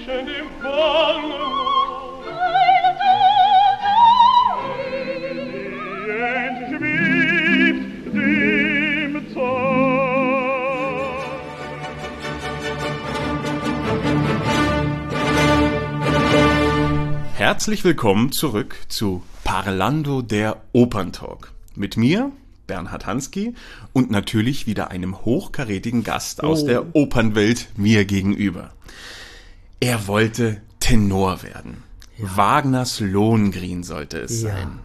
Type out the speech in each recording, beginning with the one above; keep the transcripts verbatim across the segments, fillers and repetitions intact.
Menschen im Bangen, entschwebt dem Zorn. Herzlich willkommen zurück zu Parlando, der Operntalk. Mit mir, Bernhard Hansky, und natürlich wieder einem hochkarätigen Gast aus Oh. der Opernwelt mir gegenüber. Er wollte Tenor werden. Ja. Wagners Lohengrin sollte es Ja. sein,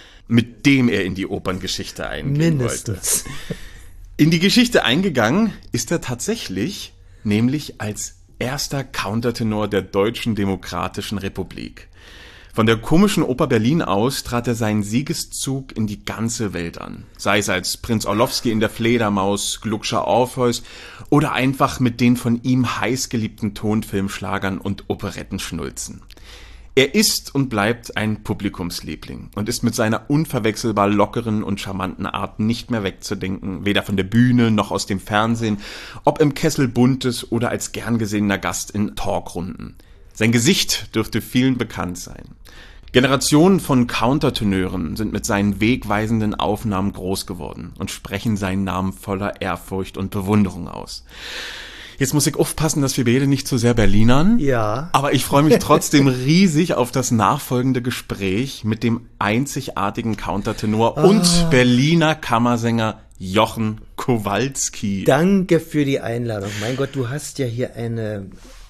mit dem er in die Operngeschichte eingehen Mindestens. wollte. In die Geschichte eingegangen ist er tatsächlich, nämlich als erster Countertenor der Deutschen Demokratischen Republik. Von der Komischen Oper Berlin aus trat er seinen Siegeszug in die ganze Welt an. Sei es als Prinz Orlowski in der Fledermaus, Gluckscher Orpheus oder einfach mit den von ihm heißgeliebten Tonfilmschlagern und Operettenschnulzen. Er ist und bleibt ein Publikumsliebling und ist mit seiner unverwechselbar lockeren und charmanten Art nicht mehr wegzudenken, weder von der Bühne noch aus dem Fernsehen, ob im Kessel Buntes oder als gern gesehener Gast in Talkrunden. Sein Gesicht dürfte vielen bekannt sein. Generationen von Countertenören sind mit seinen wegweisenden Aufnahmen groß geworden und sprechen seinen Namen voller Ehrfurcht und Bewunderung aus. Jetzt muss ich aufpassen, dass wir beide nicht zu sehr Berlinern. Ja. Aber ich freue mich trotzdem riesig auf das nachfolgende Gespräch mit dem einzigartigen Countertenor Ah. und Berliner Kammersänger Jochen Kowalski. Danke für die Einladung. Mein Gott, du hast ja hier eine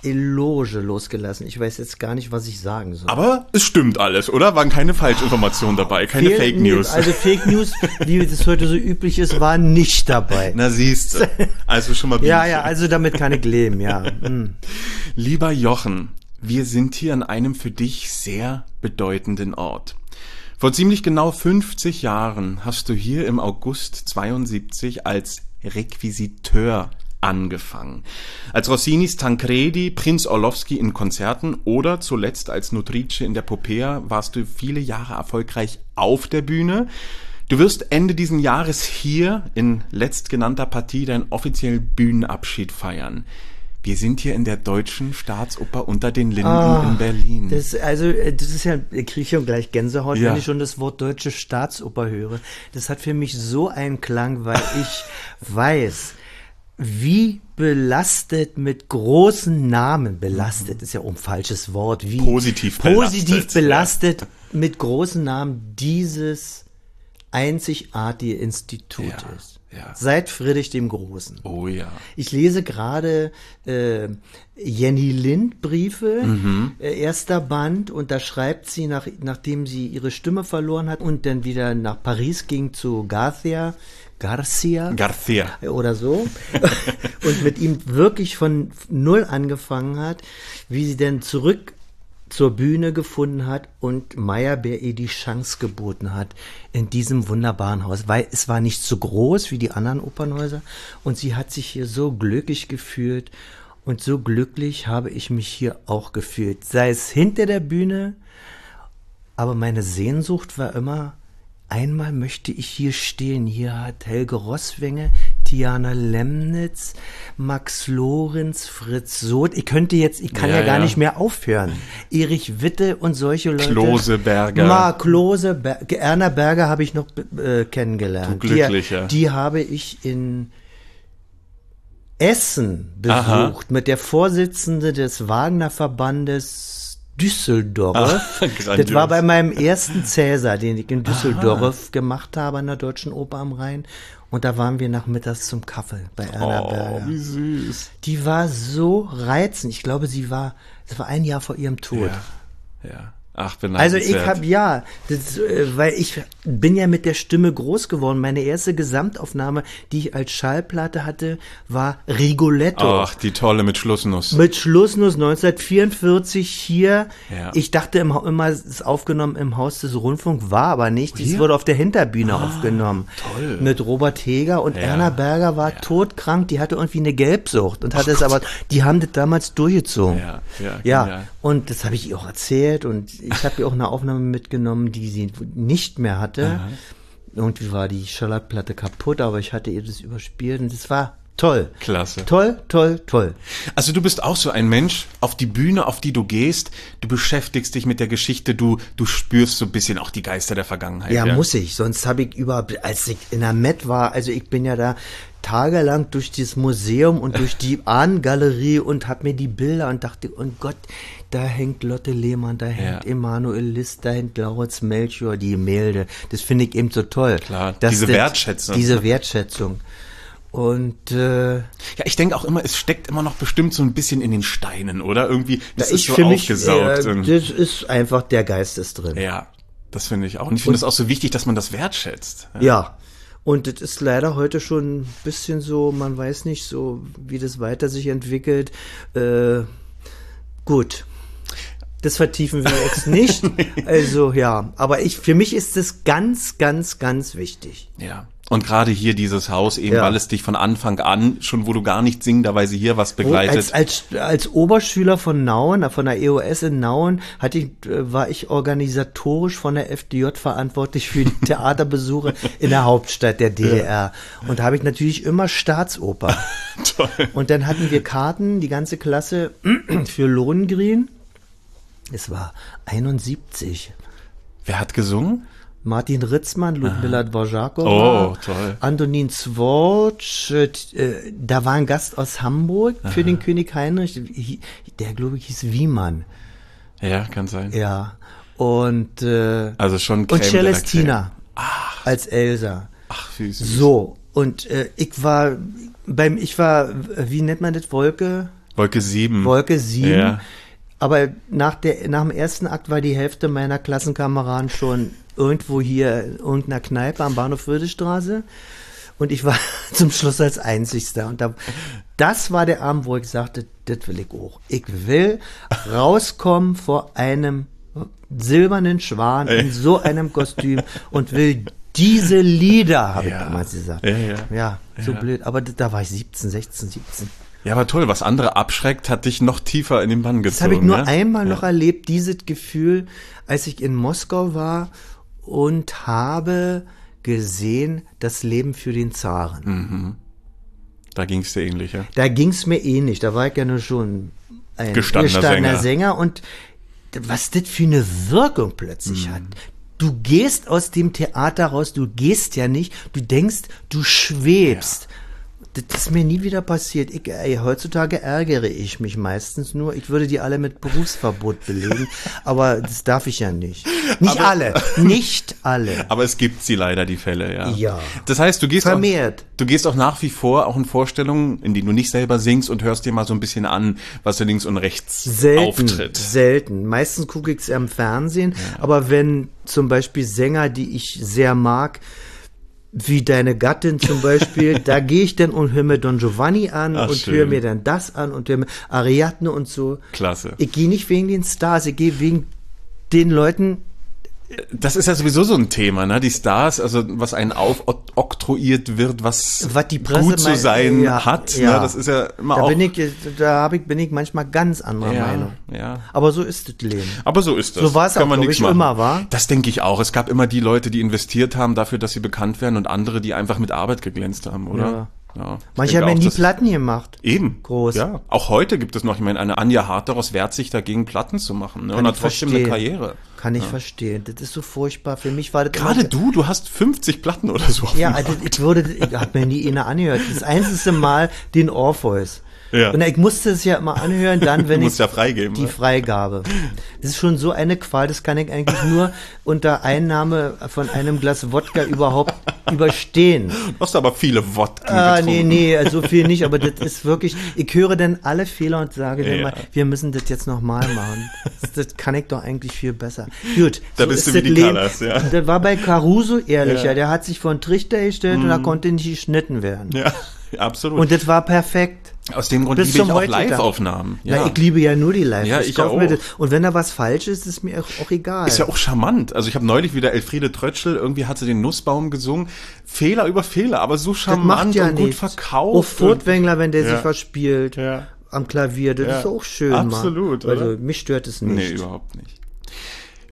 Eloge losgelassen. Ich weiß jetzt gar nicht, was ich sagen soll. Aber es stimmt alles, oder? Waren keine Falschinformationen dabei, keine Fehl- Fake nee, News. Also Fake News, wie es heute so üblich ist, waren nicht dabei. Na siehst du. Also schon mal Ja, Bienchen. ja, also damit kann ich leben, ja. Hm. Lieber Jochen, wir sind hier an einem für dich sehr bedeutenden Ort. Vor ziemlich genau fünfzig Jahren hast du hier im August zweiundsiebzig als Requisiteur angefangen. Als Rossinis Tancredi, Prinz Orlowski in Konzerten oder zuletzt als Nutrice in der Popea warst du viele Jahre erfolgreich auf der Bühne. Du wirst Ende diesen Jahres hier in letztgenannter Partie deinen offiziellen Bühnenabschied feiern. Wir sind hier in der Deutschen Staatsoper unter den Linden Ah, in Berlin. Das, also, äh, das ist ja, ich kriege schon gleich Gänsehaut, Ja. wenn ich schon das Wort Deutsche Staatsoper höre. Das hat für mich so einen Klang, weil ich weiß, wie belastet mit großen Namen, belastet ist ja ein falsches Wort, wie Positiv positiv belastet, belastet mit großen Namen dieses einzigartige Institut Ja, ist. ja. Seit Friedrich dem Großen. Oh ja. Ich lese gerade äh, Jenny Lind Briefe, Mhm. äh, erster Band, und da schreibt sie, nach, nachdem sie ihre Stimme verloren hat und dann wieder nach Paris ging zu Garcia, Garcia Garcia. oder so und mit ihm wirklich von null angefangen hat, wie sie dann zurück zur Bühne gefunden hat und Meyerbeer ihr die Chance geboten hat in diesem wunderbaren Haus, weil es war nicht so groß wie die anderen Opernhäuser und sie hat sich hier so glücklich gefühlt und so glücklich habe ich mich hier auch gefühlt, sei es hinter der Bühne, aber meine Sehnsucht war immer, einmal möchte ich hier stehen. Hier hat Helge Roßwenge, Tiana Lemnitz, Max Lorenz, Fritz Soth. Ich könnte jetzt, ich kann ja, Ja, gar ja. nicht mehr aufhören. Erich Witte und solche Leute. Klose Berger. Ma, Klose, Ber Erna Berger habe ich noch äh, kennengelernt. Du Glücklicher. Die, die habe ich in Essen besucht Aha. mit der Vorsitzende des Wagner-Verbandes Düsseldorf. Ah, das grandios. war bei meinem ersten Cäsar, den ich in Düsseldorf gemacht habe an der Deutschen Oper am Rhein. Und da waren wir nachmittags zum Kaffee bei Erna Oh, Berger. wie süß. Die war so reizend. Ich glaube, sie war, das war ein Jahr vor ihrem Tod. Ja, ja. Ach, Also ich beneidenswert. habe ja, das, äh, weil ich bin ja mit der Stimme groß geworden. Meine erste Gesamtaufnahme, die ich als Schallplatte hatte, war Rigoletto. Ach, die tolle mit Schlussnuss. Mit Schlussnuss neunzehnhundertvierundvierzig hier. Ja. Ich dachte im, Ha- immer, es ist aufgenommen im Haus des Rundfunks, war aber nicht. Dies Hier? wurde auf der Hinterbühne aufgenommen. toll. Mit Robert Heger und Ja. Erna Berger war todkrank. Die hatte irgendwie eine Gelbsucht und hatte es aber, die haben das damals durchgezogen. Ja, ja, ja. genial. Und das habe ich ihr auch erzählt und ich habe ihr auch eine Aufnahme mitgenommen, die sie nicht mehr hatte. Irgendwie war die Schallplatte kaputt, aber ich hatte ihr das überspielt und das war Toll. Klasse. Toll, toll, toll. Also du bist auch so ein Mensch, auf die Bühne, auf die du gehst, du beschäftigst dich mit der Geschichte, du du spürst so ein bisschen auch die Geister der Vergangenheit. Ja, ja. muss ich. Sonst habe ich überhaupt, als ich in der Met war, also ich bin ja da tagelang durch dieses Museum und durch die Ahnengalerie und hab mir die Bilder und dachte, oh Gott, da hängt Lotte Lehmann, da hängt Ja. Emanuel List, da hängt Lauritz Melchior, die Gemälde. Das finde ich eben so toll. Klar, dass diese das, Wertschätzung. Diese Wertschätzung. Und äh, Ja, ich denke auch immer, es steckt immer noch bestimmt so ein bisschen in den Steinen, oder? Irgendwie, das ich ist so für mich, aufgesaugt. äh, und- das ist einfach, der Geist ist drin. ja, das finde ich auch. Und ich finde es auch so wichtig, dass man das wertschätzt. Ja, und das ist leider heute schon ein bisschen so, man weiß nicht so, wie das weiter sich entwickelt. Äh, gut, das vertiefen wir jetzt nicht. Also ja, aber ich, für mich ist das ganz, ganz, ganz wichtig. Ja. Und gerade hier dieses Haus, eben Ja. weil es dich von Anfang an, schon wo du gar nicht singenderweise hier was begleitet. Als, als, als Oberschüler von Nauen, von der E O S in Nauen, hatte ich, äh, war ich organisatorisch von der F D J verantwortlich für die Theaterbesuche in der Hauptstadt der D D R. Und da habe ich natürlich immer Staatsoper. Toll. Und dann hatten wir Karten, die ganze Klasse, für Lohengrin. Es war einundsiebzig. Wer hat gesungen? Martin Ritzmann, Ludmila Dvořáková, Oh, toll. Antonin Zworch, äh, äh, da war ein Gast aus Hamburg für den König Heinrich, hi- der glaube ich hieß Wiemann, Ja, kann sein. ja, und, äh, Also schon und Crème de la Celestina als Elsa. Ach, wie süß. So, und äh, ich war beim, ich war, wie nennt man das, Wolke? Wolke sieben. Wolke sieben. Ja. Aber nach, der, nach dem ersten Akt war die Hälfte meiner Klassenkameraden schon irgendwo hier in irgendeiner Kneipe am Bahnhof Würdestraße. Und ich war zum Schluss als Einzigster. Und da, das war der Abend, wo ich sagte, das will ich auch. Ich will rauskommen vor einem silbernen Schwan in so einem Kostüm und will diese Lieder, habe Ja. ich damals gesagt. Ja, ja. Ja, so Ja. blöd. Aber da war ich siebzehn, sechzehn, siebzehn. Ja, aber toll, was andere abschreckt, hat dich noch tiefer in den Bann gezogen. Das habe ich nur ne? einmal ja. noch erlebt, dieses Gefühl, als ich in Moskau war und habe gesehen, das Leben für den Zaren. Mhm. Da ging es dir ähnlich, ja? Da ging's mir ähnlich, da war ich ja nur schon ein Gestandener Sänger. Sänger und was das für eine Wirkung plötzlich Mhm. hat. Du gehst aus dem Theater raus, du gehst ja nicht, du denkst, du schwebst. Das ist mir nie wieder passiert. Ich, ey, heutzutage ärgere ich mich meistens nur. Ich würde die alle mit Berufsverbot belegen, aber das darf ich ja nicht. Nicht Aber- alle, nicht alle. Aber es gibt sie leider, die Fälle, ja. Ja. Das heißt, du gehst Vermehrt. auch, du gehst auch nach wie vor auch in Vorstellungen, in denen du nicht selber singst und hörst dir mal so ein bisschen an, was da links und rechts Selten, auftritt. selten. Meistens gucke ich es am Fernsehen, aber wenn zum Beispiel Sänger, die ich sehr mag, wie deine Gattin zum Beispiel, da gehe ich dann und höre mir Don Giovanni an Ach, und schön. höre mir dann das an und höre mir Ariadne und so. Klasse. Ich gehe nicht wegen den Stars, ich gehe wegen den Leuten. Das ist ja sowieso so ein Thema, ne? Die Stars, also was einen aufoktroyiert wird, was, Was die Presse gut zu mein- sein ja, hat, ja. ne? Das ist ja immer Da auch. bin ich, da habe ich, bin ich manchmal ganz anderer ja, Meinung. ja. Aber so ist das Leben. Aber so ist das. So war es Kann auch, man glaub nichts ich, machen. immer, wa? Das denke ich auch. Es gab immer die Leute, die investiert haben dafür, dass sie bekannt werden und andere, die einfach mit Arbeit geglänzt haben, oder? Ja. Ja, ich Manche denke haben ja auch, nie dass- Platten gemacht. Eben. Groß. Ja. Auch heute gibt es noch, ich meine, eine Anja Harteros wehrt sich dagegen, Platten zu machen, ne? Kann Und hat ich trotzdem verstehen. eine Karriere. Kann ich verstehen. Das ist so furchtbar. Für mich war das Gerade immer- du, du hast fünfzig Platten oder so. auf Ja, dem also Markt. ich würde, ich habe mir nie eine angehört. Das einzige Mal den Orpheus. Ja. Und ich musste es ja immer anhören, dann, wenn Du ich musst ja freigeben, die ne? Freigabe. Das ist schon so eine Qual, das kann ich eigentlich nur unter Einnahme von einem Glas Wodka überhaupt überstehen. Du hast aber viele Wodka Ah, getrunken. nee, nee, so viel nicht, aber das ist wirklich, ich höre dann alle Fehler und sage dann Ja. mal, wir müssen das jetzt nochmal machen. Das, das kann ich doch eigentlich viel besser. Gut. Da bist ist du wie das die Leben. Callas, ja. Das war bei Caruso ehrlicher, Ja. Mhm. der hat sich vor einen Trichter gestellt und da konnte nicht geschnitten werden. Ja, absolut. Und das war perfekt. Aus dem Grund bis liebe ich zum auch heutigen Tag. Live-Aufnahmen. Ja. ich liebe ja nur die Live. Ja, ich auch. Das. Und wenn da was falsch ist, ist mir auch, auch egal. Ist ja auch charmant. Also ich habe neulich wieder Elfriede Trötschel, irgendwie hat sie den Nussbaum gesungen. Fehler über Fehler, aber so das charmant macht ja und gut nichts. verkauft. Auch Furtwängler, wenn der Ja. sich verspielt Ja. am Klavier, das Ja. ist auch schön. Absolut, mal. Also oder? mich stört es Nee, nicht. überhaupt nicht.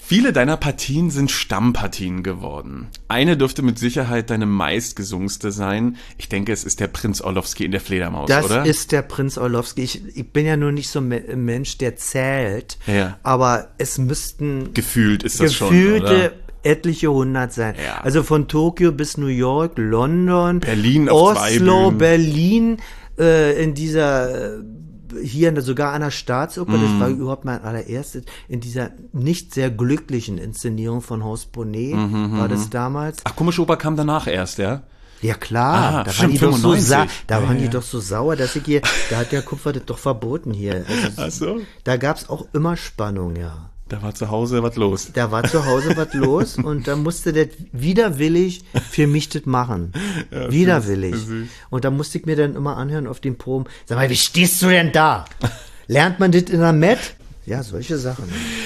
Viele deiner Partien sind Stammpartien geworden. Eine dürfte mit Sicherheit deine meistgesungenste sein. Ich denke, es ist der Prinz Orlowski in der Fledermaus, Das oder? ist der Prinz Orlowski. Ich, ich bin ja nur nicht so ein Mensch, der zählt, Ja. aber es müssten Gefühlt ist das gefühlte schon, oder? etliche hundert sein. Ja. Also von Tokio bis New York, London, Berlin auf zwei Oslo, Bühnen. Berlin, äh, in dieser, äh, hier sogar an der Staatsoper, Mm. das war überhaupt mein allererstes, in dieser nicht sehr glücklichen Inszenierung von Horst Bonnet, Mhm, war das damals. Ach, Komische Oper kam danach erst, ja? Ja klar, Ah, da stimmt, waren die doch so fünfundneunzig. sa da Ja, waren ja. die doch so sauer, dass ich hier, da hat der Kupfer das doch verboten hier. Also, Ach so. Da gab's auch immer Spannung, ja. Da war zu Hause was los. Da war zu Hause was los und da musste der widerwillig für mich das machen. Ja, widerwillig. süß, süß. Und da musste ich mir dann immer anhören auf den Proben. Sag mal, wie stehst du denn da? Lernt man das in der Met? Ja, solche Sachen.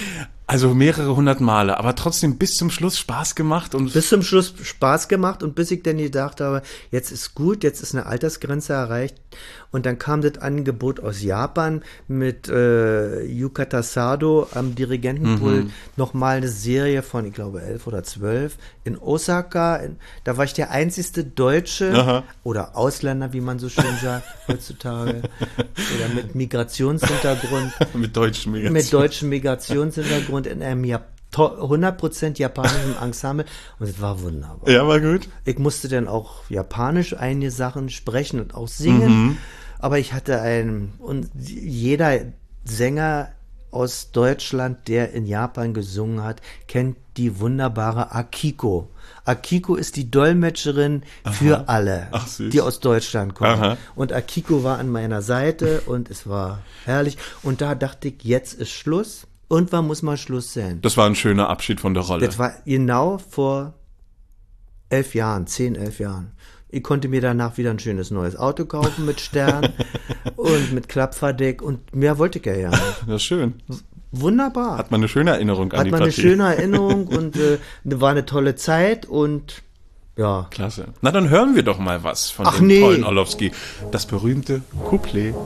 Also mehrere hundert Male, aber trotzdem bis zum Schluss Spaß gemacht und Bis zum Schluss Spaß gemacht und bis ich dann gedacht habe, jetzt ist gut, jetzt ist eine Altersgrenze erreicht. Und dann kam das Angebot aus Japan mit äh, Yukata Sado am Dirigentenpult, Mhm. nochmal eine Serie von, ich glaube, elf oder zwölf in Osaka. In, da war ich der einzigste Deutsche Aha. oder Ausländer, wie man so schön sagt heutzutage, oder mit Migrationshintergrund. mit deutschen Migration. Mit deutschem Migrationshintergrund in einem Jap hundert Prozent japanischen Ensemble und es war wunderbar. Ja, war gut. Ich musste dann auch japanisch einige Sachen sprechen und auch singen, Mhm. aber ich hatte einen, und jeder Sänger aus Deutschland, der in Japan gesungen hat, kennt die wunderbare Akiko. Akiko ist die Dolmetscherin für alle, Ach, süß. die aus Deutschland kommen. Aha. Und Akiko war an meiner Seite und es war herrlich. Und da dachte ich, jetzt ist Schluss. Und wann muss mal Schluss sein? Das war ein schöner Abschied von der Rolle. Das war genau vor elf Jahren, zehn, elf Jahren. Ich konnte mir danach wieder ein schönes neues Auto kaufen mit Stern und mit Klappverdeck und mehr wollte ich ja ja nicht. Das ist schön. Wunderbar. Hat man eine schöne Erinnerung an Hat die man eine Partie. schöne Erinnerung und äh, war eine tolle Zeit und ja. Klasse. Na, dann hören wir doch mal was von Ach, dem nee. tollen Orlowski. Das berühmte Couplet.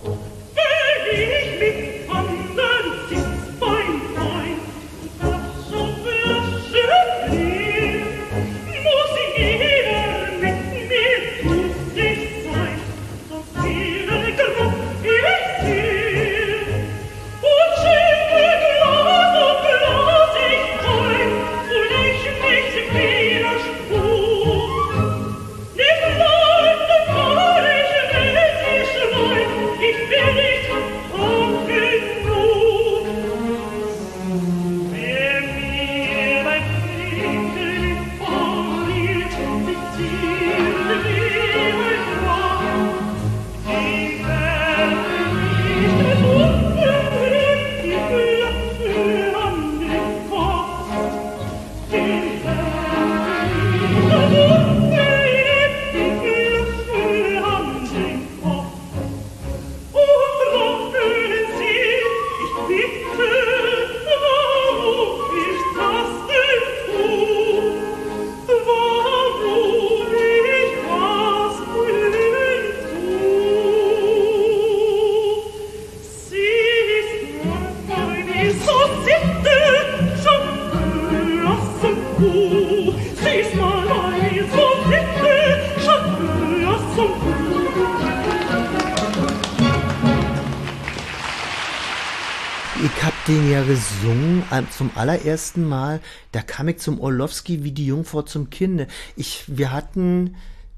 Ich hab den ja gesungen ähm, zum allerersten Mal. Da kam ich zum Orlowski wie die Jungfrau zum Kinde. Ich, wir hatten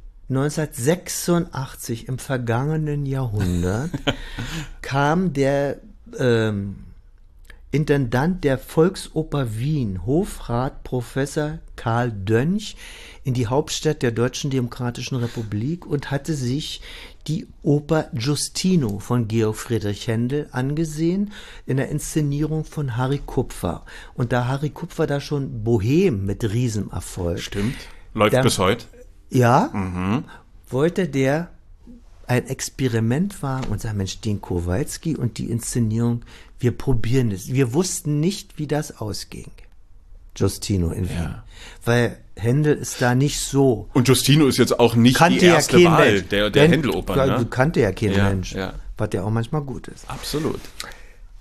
neunzehnhundertsechsundachtzig im vergangenen Jahrhundert kam der ähm, Intendant der Volksoper Wien, Hofrat Professor Karl Dönch, in die Hauptstadt der Deutschen Demokratischen Republik und hatte sich die Oper Giustino von Georg Friedrich Händel angesehen, in der Inszenierung von Harry Kupfer. Und da Harry Kupfer da schon Bohem mit Riesenerfolg. Stimmt. Läuft Dann- bis heute. Ja, wollte der ein Experiment wagen und sagen, Mensch, den Kowalski und die Inszenierung, wir probieren es. Wir wussten nicht, wie das ausging. Giustino in Wien. Ja. Weil Händel ist da nicht so. Und Giustino ist jetzt auch nicht Kannte die ja erste kein Wahl Mensch. der, der Denn- Händelopern. Ja, Ne? Kannte ja kein Ja, Mensch. ja. Was ja auch manchmal gut ist. Absolut.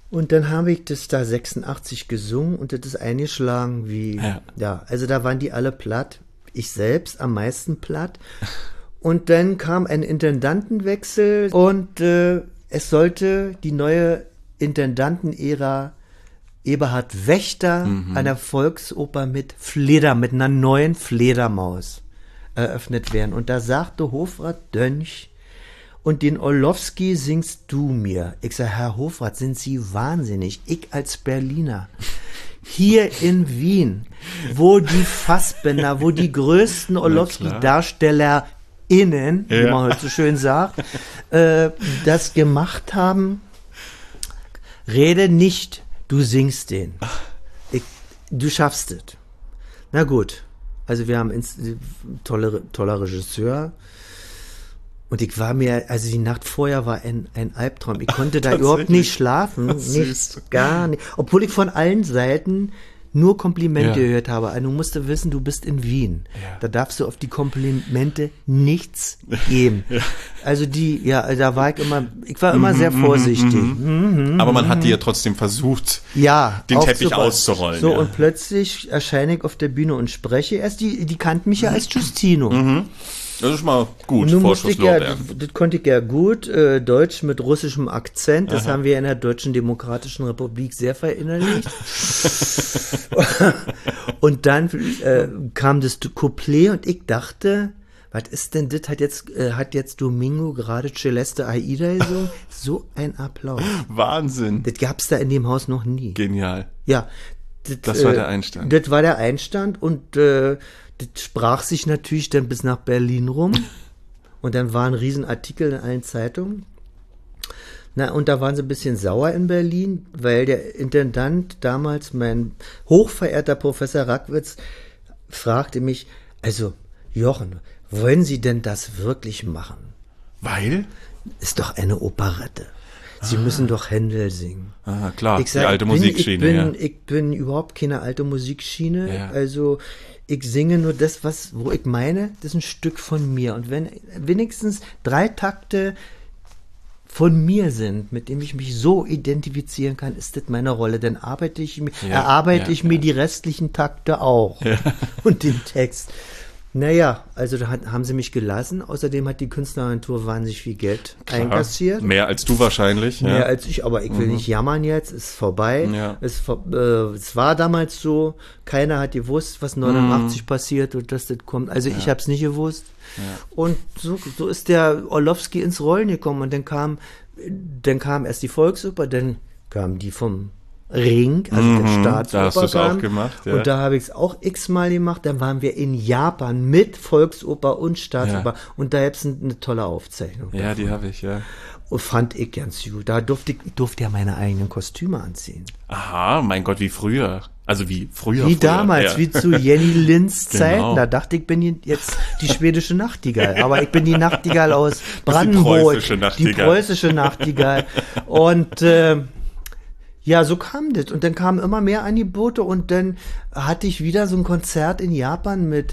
Und dann habe ich das da sechsundachtzig gesungen und das ist eingeschlagen wie, Ja. ja, also da waren die alle platt. Ich selbst am meisten platt. Und dann kam ein Intendantenwechsel und äh, es sollte die neue Intendantenära Eberhard Wächter Mhm. einer Volksoper mit Fleder, mit einer neuen Fledermaus eröffnet werden. Und da sagte Hofrat Dönch, und den Orlowski singst du mir. Ich sage, Herr Hofrat, sind Sie wahnsinnig? Ich als Berliner. Hier in Wien, wo die Fassbänder, wo die größten OrlowskiDarstellerInnen, wie Ja. man heute so schön sagt, äh, das gemacht haben, rede nicht, du singst den. Ich, du schaffst es. Na gut, also wir haben ins, tolle, toller Regisseur. Und ich war mir, also die Nacht vorher war ein, ein Albtraum. Ich konnte da überhaupt nicht schlafen. Süß. Nichts, gar nicht. Obwohl ich von allen Seiten nur Komplimente Ja. gehört habe. Also du musst wissen, du bist in Wien. Ja. Da darfst du auf die Komplimente nichts geben. Also die, ja, da war ich immer, ich war immer sehr vorsichtig. Mhm. Aber man hat die ja trotzdem versucht, Ja, den Teppich aufzubauen. auszurollen. So, ja. und plötzlich erscheine ich auf der Bühne und spreche erst. Die, die kannten mich ja als Justino. Das ist mal gut, Nun musste ich ja, Vorschusslorbeeren. das, das konnte ich ja gut, äh, Deutsch mit russischem Akzent, das haben wir in der Deutschen Demokratischen Republik sehr verinnerlicht. Und dann äh, kam das Couplet und ich dachte, was ist denn das, hat jetzt, äh, hat jetzt Domingo gerade Celeste Aida gesungen? So ein Applaus. Wahnsinn. Das gab's da in dem Haus noch nie. Genial. Ja. Das war der Einstand. Das war der Einstand und äh, das sprach sich natürlich dann bis nach Berlin rum. Und dann war ein Riesenartikel in allen Zeitungen. Na, und da waren sie ein bisschen sauer in Berlin, weil der Intendant damals, mein hochverehrter Professor Rackwitz, fragte mich, also Jochen, wollen Sie denn das wirklich machen? Weil? Ist doch eine Operette. Sie müssen doch Händel singen. Ah, klar, Ich sag, die alte ich bin, Musikschiene, ich bin, ja. ich bin überhaupt keine alte Musikschiene. Ja. Also ich singe nur das, was, wo ich meine, das ist ein Stück von mir. Und wenn wenigstens drei Takte von mir sind, mit dem ich mich so identifizieren kann, ist das meine Rolle. Dann arbeite ich, mir- Ja, erarbeite ja, ich mir ja. die restlichen Takte auch. Und den Text. Naja, also da hat, haben sie mich gelassen. Außerdem hat die Künstleragentur wahnsinnig viel Geld einkassiert. Mehr als du wahrscheinlich. Mehr Ja. als ich, aber ich will nicht jammern jetzt, ist vorbei. Ja. Es, vor- äh, es war damals so, keiner hat gewusst, was neunundachtzig Mhm. passiert und dass das kommt. Also ich habe es nicht gewusst. Und so, so ist der Orlowski ins Rollen gekommen und dann kam, dann kam erst die Volksoper, dann kam die vom Ring, also der Mhm, Staatsoper. da hast du's auch kam. gemacht, ja. Und da habe ich es auch x-mal gemacht. Dann waren wir in Japan mit Volksoper und Staatsoper. Ja. Und da gibt's eine, eine tolle Aufzeichnung. Ja, die habe ich, ja. Und fand ich ganz gut. Da durfte ich, ich durfte ja meine eigenen Kostüme anziehen. Aha, mein Gott, wie früher. Also wie früher. Wie früher. damals, ja. wie zu Jenny Linds Genau. Zeiten. Da dachte ich, bin jetzt die schwedische Nachtigall. Aber ich bin die Nachtigall aus die Brandenburg. preußische Nachtigall. Die preußische Nachtigall. Und äh, ja, so kam das. Und dann kamen immer mehr Angebote und dann hatte ich wieder so ein Konzert in Japan mit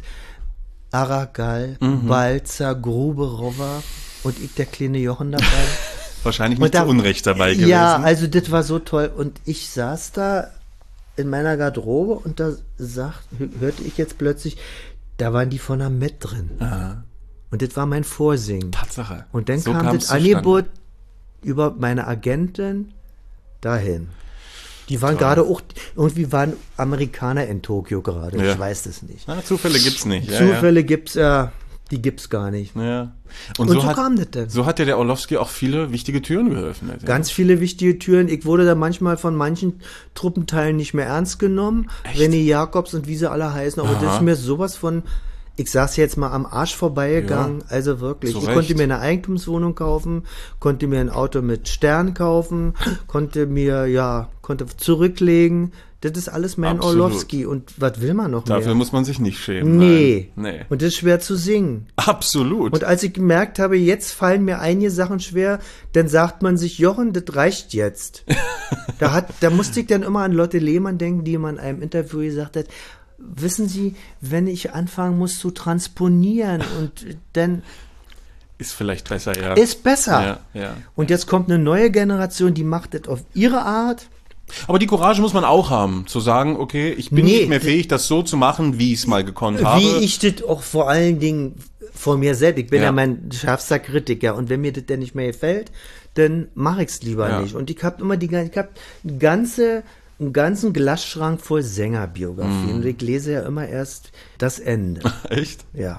Aragal, Mhm. Balzer, Gruberova und ich, der kleine Jochen dabei. Wahrscheinlich Und nicht da- zu Unrecht dabei gewesen. Ja, also das war so toll. Und ich saß da in meiner Garderobe und da sagt, hörte ich jetzt plötzlich, da waren die von der Met drin. Und das war mein Vorsingen. Tatsache. Und dann So kam kam's das zustande. Angebot über meine Agentin dahin. Die waren gerade auch, irgendwie waren Amerikaner in Tokio gerade. Ja. Ich weiß das nicht. Ah, Zufälle gibt's nicht. Ja, Zufälle gibt's ja, die gibt's gar nicht. Ja. ja. Und so kam das denn. So hat ja der Orlowski auch viele wichtige Türen geöffnet. Ja. Ganz viele wichtige Türen. Ich wurde da manchmal von manchen Truppenteilen nicht mehr ernst genommen. Echt? René Jacobs und wie sie alle heißen. Aber das Aha. ist mir sowas von, ich sag's jetzt mal, am Arsch vorbeigegangen. Ja, also wirklich. zu Ich Recht. konnte mir eine Eigentumswohnung kaufen, konnte mir ein Auto mit Stern kaufen, konnte mir, ja, konnte zurücklegen. Das ist alles mein Absolut. Orlowski. Und was will man noch Dafür mehr? muss man sich nicht schämen. Nee. Nein. Nee. Und das ist schwer zu singen. Absolut. Und als ich gemerkt habe, jetzt fallen mir einige Sachen schwer, dann sagt man sich, Jochen, das reicht jetzt. da hat, da musste ich dann immer an Lotte Lehmann denken, die mal in einem Interview gesagt hat, wissen Sie, wenn ich anfangen muss zu transponieren und dann Ist vielleicht besser, ja. Ist besser. Ja, ja. Und jetzt kommt eine neue Generation, die macht das auf ihre Art. Aber die Courage muss man auch haben, zu sagen, okay, ich bin Nee, nicht mehr fähig, das so zu machen, wie ich es mal gekonnt habe. Wie ich das auch vor allen Dingen von mir selbst, ich bin ja, Ja. mein schärfster Kritiker und wenn mir das denn nicht mehr gefällt, dann mache ich es lieber Ja. nicht. Und ich habe immer die ich habe eine ganze einen ganzen Glasschrank voll Sängerbiografien Mhm. und ich lese ja immer erst das Ende. Echt? Ja.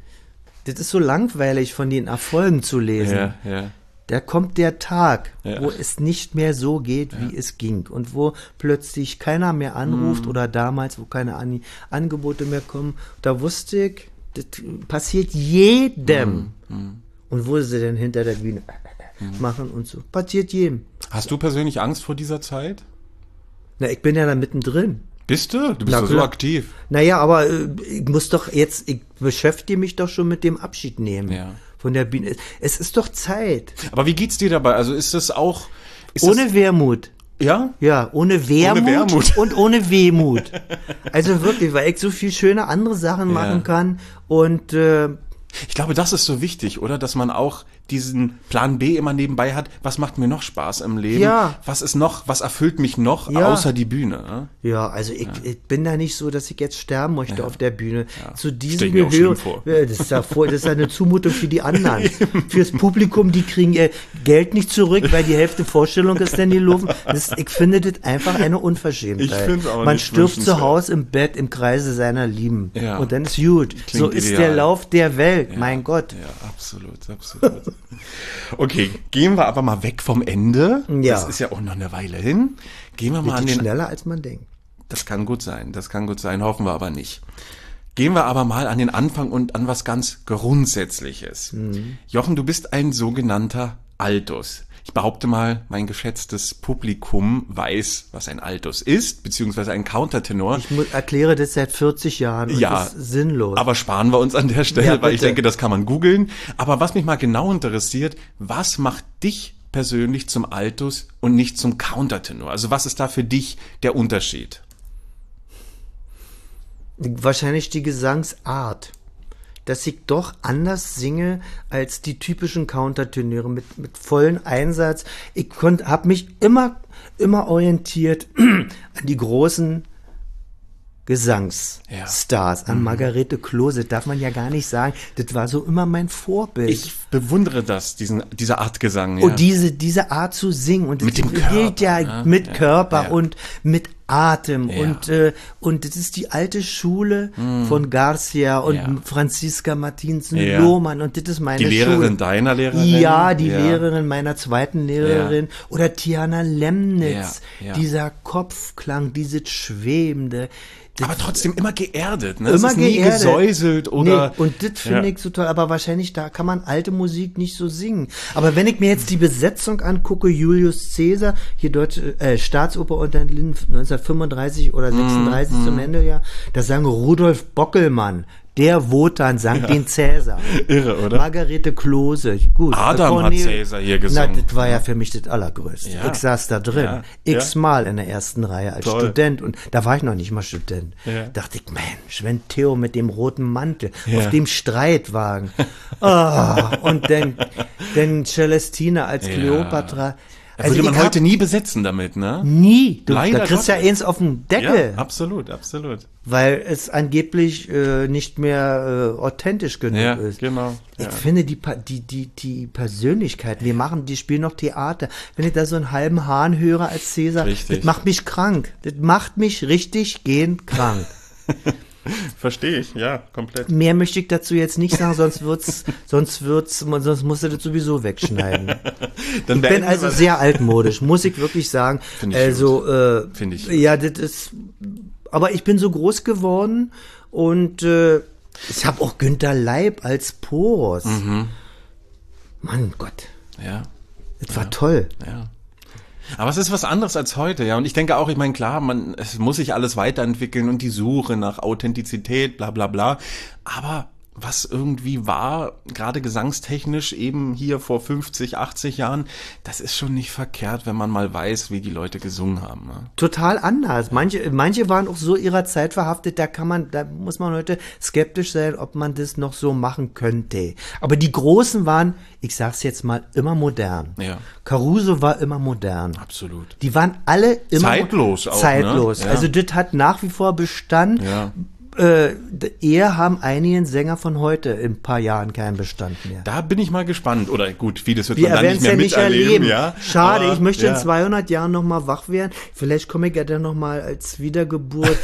Das ist so langweilig, von den Erfolgen zu lesen. Ja, ja. Da kommt der Tag, Ja. wo es nicht mehr so geht, wie es ging. Und wo plötzlich keiner mehr anruft Mhm. oder damals, wo keine An Angebote mehr kommen. Da wusste ich, das passiert jedem. Mhm. Und wo sie denn hinter der Bühne machen und so. Passiert jedem. Hast du persönlich Angst vor dieser Zeit? Na, ich bin ja da mittendrin. Bist du? Du bist Na doch so klar. aktiv. Naja, aber äh, ich muss doch jetzt, ich beschäftige mich doch schon mit dem Abschied nehmen. Ja. Von der Bühne. Es ist doch Zeit. Aber wie geht's dir dabei? Also ist das auch... Ist Ohne Wehrmut. das, ja? Ja, ohne Wehrmut, Ohne Wermut. und ohne Wehmut. Also wirklich, weil ich so viel schöne andere Sachen Ja. machen kann und äh, Ich glaube, das ist so wichtig, oder? Dass man auch diesen Plan B immer nebenbei hat. Was macht mir noch Spaß im Leben? Ja. Was ist noch, was erfüllt mich noch, Ja. außer die Bühne? Ne? ja, also ich, ich bin da nicht so, dass ich jetzt sterben möchte auf der Bühne. Zu Stell diesem ich mir auch Gehör, schlimm vor. Ja, das ist ja voll, das ist ja eine Zumutung für die anderen. Fürs Publikum, die kriegen ihr Geld nicht zurück, weil die Hälfte Vorstellung ist denn gelaufen. Das, ich finde das einfach eine Unverschämtheit. Ich find's auch Man nicht stirbt zu wünschenswert. Hause im Bett im Kreise seiner Lieben. Ja. Und dann ist gut. So ist ideal. der Lauf der Welt, mein Gott. Ja, absolut, absolut. Okay, gehen wir aber mal weg vom Ende. Ja. Das ist ja auch noch eine Weile hin. Gehen wir mal an Geht den... schneller, als man denkt. Das kann gut sein, das kann gut sein, hoffen wir aber nicht. Gehen wir aber mal an den Anfang und an was ganz Grundsätzliches. Mhm. Jochen, du bist ein sogenannter Altus. Ich behaupte mal, mein geschätztes Publikum weiß, was ein Altus ist, beziehungsweise ein Countertenor. Ich mu- erkläre das seit vierzig Jahren und Ja, das ist sinnlos. Aber sparen wir uns an der Stelle, Ja, weil ich bitte. denke, das kann man googeln. Aber was mich mal genau interessiert, was macht dich persönlich zum Altus und nicht zum Countertenor? Also was ist da für dich der Unterschied? Wahrscheinlich die Gesangsart. Dass ich doch anders singe als die typischen Countertenöre mit, mit vollen Einsatz. Ich konnt, habe mich immer, immer orientiert an die großen Gesangsstars, an Margarete Klose. Darf man ja gar nicht sagen. Das war so immer mein Vorbild. Ich bewundere das, diesen, diese Art Gesang. Ja. Und diese, diese Art zu singen. Und Mit das dem gilt Körper, ja, ne? mit Ja, Körper ja. und mit Atem. Ja. Und, äh, und das ist die alte Schule von Garcia und Ja. Franziska Martinsen Ja. Lohmann. Und das ist meine Die Lehrerin Schule. deiner Lehrerin? Ja, die Ja. Lehrerin meiner zweiten Lehrerin. Oder Tiana Lemnitz. Ja, ja. Dieser Kopfklang, dieses Schwebende. Das Aber trotzdem immer geerdet, ne? immer es ist nie geerdet. gesäuselt oder... Nee, und das finde Ja. ich so toll, aber wahrscheinlich da kann man alte Musik nicht so singen. Aber wenn ich mir jetzt die Besetzung angucke, Julius Caesar, hier Deutsche äh, Staatsoper unter den Linden neunzehnhundertfünfunddreißig oder sechsunddreißig Mm, zum Ende, ja, da sang Rudolf Bockelmann, der Wotan sang den Cäsar. Irre, oder? Margarete Klose, gut. Adam Cornel- hat Cäsar hier gesungen. Na, das war ja für mich das Allergrößte. Ja. Ich saß da drin, Ja, x-mal in der ersten Reihe als Toll. Student und da war ich noch nicht mal Student. Ja. Dachte ich, Mensch, wenn Theo mit dem roten Mantel Ja. auf dem Streitwagen ah, und dann, dann Celestina als Ja. Kleopatra. Also würde man ich hab heute nie besetzen damit, ne? nie, du, Leider da kriegst du ja Gottes. eins auf den Deckel, Ja, absolut, absolut. weil es angeblich äh, nicht mehr äh, authentisch genug Ja, ist. genau. Ich Ja. finde die, Pa- die, die, die Persönlichkeit, wir machen, die spielen noch Theater. Wenn ich da so einen halben Hahn höre als Cäsar, Richtig. das macht mich krank. Das macht mich richtig gehend krank. Verstehe ich, ja, komplett. Mehr möchte ich dazu jetzt nicht sagen, sonst wird's, sonst wird's, sonst musst du das sowieso wegschneiden. Dann Ich bin beenden also wir- sehr altmodisch, muss ich wirklich sagen. Find ich also, äh, Find ich gut. ja, das ist, aber ich bin so groß geworden und äh, ich habe auch Günter Leib als Poros. Mhm. Mann Gott, Ja, das war toll. ja. Aber es ist was anderes als heute, ja. Und ich denke auch, ich meine, klar, man, es muss sich alles weiterentwickeln und die Suche nach Authentizität, bla bla bla. Aber was irgendwie war, gerade gesangstechnisch eben hier vor fünfzig, achtzig Jahren, das ist schon nicht verkehrt, wenn man mal weiß, wie die Leute gesungen haben. Ne? Total anders. Manche, manche waren auch so ihrer Zeit verhaftet, da kann man, da muss man heute skeptisch sein, ob man das noch so machen könnte. Aber die Großen waren, ich sag's jetzt mal, immer modern. Ja. Caruso war immer modern. Absolut. Die waren alle immer Zeitlos auch, zeitlos. ne? Ja. Also das hat nach wie vor Bestand. Ja. Äh, eher haben einige Sänger von heute in ein paar Jahren keinen Bestand mehr. Da bin ich mal gespannt. Oder gut, vieles wird Wir man dann werden nicht es mehr ja nicht miterleben. erleben. Ja? Schade, Aber, ich möchte ja. in zweihundert Jahren noch mal wach werden. Vielleicht komme ich ja dann noch mal als Wiedergeburt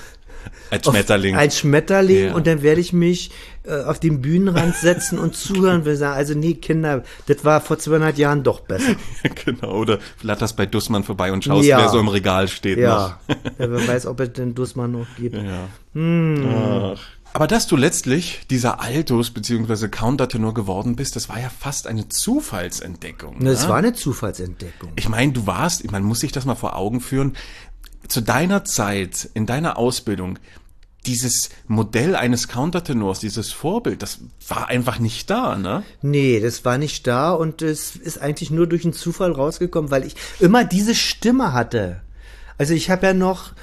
Als Schmetterling. Auf, als Schmetterling Ja. und dann werde ich mich äh, auf den Bühnenrand setzen und zuhören. Wir sagen, also nee, Kinder, das war vor zweihundert Jahren doch besser. Genau, oder flatterst bei Dussmann vorbei und schaust, Ja. wer so im Regal steht Ja, noch. ja, wer weiß, ob es den Dussmann noch gibt. Ja. Hm. Ach. Aber dass du letztlich dieser Altus bzw. Countertenor geworden bist, das war ja fast eine Zufallsentdeckung. Das ne? war eine Zufallsentdeckung. Ich meine, du warst, man muss sich das mal vor Augen führen, zu deiner Zeit, in deiner Ausbildung, dieses Modell eines Countertenors, dieses Vorbild, das war einfach nicht da, ne? Nee, das war nicht da und es ist eigentlich nur durch einen Zufall rausgekommen, weil ich immer diese Stimme hatte. Also ich habe ja noch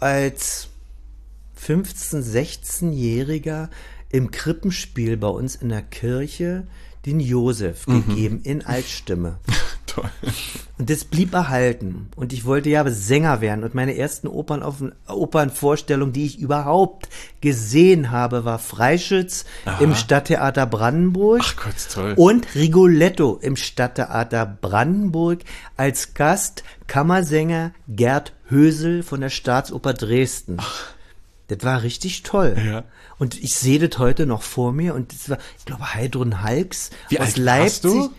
als fünfzehn-, sechzehnjähriger im Krippenspiel bei uns in der Kirche den Josef Mhm. gegeben in Altstimme. Toll. Und das blieb erhalten. Und ich wollte ja Sänger werden. Und meine ersten Opern auf, Opernvorstellungen, die ich überhaupt gesehen habe, war Freischütz Aha. im Stadttheater Brandenburg. Ach Gott, toll. Und Rigoletto im Stadttheater Brandenburg als Gast Kammersänger Gerd Hösel von der Staatsoper Dresden. Ach. Das war richtig toll. Ja. Und ich sehe das heute noch vor mir. Und das war, ich glaube, Heidrun Halks Wie aus alt Leipzig. warst du?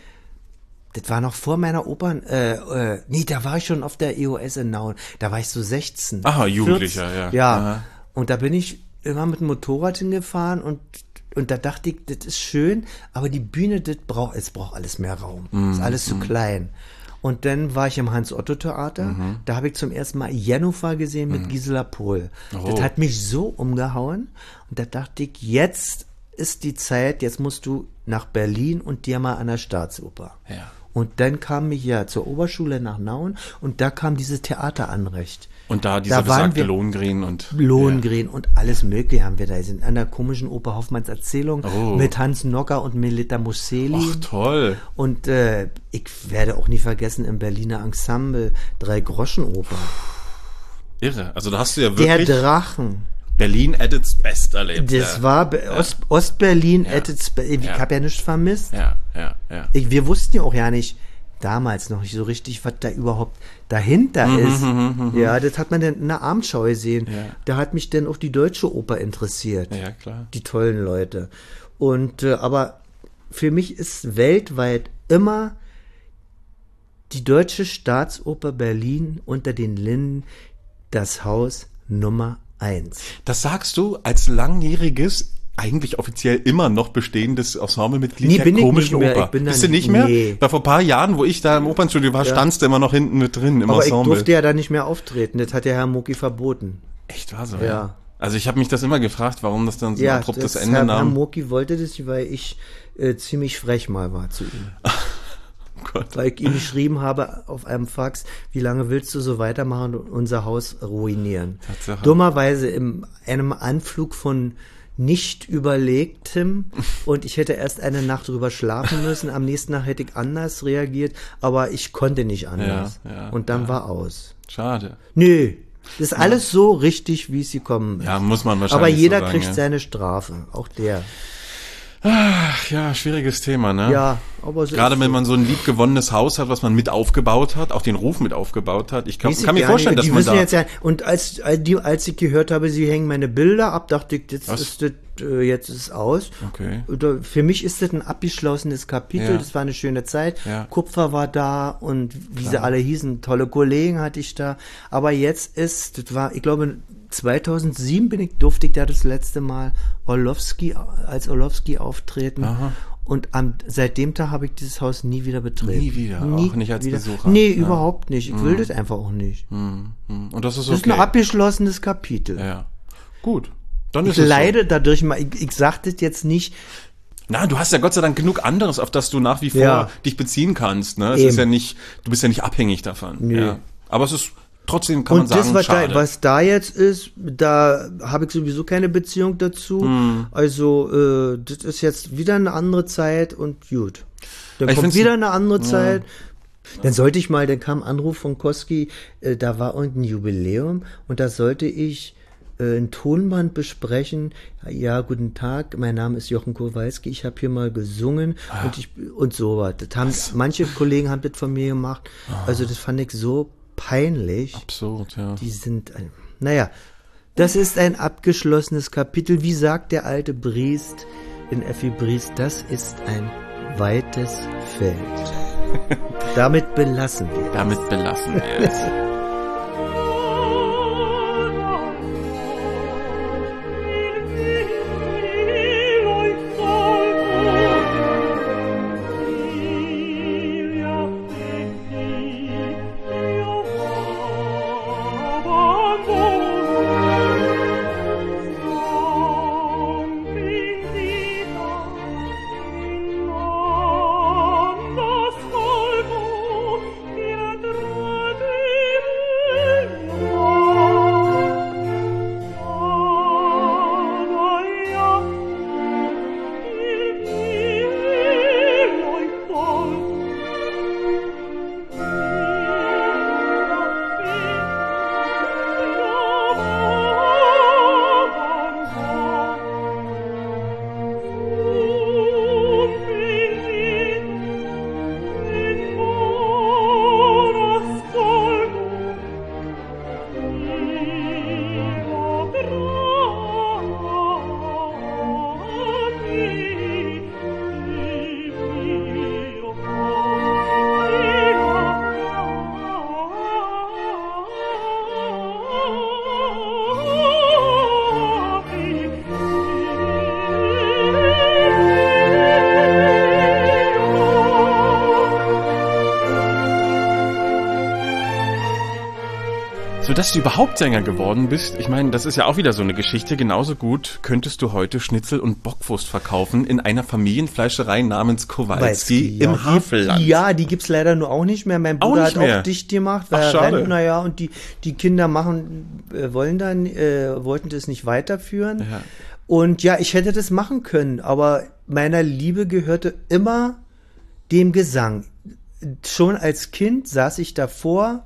Das war noch vor meiner Opern, äh, äh, nee, da war ich schon auf der E O S in Nauen. Da war ich so sechzehn. Aha, Jugendlicher, vierzehn. ja. Ja. Aha. Und da bin ich immer mit dem Motorrad hingefahren und und da dachte ich, das ist schön, aber die Bühne, das braucht, es braucht alles mehr Raum. Mhm. Ist alles zu klein. Und dann war ich im Hans-Otto-Theater. Mhm. Da habe ich zum ersten Mal Jennifer gesehen mit Gisela Pohl. Oh. Das hat mich so umgehauen. Und da dachte ich, jetzt ist die Zeit, jetzt musst du nach Berlin und dir mal an der Staatsoper. Ja. Und dann kam ich ja zur Oberschule nach Nauen und da kam dieses Theateranrecht. Und da dieser Da waren besagte wir- Lohengrin und Lohengrin und alles Mögliche haben wir da. Wir sind an der komischen Oper Hoffmanns Erzählung Oh. mit Hans Nocker und Melita Musseli. Ach toll. Und äh, ich werde auch nie vergessen, im Berliner Ensemble Drei-Groschen-Oper. Irre. Also da hast du ja Der wirklich Drachen. Berlin at its best erlebt. Das ja. war Be- Ost, Ostberlin. Ja. at its be- Ich Ja. habe ja nichts vermisst. Ja, ja, ja. Ich, wir wussten ja auch ja nicht, damals noch nicht so richtig, was da überhaupt dahinter ist. Ja, das hat man dann in der Abendschau gesehen. Ja. Da hat mich dann auch die Deutsche Oper interessiert. Ja, klar. Die tollen Leute. Und äh, aber für mich ist weltweit immer die Deutsche Staatsoper Berlin unter den Linden das Haus Nummer eins. Das sagst du als langjähriges, eigentlich offiziell immer noch bestehendes Ensemblemitglied Nee, der bin ich komischen nicht mehr. Oper. Ich bin da Bist du nicht- nicht mehr? nee. Da vor ein paar Jahren, wo ich da im Opernstudio war, Ja. standst du immer noch hinten mit drin im Aber ich Ensemble. durfte ja da nicht mehr auftreten. Das hat ja Herr Mucki verboten. Echt, war so? Ja. Also ich habe mich das immer gefragt, warum das dann so Ja, ein abruptes das Ende Herr, Herr nahm. Mucki wollte das, weil ich äh, ziemlich frech mal war zu ihm. Oh Gott. Weil ich ihm geschrieben habe auf einem Fax, wie lange willst du so weitermachen und unser Haus ruinieren? Tatsache. Dummerweise in einem Anflug von nicht überlegtem und ich hätte erst eine Nacht drüber schlafen müssen. Am nächsten Tag hätte ich anders reagiert, aber ich konnte nicht anders. Ja, ja, und dann ja. war aus. Schade. Nö, das ist alles so richtig, wie es gekommen ist. Ja, muss man wahrscheinlich aber jeder so sagen, kriegt ja. seine Strafe, auch der. Ach ja, schwieriges Thema, ne? Ja, aber so Gerade ist wenn so. man so ein liebgewonnenes Haus hat, was man mit aufgebaut hat, auch den Ruf mit aufgebaut hat. Ich kann, Weiß ich kann mir gar vorstellen, nicht. dass die man wissen da... jetzt ja, und als, als, die, als ich gehört habe, sie hängen meine Bilder ab, dachte ich, jetzt Was? ist das, äh, jetzt ist es aus. Okay. Oder für mich ist das ein abgeschlossenes Kapitel, Ja. das war eine schöne Zeit. Ja. Kupfer war da und wie sie alle hießen, tolle Kollegen hatte ich da. Aber jetzt ist, das war, ich glaube, zweitausendsieben bin ich, durfte ich da das letzte Mal Orlowski, als Orlowski auftreten. Aha. Und am, seit dem Tag habe ich dieses Haus nie wieder betreten. Nie wieder, auch nicht als Besucher. Nee, Ja. überhaupt nicht. Ich will das einfach auch nicht. Hm, hm. Und das ist Das ist okay. ein abgeschlossenes Kapitel. Ja. Gut. Dann Ich ist es so. leide dadurch mal, ich, ich sag das jetzt nicht, Na, du hast ja Gott sei Dank genug anderes, auf das du nach wie vor Ja. dich beziehen kannst. Ne? Es Eben. ist ja nicht, du bist ja nicht abhängig davon. Nö. Ja. Aber es ist trotzdem, kann und man das, sagen, was da, schade. was da jetzt ist, da habe ich sowieso keine Beziehung dazu. Hm. Also, äh, das ist jetzt wieder eine andere Zeit und gut. Dann Ich kommt find's- wieder eine andere Zeit. Dann sollte ich mal, dann kam ein Anruf von Koski, äh, da war irgendein Jubiläum und da sollte ich äh, ein Tonband besprechen. Ja, guten Tag, mein Name ist Jochen Kowalski, ich habe hier mal gesungen und ich und sowas. Das haben manche Kollegen haben das von mir gemacht. Also das fand ich so peinlich. Absurd, ja. Die sind, ein, naja, das ist ein abgeschlossenes Kapitel. Wie sagt der alte Briest in Effi Briest, das ist ein weites Feld. Damit belassen wir es. Damit belassen wir es. So, dass du überhaupt Sänger geworden bist, ich meine, das ist ja auch wieder so eine Geschichte. Genauso gut könntest du heute Schnitzel und Bockwurst verkaufen in einer Familienfleischerei namens Kowalski ja. im Havelland. Ja, die gibt's leider nur auch nicht mehr. Mein Auch Bruder nicht hat mehr? auch dicht gemacht, Ach, weil er schade. Rentner, ja, und die, die Kinder machen, äh, wollen dann, äh, wollten das nicht weiterführen. Ja. Und ja, ich hätte das machen können, aber meiner Liebe gehörte immer dem Gesang. Schon als Kind saß ich davor,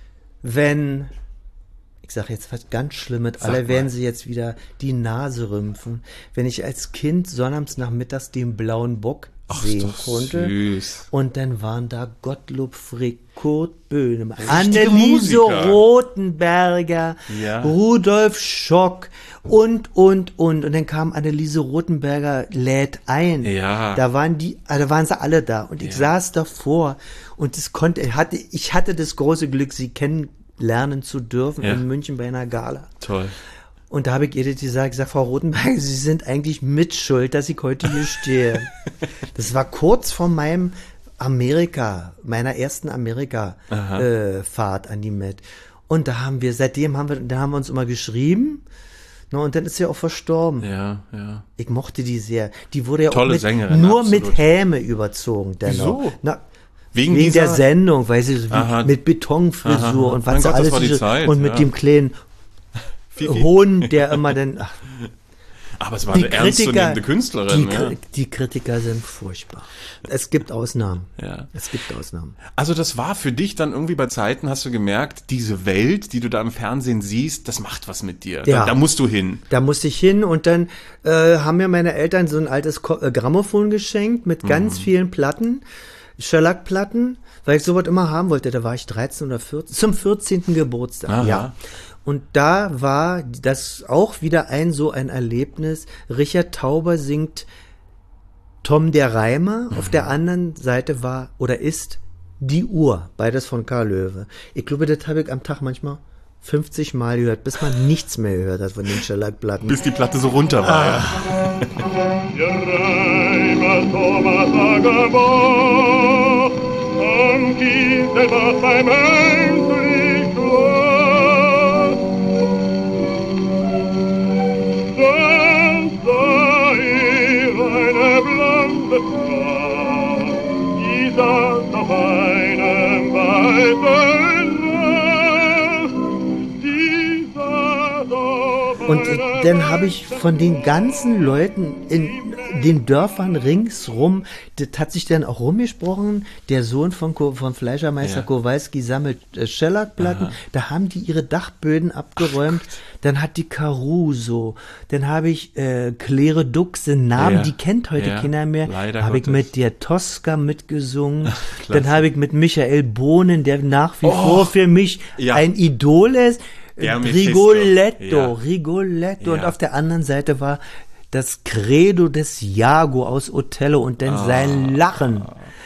wenn, ich sage jetzt was ganz Schlimmes, Sag alle mal. werden sie jetzt wieder die Nase rümpfen, wenn ich als Kind sonnabends nachmittags den blauen Bock Ach, ist sehen doch konnte. süß. Und dann waren da Gottlob Frick, Kurt Böhnemann, Richtige Anneliese Musiker. Rothenberger, Ja. Rudolf Schock und, und, und. Und dann kam Anneliese Rothenberger, lädt ein. Ja. Da waren die, ah, da waren sie alle da. Und ich saß davor und das konnte, hatte, ich hatte das große Glück, sie kennenlernen zu dürfen Ja. in München bei einer Gala. Toll. Und da habe ich ihr das gesagt, ich sag, Frau Rothenberger, Sie sind eigentlich mitschuld, dass ich heute hier stehe. Das war kurz vor meinem Amerika, meiner ersten Amerika-Fahrt an die Met. Und da haben wir, seitdem haben wir, da haben wir uns immer geschrieben. Na, und dann ist sie auch verstorben. Ja, ja. Ich mochte die sehr. Die wurde ja Tolle auch mit, Sängerin, nur absolut. mit Häme überzogen. Dennoch. Wieso? Na, Wegen wegen dieser- der Sendung, weil sie so wie Aha. mit Betonfrisur Aha. und Mein was da Gott, das alles war die so- Zeit, und mit ja. dem kleinen Fifi. Hohn, der immer dann, ach, Aber es war die eine Kritiker, ernstzunehmende Künstlerin. die, ja. Kri- die Kritiker sind furchtbar. Es gibt Ausnahmen. Ja. Es gibt Ausnahmen. Also das war für dich dann irgendwie bei Zeiten, hast du gemerkt, diese Welt, die du da im Fernsehen siehst, das macht was mit dir. Ja. Da, da musst du hin. Da musste ich hin und dann äh, haben mir meine Eltern so ein altes Ko äh, Grammophon geschenkt mit ganz Mhm. vielen Platten, Shellac-Platten, weil ich sowas immer haben wollte. Da war ich dreizehn oder vierzehn, zum vierzehnten Geburtstag. Aha. Ja. Und da war das auch wieder ein so ein Erlebnis. Richard Tauber singt Tom der Reimer. Mhm. Auf der anderen Seite war oder ist Die Uhr, beides von Karl Löwe. Ich glaube, das habe ich am Tag manchmal fünfzig Mal gehört, bis man nichts mehr gehört hat von den Shellac-Platten. Bis die Platte so runter war. Ja. Der Reimer Thomas Agerbock am Kieselbach beim Hänflich Schloss. Und äh, dann habe ich von den ganzen Leuten in den Dörfern ringsrum, das hat sich dann auch rumgesprochen, der Sohn von, Ko, von Fleischermeister Ja. Kowalski sammelt äh, Schellackplatten, Aha. da haben die ihre Dachböden abgeräumt, dann hat die Caruso, dann habe ich äh, Claire Dux, einen Namen, Ja. die kennt heute Ja. keiner mehr, Leider habe ich Gottes. mit der Tosca mitgesungen, Klasse. dann habe ich mit Michael Bohnen, der nach wie Oh. vor für mich Ja. ein Idol ist, Der Mephisto. Rigoletto, Ja. Rigoletto. Und Ja. auf der anderen Seite war das Credo des Iago aus Othello und dann Ah. sein Lachen.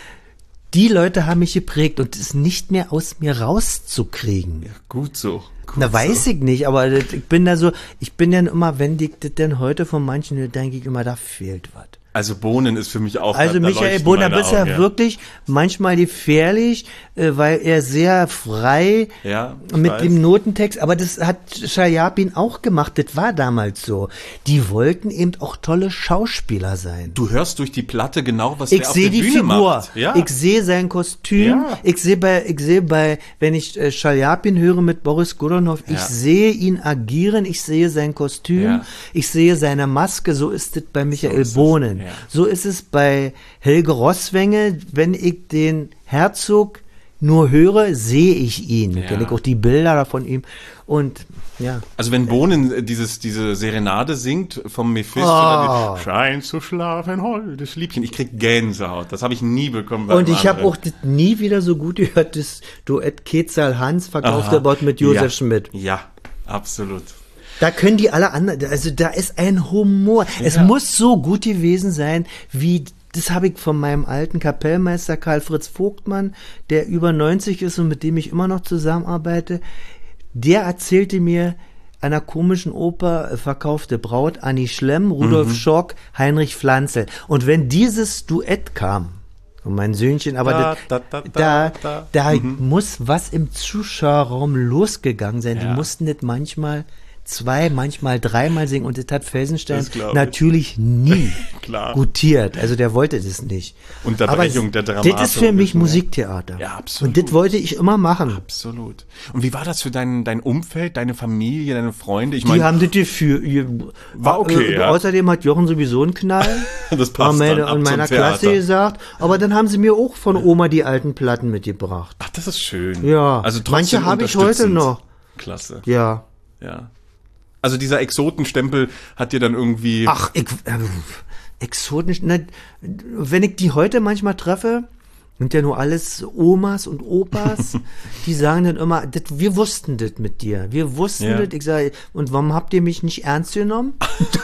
Die Leute haben mich geprägt und es ist nicht mehr aus mir rauszukriegen. Gut so. Gut Na, weiß so. ich nicht, aber das, ich bin da so, ich bin dann immer, wenn ich das denn heute von manchen höre, denke ich immer, da fehlt was. Also Bohnen ist für mich auch. Also da, da Michael leuchten Bohnen, da meine bist ja Augen, wirklich manchmal gefährlich, äh, weil er sehr frei Ja, ich mit weiß. dem Notentext, aber das hat Schajapin auch gemacht, das war damals so. Die wollten eben auch tolle Schauspieler sein. Du hörst durch die Platte genau, was Ich der auf sehe der die Bühne Figur, macht. Ja. ich sehe sein Kostüm, Ja. ich sehe bei, ich sehe bei, wenn ich äh, Schaljapin höre mit Boris Godunov, ich Ja. sehe ihn agieren, ich sehe sein Kostüm, Ja. ich sehe seine Maske, so ist es bei Michael ist es, Bohnen. ja. So ist es bei Helge Rosswenge, wenn ich den Herzog nur höre, sehe ich ihn. Ja. Kenne ich auch die Bilder von ihm und ja. Also wenn Bohnen dieses, diese Serenade singt vom Mephisto, Oh. dann Schein zu schlafen, holdes Liebchen. Ich krieg Gänsehaut. Das habe ich nie bekommen. bei Und einem ich habe anderen. auch das nie wieder so gut gehört, das Duett Ketzal Hans verkaufte Aha. Wort mit Josef ja. Schmidt. Ja, absolut. Da können die alle anderen, also da ist ein Humor. Es Ja. muss so gut gewesen sein, wie, das habe ich von meinem alten Kapellmeister Karl Fritz Vogtmann, der über neunzig ist und mit dem ich immer noch zusammenarbeite. Der erzählte mir einer komischen Oper äh, Verkaufte Braut, Annie Schlemm, Rudolf Mhm. Schork, Heinrich Pflanzel. Und wenn dieses Duett kam, und mein Söhnchen, aber Da, das, da, da, da, da, da, da. muss was im Zuschauerraum losgegangen sein. Die Ja. mussten das manchmal zwei, manchmal dreimal singen und das hat Felsenstein Das glaub ich. natürlich nie Klar. gutiert. Also der wollte das nicht. Unterbrechung Aber der Das Dramatik ist für mich ist, ne? Musiktheater. Ja, absolut. Und das wollte ich immer machen. Absolut. Und wie war das für dein, dein Umfeld, deine Familie, deine Freunde? Ich Die meine, haben das Gefühl. War okay, äh, ja. Außerdem hat Jochen sowieso einen Knall. das War passt meine, dann ab in zum meiner Theater. Klasse gesagt. Aber dann haben sie mir auch von Oma die alten Platten mitgebracht. Ach, das ist schön. Ja. Also trotzdem Manche habe ich heute unterstützend. noch. Klasse. Ja. Ja. Also dieser Exotenstempel hat dir dann irgendwie. Ach, ich, äh, exotisch. Ne, wenn ich die heute manchmal treffe, sind ja nur alles Omas und Opas, die sagen dann immer, das, wir wussten das mit dir. Wir wussten Ja. das. Ich sage, und warum habt ihr mich nicht ernst genommen?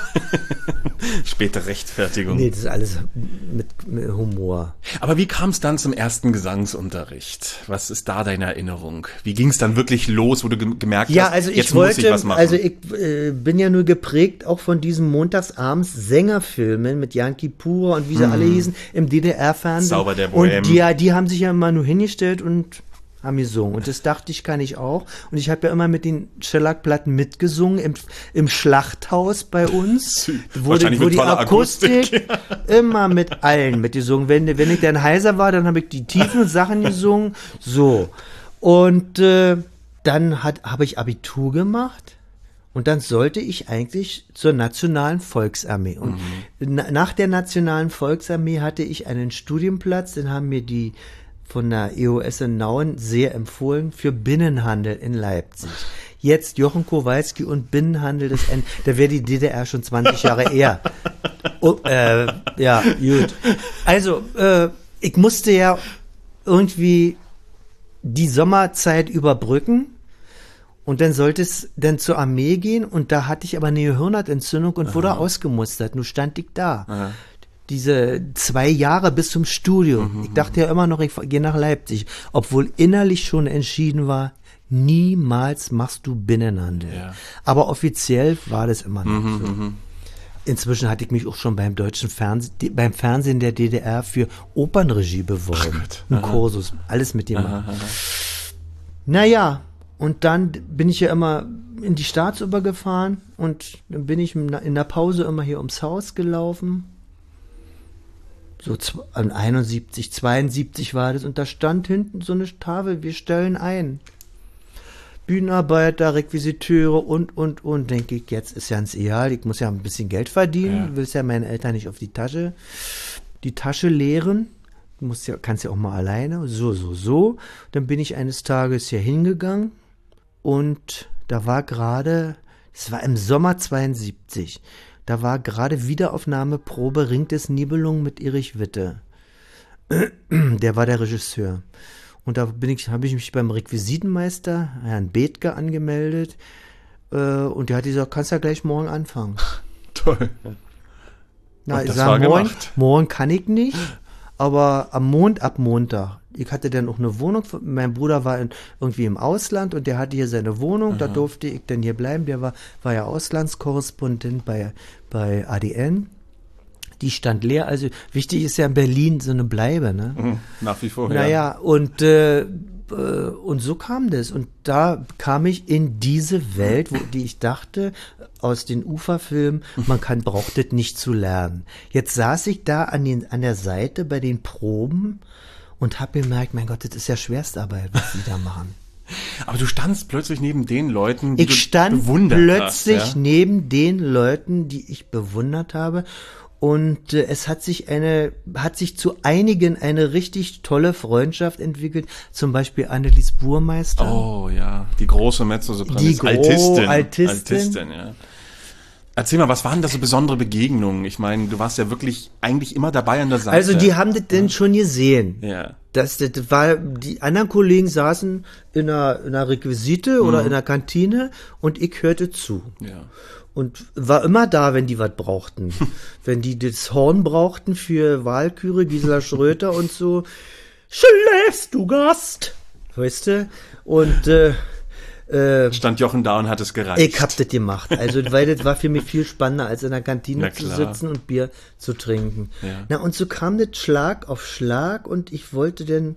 Späte Rechtfertigung. Nee, das ist alles mit, mit Humor. Aber wie kam es dann zum ersten Gesangsunterricht? Was ist da deine Erinnerung? Wie ging es dann wirklich los, wo du ge- gemerkt Ja, hast, also ich jetzt wollte, muss ich was machen? also ich äh, bin ja nur geprägt auch von diesen montagsabends Sängerfilmen mit Jan Kipura und wie sie alle hießen im D D R-Fernsehen. Zauber der Bohème. Und die, die haben sich ja immer nur hingestellt und haben gesungen. Und das dachte ich, kann ich auch. Und ich habe ja immer mit den Schellackplatten mitgesungen im, im Schlachthaus bei uns. Wo, die, Wahrscheinlich wo mit die toller Akustik, Akustik. immer mit allen mitgesungen. Wenn, wenn ich dann heiser war, dann habe ich die tiefen Sachen gesungen. So. Und äh, dann hat habe ich Abitur gemacht. Und dann sollte ich eigentlich zur Nationalen Volksarmee. Und Mhm. na, nach der Nationalen Volksarmee hatte ich einen Studienplatz, den haben mir die von der E O S in Nauen sehr empfohlen für Binnenhandel in Leipzig. Jetzt Jochen Kowalski und Binnenhandel, das ein, da wäre die D D R schon zwanzig Jahre eher. Oh, äh, ja, gut. Also, äh, ich musste ja irgendwie die Sommerzeit überbrücken. Und dann sollte es dann zur Armee gehen und da hatte ich aber eine Gehirnhautentzündung und wurde ausgemustert. Nun stand ich da. Aha. Diese zwei Jahre bis zum Studium. Ich dachte ja immer noch, ich gehe nach Leipzig. Obwohl innerlich schon entschieden war, niemals machst du Binnenhandel. Ja. Aber offiziell war das immer noch so. Inzwischen hatte ich mich auch schon beim deutschen Fernsehen, beim Fernsehen der D D R für Opernregie beworben. Gott. Ein Kursus, alles mit dem. Naja, und dann bin ich ja immer in die Staatsoper gefahren und dann bin ich in der Pause immer hier ums Haus gelaufen. So an einundsiebzig, zweiundsiebzig war das und da stand hinten so eine Tafel, wir stellen ein. Bühnenarbeiter, Requisiteure und, und, und. Denke ich, jetzt ist ja ganz egal, ich muss ja ein bisschen Geld verdienen, Ja. willst ja meinen Eltern nicht auf die Tasche, die Tasche leeren. Du musst ja, kannst ja auch mal alleine, so, so, so. Dann bin ich eines Tages hier hingegangen und da war gerade, es war im Sommer zweiundsiebzig, da war gerade Wiederaufnahmeprobe Ring des Nibelungen mit Erich Witte. Der war der Regisseur. Und da bin ich, habe ich mich beim Requisitenmeister, Herrn Bethke, angemeldet. Äh, und der hat gesagt, kannst ja gleich morgen anfangen. Toll. Na, Und ich das sag, war morgen, gemacht. morgen kann ich nicht, aber am Mond, ab Montag. Ich hatte dann auch eine Wohnung, mein Bruder war in, irgendwie im Ausland und der hatte hier seine Wohnung, da durfte ich dann hier bleiben, der war, war ja Auslandskorrespondent bei, bei A D N. Die stand leer, also wichtig ist ja in Berlin so eine Bleibe, ne? Mhm, nach wie vor, Naja, und, äh, äh, und so kam das. Und da kam ich in diese Welt, wo, die ich dachte, aus den Uferfilmen, man kann, braucht das nicht zu lernen. Jetzt saß ich da an, den, an der Seite bei den Proben und habe gemerkt, mein Gott, das ist ja Schwerstarbeit, was die da machen. Aber du standst plötzlich neben den Leuten, die Ich du stand bewundert plötzlich hast, ja? neben den Leuten, die ich bewundert habe. Und äh, es hat sich eine, hat sich zu einigen eine richtig tolle Freundschaft entwickelt. Zum Beispiel Annelies Burmeister. Oh ja, die große Mezzosopranistin. Die gro- Altistin. Altistin. Altistin, ja. Erzähl mal, was waren das so besondere Begegnungen? Ich meine, du warst ja wirklich eigentlich immer dabei an der Seite. Also die haben das denn schon gesehen. Ja. Das, das war, die anderen Kollegen saßen in einer, in einer Requisite oder in einer Kantine und ich hörte zu. Ja. Und war immer da, wenn die was brauchten. Wenn die das Horn brauchten für Walküre, Gisela Schröter und so. Schläfst du, Gast? Weißt du? Und äh, äh, Stand Jochen da und hat es gereicht. ich hab das gemacht. Also, weil das war für mich viel spannender, als in der Kantine Na zu klar. sitzen und Bier zu trinken. Ja. Na, und so kam das Schlag auf Schlag und ich wollte dann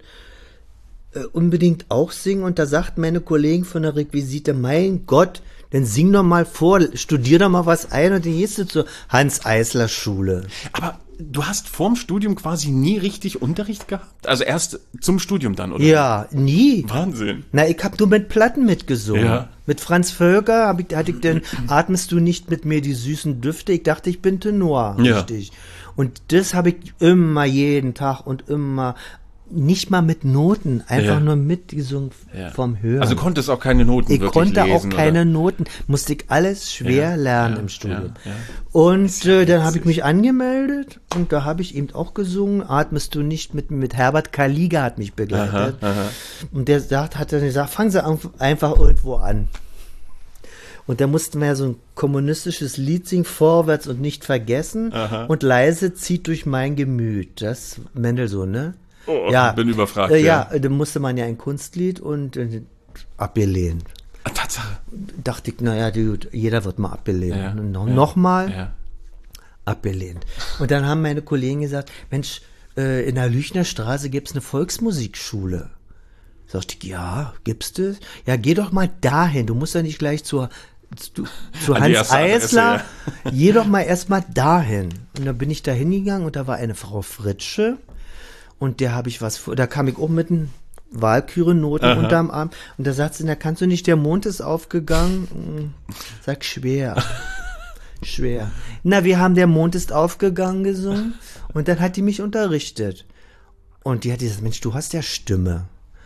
äh, unbedingt auch singen und da sagten meine Kollegen von der Requisite, mein Gott, dann sing doch mal vor, studier doch mal was ein und dann gehst du zur Hans-Eisler-Schule. Aber du hast vorm Studium quasi nie richtig Unterricht gehabt? Also erst zum Studium dann, oder? Ja, nie. Wahnsinn. Na, ich hab nur mit Platten mitgesungen. Ja. Mit Franz Völker hab ich, hatte ich denn, atmest du nicht mit mir die süßen Düfte? Ich dachte, ich bin Tenor. Ja. Richtig. Und das habe ich immer jeden Tag und immer, nicht mal mit Noten, einfach Ja. nur mitgesungen Ja. vom Hören. Also du konntest auch keine Noten Ich wirklich konnte lesen, auch keine oder? Noten, musste ich alles schwer Ja, lernen ja, im Studium. ja, ja. Und äh, dann habe ich mich angemeldet und da habe ich eben auch gesungen, atmest du nicht mit mit Herbert Kaliga hat mich begleitet. Aha, aha. Und der sagt, hat dann gesagt, fangen Sie an- einfach irgendwo an. Und da mussten wir ja so ein kommunistisches Lied singen, vorwärts und nicht vergessen Aha. und leise zieht durch mein Gemüt. Das Mendelssohn, ne? Oh, ja. bin überfragt. Äh, ja, da musste man ja ein Kunstlied und äh, abgelehnt. Ah, Tatsache. Dachte ich, naja, gut, jeder wird mal abgelehnt. Ja, Und no, ja, Nochmal Ja. abgelehnt. Und dann haben meine Kollegen gesagt, Mensch, äh, in der Lüchner Straße gibt's eine Volksmusikschule. Sagte ich, ja, gibt's das? Ja, geh doch mal dahin. Du musst ja nicht gleich zur, zu, zu An die Hans erste Adresse, Eisler. Geh doch mal erstmal dahin. Und dann bin ich da hingegangen und da war eine Frau Fritsche. Und der habe ich was vor, da kam ich auch mit den Walküre-Noten Aha. unterm Arm. Und da sagt sie, na, kannst du nicht, der Mond ist aufgegangen? Hm, Sag, schwer. Schwer. Na, wir haben der Mond ist aufgegangen gesungen. Und dann hat die mich unterrichtet. Und die hat gesagt, Mensch, du hast ja Stimme.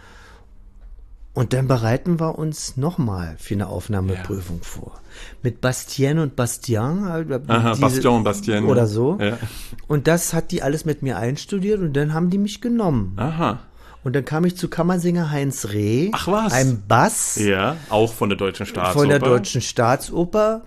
Und dann bereiten wir uns nochmal für eine Aufnahmeprüfung vor. Mit Bastien und Bastien. äh, Aha, diese- Bastion und Bastien. Oder so. Ja. Und das hat die alles mit mir einstudiert und dann haben die mich genommen. Aha. Und dann kam ich zu Kammersänger Heinz Reh. Ach was. Einem Bass Ja, auch von der Deutschen Staatsoper. von der Deutschen Staatsoper.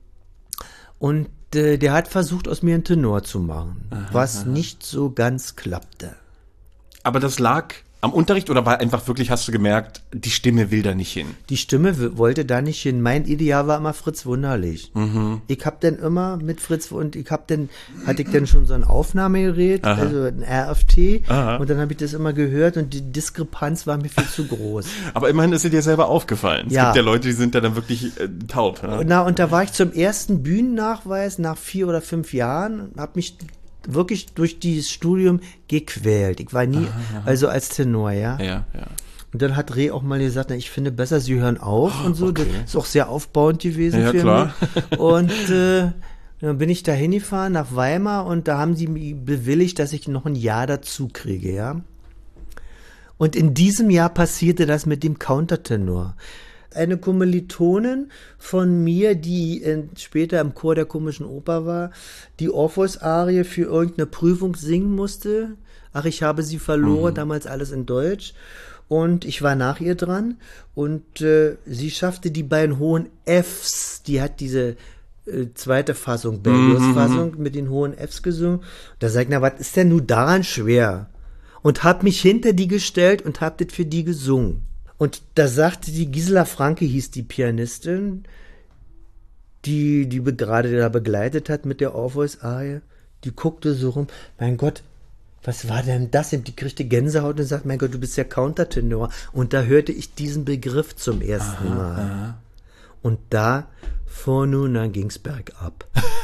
Und äh, der hat versucht, aus mir einen Tenor zu machen, was nicht so ganz klappte. Aber das lag am Unterricht oder war einfach wirklich, hast du gemerkt, die Stimme will da nicht hin? Die Stimme w- wollte da nicht hin. Mein Ideal war immer Fritz Wunderlich. Mhm. Ich hab dann immer mit Fritz und ich hab dann, hatte ich dann schon so ein Aufnahmegerät, Aha. also ein R F T. Aha. Und dann habe ich das immer gehört und die Diskrepanz war mir viel zu groß. Aber immerhin ist sie dir selber aufgefallen. Es Ja. gibt ja Leute, die sind da dann wirklich äh, taub. Ne? Na, und da war ich zum ersten Bühnennachweis nach vier oder fünf Jahren, habe mich wirklich durch dieses Studium gequält. Ich war nie, also als Tenor, ja. Ja, ja. Und dann hat Reh auch mal gesagt, na, ich finde besser, Sie hören auf Oh, und so. okay. Das ist auch sehr aufbauend gewesen Ja, für klar. mich. Und äh, dann bin ich da hingefahren nach Weimar und da haben sie mir bewilligt, dass ich noch ein Jahr dazu kriege, ja. Und in diesem Jahr passierte das mit dem Countertenor. Eine Kommilitonin von mir, die äh, später im Chor der Komischen Oper war, die Orpheus-Arie für irgendeine Prüfung singen musste. Ach, ich habe sie verloren, mhm. damals alles in Deutsch. Und ich war nach ihr dran und äh, sie schaffte die beiden hohen Fs, die hat diese äh, zweite Fassung, Berlioz mhm. Fassung mit den hohen Fs gesungen. Da sag ich, na, was ist denn nun daran schwer? Und hab mich hinter die gestellt und hab das für die gesungen. Und da sagte die, Gisela Franke hieß die Pianistin, die die gerade da begleitet hat mit der Orpheus-Arie, die guckte so rum, mein Gott, was war denn das? Die kriegte Gänsehaut und sagt, mein Gott, du bist ja Countertenor. Und da hörte ich diesen Begriff zum ersten aha, Mal. Aha. Und da, von nun an ging's bergab.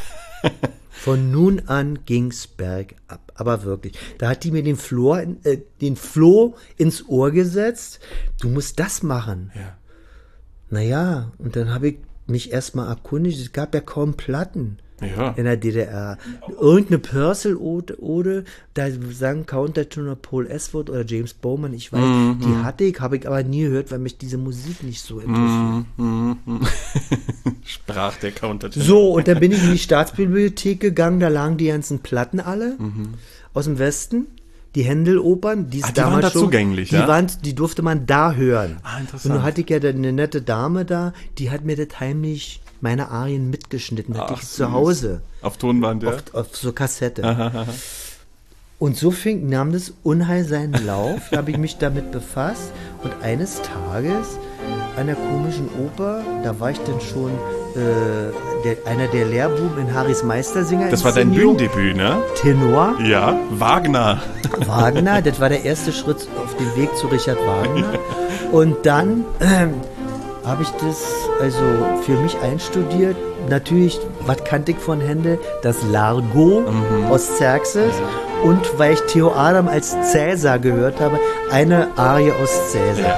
Von nun an ging's bergab. Aber wirklich. Da hat die mir den Floh, äh, den Floh ins Ohr gesetzt. Du musst das machen. Ja. Naja, und dann habe ich mich erstmal erkundigt. Es gab ja kaum Platten. Ja. In der D D R. Irgendeine Purcell-Ode, da sang Countertenor Paul Ellsworth oder James Bowman, ich weiß, mm, die mm. hatte ich, habe ich aber nie gehört, weil mich diese Musik nicht so interessiert. Mm, mm. Sprach der Countertenor. So, und dann bin ich in die Staatsbibliothek gegangen, da lagen die ganzen Platten alle mhm. aus dem Westen. Die Händel-Opern, die, ah, die waren da schon, zugänglich, die ja? Waren, die durfte man da hören. Ah, interessant. Und nun hatte ich ja eine nette Dame da, die hat mir das heimlich meine Arien mitgeschnitten, hatte Ach, ich zu Hause. Auf Tonband, ja? Auf, auf so Kassette. Aha, aha. Und so fing, nahm das Unheil seinen Lauf, da habe ich mich damit befasst und eines Tages an der Komischen Oper, da war ich dann schon äh, der, einer der Lehrbuben in Harrys Meistersinger. Das war dein Bühnendebüt, ne? Tenor. Ja, Wagner. Wagner, das war der erste Schritt auf dem Weg zu Richard Wagner. Und dann äh, habe ich das also für mich einstudiert. Natürlich, was kannte ich von Händel? Das Largo mhm. aus Xerxes. Und weil ich Theo Adam als Cäsar gehört habe, eine Arie aus Cäsar. Ja.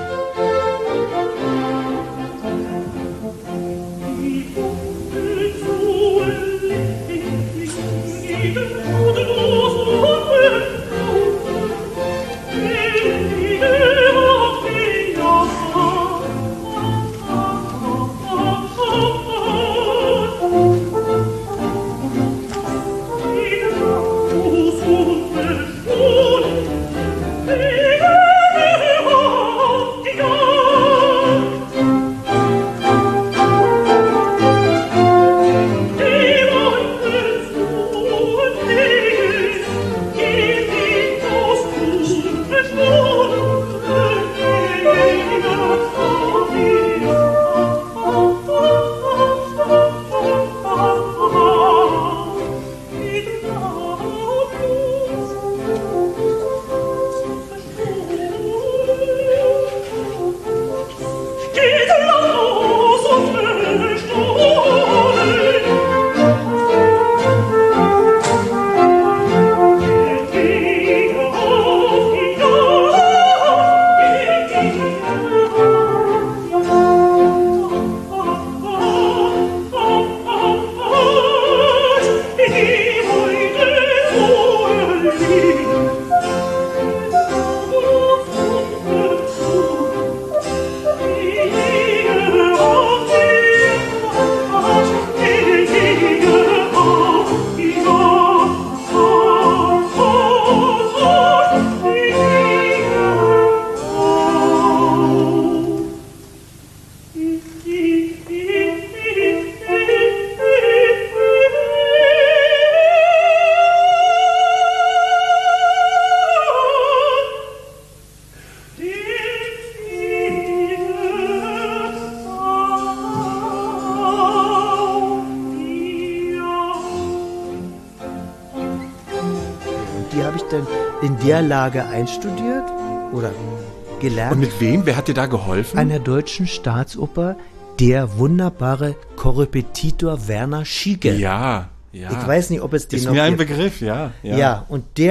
In der Lage einstudiert oder gelernt. Und mit wem? Wer hat dir da geholfen? An der Deutschen Staatsoper der wunderbare Korrepetitor Werner Schieke. Ja, ja. Ich weiß nicht, ob es den Ist noch mir ein gibt. Begriff, ja, ja. Ja, und der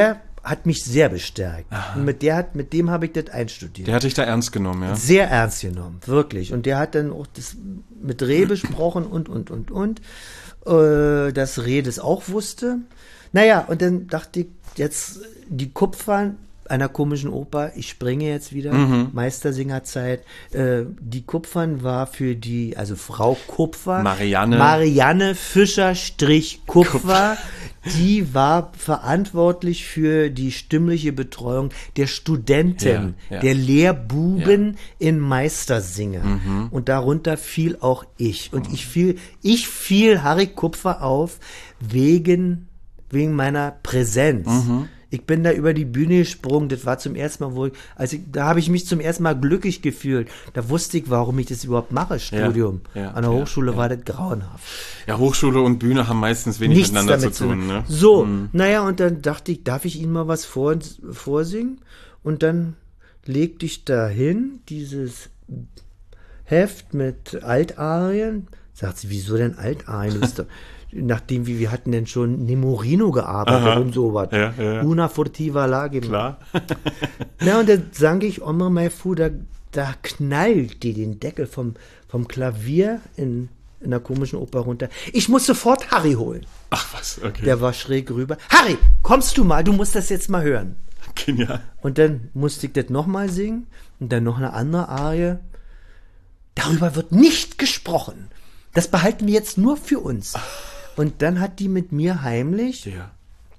hat mich sehr bestärkt. Und mit der hat, mit dem habe ich das einstudiert. Der hat dich da ernst genommen, ja? Sehr ernst genommen, wirklich. Und der hat dann auch das mit Reh besprochen und, und, und, und. Äh, dass Reh das auch wusste. Naja, und dann dachte ich, jetzt die Kupfer einer komischen Oper, ich springe jetzt wieder, mhm. Meistersingerzeit. Äh, die Kupfern war für die, also Frau Kupfer, Marianne, Marianne Fischer-Kupfer, die war verantwortlich für die stimmliche Betreuung der Studenten, ja, ja. der Lehrbuben ja. in Meistersinger. Mhm. Und darunter fiel auch ich. Und mhm. ich fiel, ich fiel Harry Kupfer auf wegen, wegen meiner Präsenz. Mhm. Ich bin da über die Bühne gesprungen, das war zum ersten Mal, wo ich, also ich, da habe ich mich zum ersten Mal glücklich gefühlt. Da wusste ich, warum ich das überhaupt mache, Studium. Ja, ja, An der Hochschule ja, war das grauenhaft. Ja, Hochschule und Bühne haben meistens wenig Nichts miteinander zu tun. Ne? So, hm. naja, und dann dachte ich, darf ich Ihnen mal was vor, vorsingen? Und dann legte ich da hin, dieses Heft mit Altarien. Sagt sie, wieso denn Altarien? Nachdem wir, wir hatten denn schon Nemorino gearbeitet Aha. und sowas. Ja, ja, ja. Una furtiva lage. Klar. Na, und dann sang ich Ombre mai fu, da, da knallt die den Deckel vom, vom Klavier in, in der komischen Oper runter. Ich muss sofort Harry holen. Ach was, okay. Der war schräg rüber. Harry, kommst du mal, du musst das jetzt mal hören. Genial. Und dann musste ich das nochmal singen und dann noch eine andere Arie. Darüber wird nicht gesprochen. Das behalten wir jetzt nur für uns. Und dann hat die mit mir heimlich ja.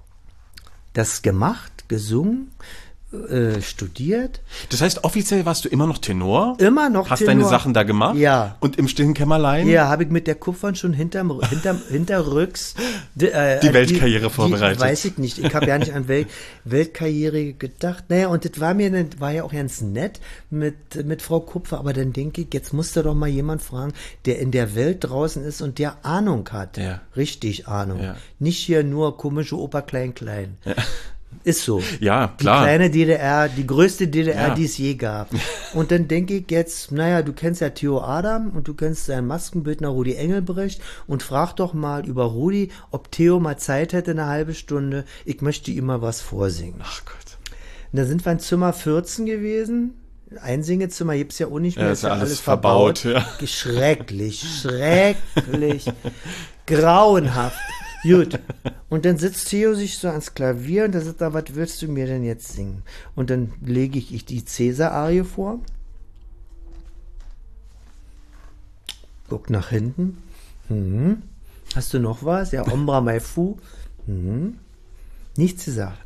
das gemacht, gesungen, äh, studiert. Das heißt, offiziell warst du immer noch Tenor? Immer noch Hast Tenor. deine Sachen da gemacht? Ja. Und im stillen Kämmerlein? Ja, habe ich mit der Kupfern schon hinterm, hinterm, hinterrücks die, äh, die Weltkarriere die, vorbereitet. Die, weiß ich nicht. Ich habe ja nicht an Welt, Weltkarriere gedacht. Naja, und das war mir, war ja auch ganz nett mit, mit Frau Kupfer. Aber dann denke ich, jetzt muss da doch mal jemand fragen, der in der Welt draußen ist und der Ahnung hat. Ja. Richtig Ahnung. Ja. Nicht hier nur komische Oper klein klein. Ja. Ist so. Ja, klar. Die kleine D D R, die größte D D R, ja. die es je gab. Und dann denke ich jetzt, naja, du kennst ja Theo Adam und du kennst seinen Maskenbildner Rudi Engelbrecht und frag doch mal über Rudi, ob Theo mal Zeit hätte, eine halbe Stunde. Ich möchte ihm mal was vorsingen. Ach Gott. Und da sind wir in Zimmer vierzehn gewesen. Einsingezimmer gibt's ja auch nicht mehr. Ja, ist ja alles, alles verbaut. verbaut. Ja. Schrecklich, schrecklich, grauenhaft. Gut. Und dann sitzt Theo sich so ans Klavier und da sagt er, was willst du mir denn jetzt singen? Und dann lege ich, ich die Cäsar-Arie vor. Guck nach hinten. Mhm. Hast du noch was? Ja, Ombre mai fu. Mhm. Nichts gesagt.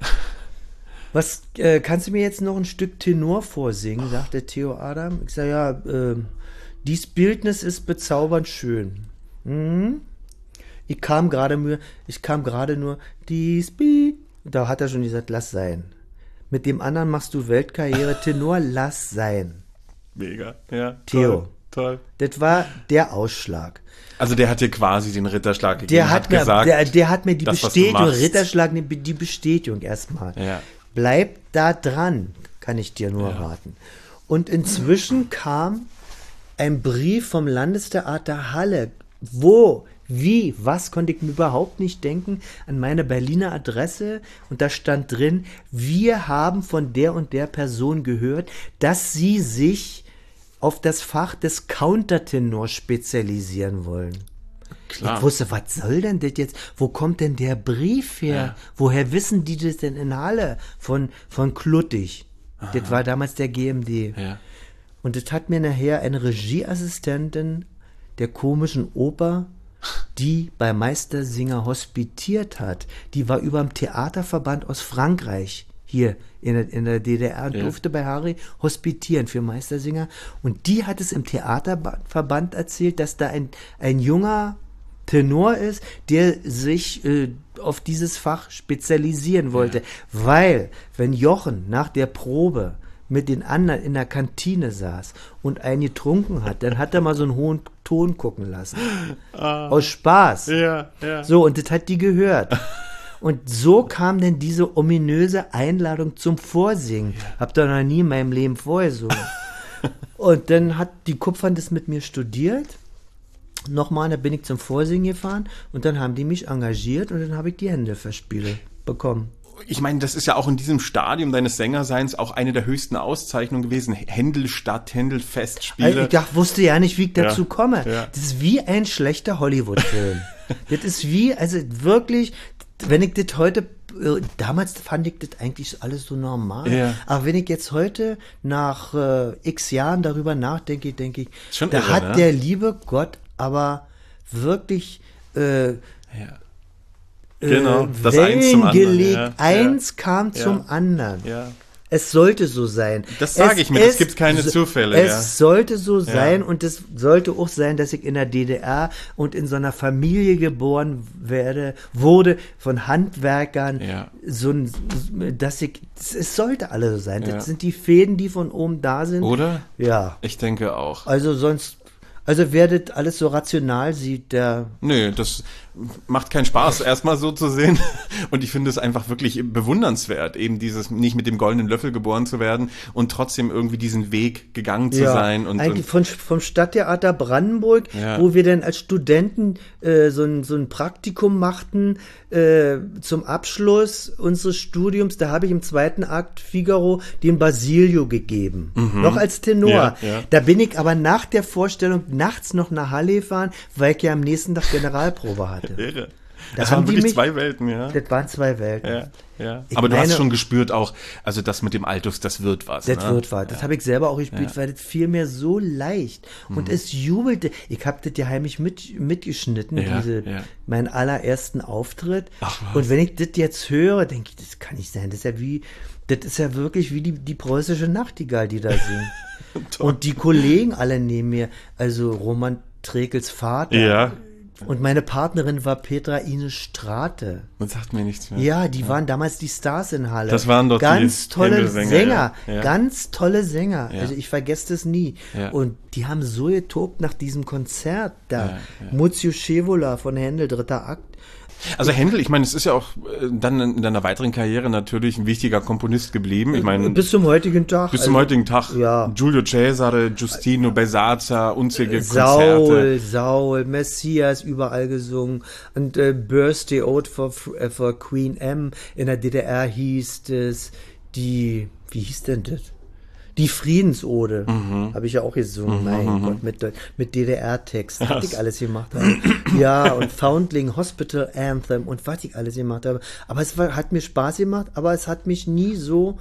Was, äh, kannst du mir jetzt noch ein Stück Tenor vorsingen? Sagt der Theo Adam. Ich sage, ja, äh, dies Bildnis ist bezaubernd schön. Mhm. Ich kam gerade nur, ich kam gerade nur, dies Beat. Da hat er schon gesagt, lass sein. Mit dem anderen machst du Weltkarriere, Tenor, lass sein. Mega, ja. Theo. Toll. Das war der Ausschlag. Also der hat dir quasi den Ritterschlag gegeben. Der hat, hat mir, gesagt, der, der hat mir die das, Bestätigung, Ritterschlag, die Bestätigung erstmal. Ja. Bleib da dran, kann ich dir nur ja. raten. Und inzwischen kam ein Brief vom Landestheater Halle. Wo? Wie? Was konnte ich mir überhaupt nicht denken? An meine Berliner Adresse. Und da stand drin, wir haben von der und der Person gehört, dass sie sich auf das Fach des Countertenors spezialisieren wollen. Klar. Ich wusste, was soll denn das jetzt? Wo kommt denn der Brief her? Ja. Woher wissen die das denn in Halle? Von, von Kluttig. Aha. Das war damals der G M D. Ja. Und das hat mir nachher eine Regieassistentin der komischen Oper, die bei Meistersinger hospitiert hat, die war über dem Theaterverband aus Frankreich hier in der, in der D D R und ja. durfte bei Harry hospitieren für Meistersinger. Und die hat es im Theaterverband erzählt, dass da ein, ein junger Tenor ist, der sich äh, auf dieses Fach spezialisieren wollte. Ja. Weil, wenn Jochen nach der Probe mit den anderen in der Kantine saß und einen getrunken hat, dann hat er mal so einen hohen Ton gucken lassen. Ah. Aus Spaß. Ja, ja. So, und das hat die gehört. Und so kam denn diese ominöse Einladung zum Vorsingen. Ja. Hab da noch nie in meinem Leben vorgesungen. Und dann hat die Kupfern das mit mir studiert. Nochmal, da bin ich zum Vorsingen gefahren und dann haben die mich engagiert und dann habe ich die Hände verspielt bekommen. ich meine, das ist ja auch in diesem Stadium deines Sängerseins auch eine der höchsten Auszeichnungen gewesen. Händel-Stadt, Händel-Festspiele. Also ich dachte, wusste ja nicht, wie ich dazu Ja, komme. ja. Das ist wie ein schlechter Hollywood-Film. Das ist wie, also wirklich, wenn ich das heute, äh, damals fand ich das eigentlich alles so normal. Ja. Aber wenn ich jetzt heute nach äh, x Jahren darüber nachdenke, denke ich, Schon da irre, hat ne? der liebe Gott aber wirklich äh, Ja. Genau, äh, das Wellen eins zum anderen, gelegt. ja. Eins Ja. kam Ja. zum anderen. Ja. Es sollte so sein. Das sage ich mir, es gibt keine Zufälle, Es ja. sollte so sein Ja. und es sollte auch sein, dass ich in der D D R und in so einer Familie geboren werde, wurde von Handwerkern, Ja. so ein, dass ich, es sollte alle so sein. Ja. Das sind die Fäden, die von oben da sind. Oder? Ja. Ich denke auch. Also sonst, also wer das alles so rational sieht, der Nö, das macht keinen Spaß, erstmal so zu sehen. Und ich finde es einfach wirklich bewundernswert, eben dieses, nicht mit dem goldenen Löffel geboren zu werden und trotzdem irgendwie diesen Weg gegangen zu sein. Und, eigentlich und von, vom Stadttheater Brandenburg, Ja. wo wir dann als Studenten äh, so, ein, so ein Praktikum machten äh, zum Abschluss unseres Studiums. Da habe ich im zweiten Akt Figaro den Basilio gegeben, noch als Tenor. Ja, ja. Da bin ich aber nach der Vorstellung nachts noch nach Halle gefahren, weil ich ja am nächsten Tag Generalprobe hatte. Irre. Da Das haben waren die wirklich mich- zwei Welten, ja. Das waren zwei Welten. Ja, ja. Ich Aber du meine- hast schon gespürt auch, also das mit dem Altus, das wird was. Das ne? wird was. Das habe ich selber auch gespielt, weil das fiel mir so leicht. Und Mhm. es jubelte. Ich habe das ja heimlich mit, mitgeschnitten, Ja, diese, ja. meinen allerersten Auftritt. Ach, was. Und wenn ich das jetzt höre, denke ich, das kann nicht sein. Das ist ja wie, das ist ja wirklich wie die, die preußische Nachtigall, die da singt. Und die Kollegen alle neben mir, also Roman Trekels Vater. Ja. Und meine Partnerin war Petra Ines Strate. Das sagt mir nichts mehr. Ja, die waren damals die Stars in Halle. Das waren doch die ganz tolle Händelsänger, Sänger, ja. Ja. ganz tolle Sänger. Ja. Also ich vergesse das nie. Ja. Und die haben so getobt nach diesem Konzert da. Ja, ja. Muzio Scevola von Händel, dritter Akt. Also Händel, ich meine, es ist ja auch äh, dann in deiner weiteren Karriere natürlich ein wichtiger Komponist geblieben. Ich meine, Bis zum heutigen Tag. bis zum Also, heutigen Tag. ja. Giulio Cesare, Giustino Besazza, unzählige Saul, Konzerte. Saul, Messias überall gesungen und äh, Birthday Ode for, äh, for Queen M. In der D D R hieß es die, wie hieß denn das? Die Friedensode habe ich ja auch gesungen, mein Gott, mit, mit D D R-Text, was ich alles gemacht habe. Ja, und Foundling Hospital Anthem und was ich alles gemacht habe. Aber es war, hat mir Spaß gemacht, aber es hat mich nie so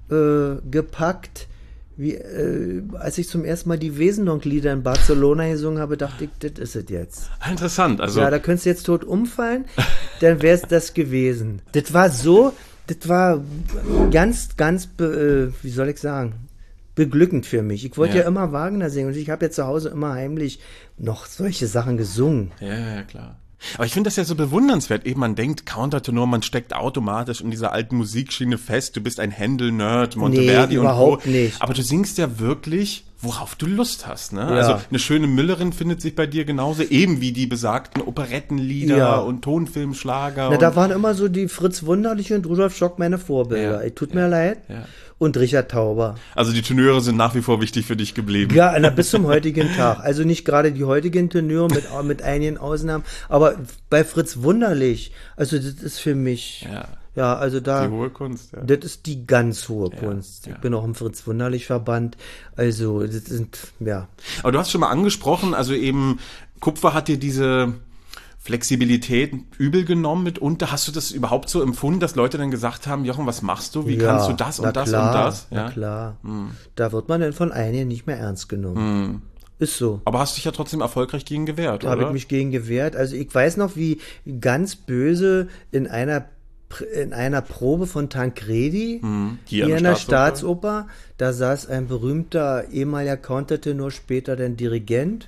äh, gepackt, wie äh, als ich zum ersten Mal die Wesendonck-Lieder in Barcelona gesungen habe, dachte ich, das ist es jetzt. Interessant. Also Ja, da könntest du jetzt tot umfallen, dann wäre es das gewesen. Das war so, das war ganz, ganz, be, äh, wie soll ich sagen, beglückend für mich. Ich wollte ja. Ja. immer Wagner singen und ich habe ja zu Hause immer heimlich noch solche Sachen gesungen. Ja, ja, klar. Aber ich finde das ja so bewundernswert. Eben man denkt, Countertenor, man steckt automatisch in dieser alten Musikschiene fest. Du bist ein Händel-Nerd, Monteverdi und überhaupt Co. nicht. Aber du singst ja wirklich, worauf du Lust hast. Ne? Ja. Also eine schöne Müllerin findet sich bei dir genauso, eben wie die besagten Operettenlieder Ja. und Tonfilmschlager. Na, und da waren immer so die Fritz Wunderliche und Rudolf Schock meine Vorbilder. Ja, Es tut ja, mir leid. ja. Und Richard Tauber. Also die Tenöre sind nach wie vor wichtig für dich geblieben. Ja, na, bis zum heutigen Tag. Also nicht gerade die heutigen Tenöre mit, mit einigen Ausnahmen, aber bei Fritz Wunderlich, also das ist für mich, Ja. ja, also da, Die hohe Kunst, ja. das ist die ganz hohe Kunst. ja. Ich bin auch im Fritz Wunderlich Verband, also das sind, ja. Aber du hast schon mal angesprochen, also eben Kupfer hat dir diese Flexibilität übel genommen mitunter. Hast du das überhaupt so empfunden, dass Leute dann gesagt haben, Jochen, was machst du? Wie ja, kannst du das na und das klar, und das? Na Ja. klar. Da wird man dann von einigen nicht mehr ernst genommen. Ist so. Aber hast dich ja trotzdem erfolgreich gegen gewehrt, Da habe ich oder? mich gegen gewehrt. Also ich weiß noch, wie ganz böse in einer in einer Probe von Tancredi, Hier hier an in der der Staatsoper, da saß ein berühmter ehemaliger Countertenor, später dann Dirigent,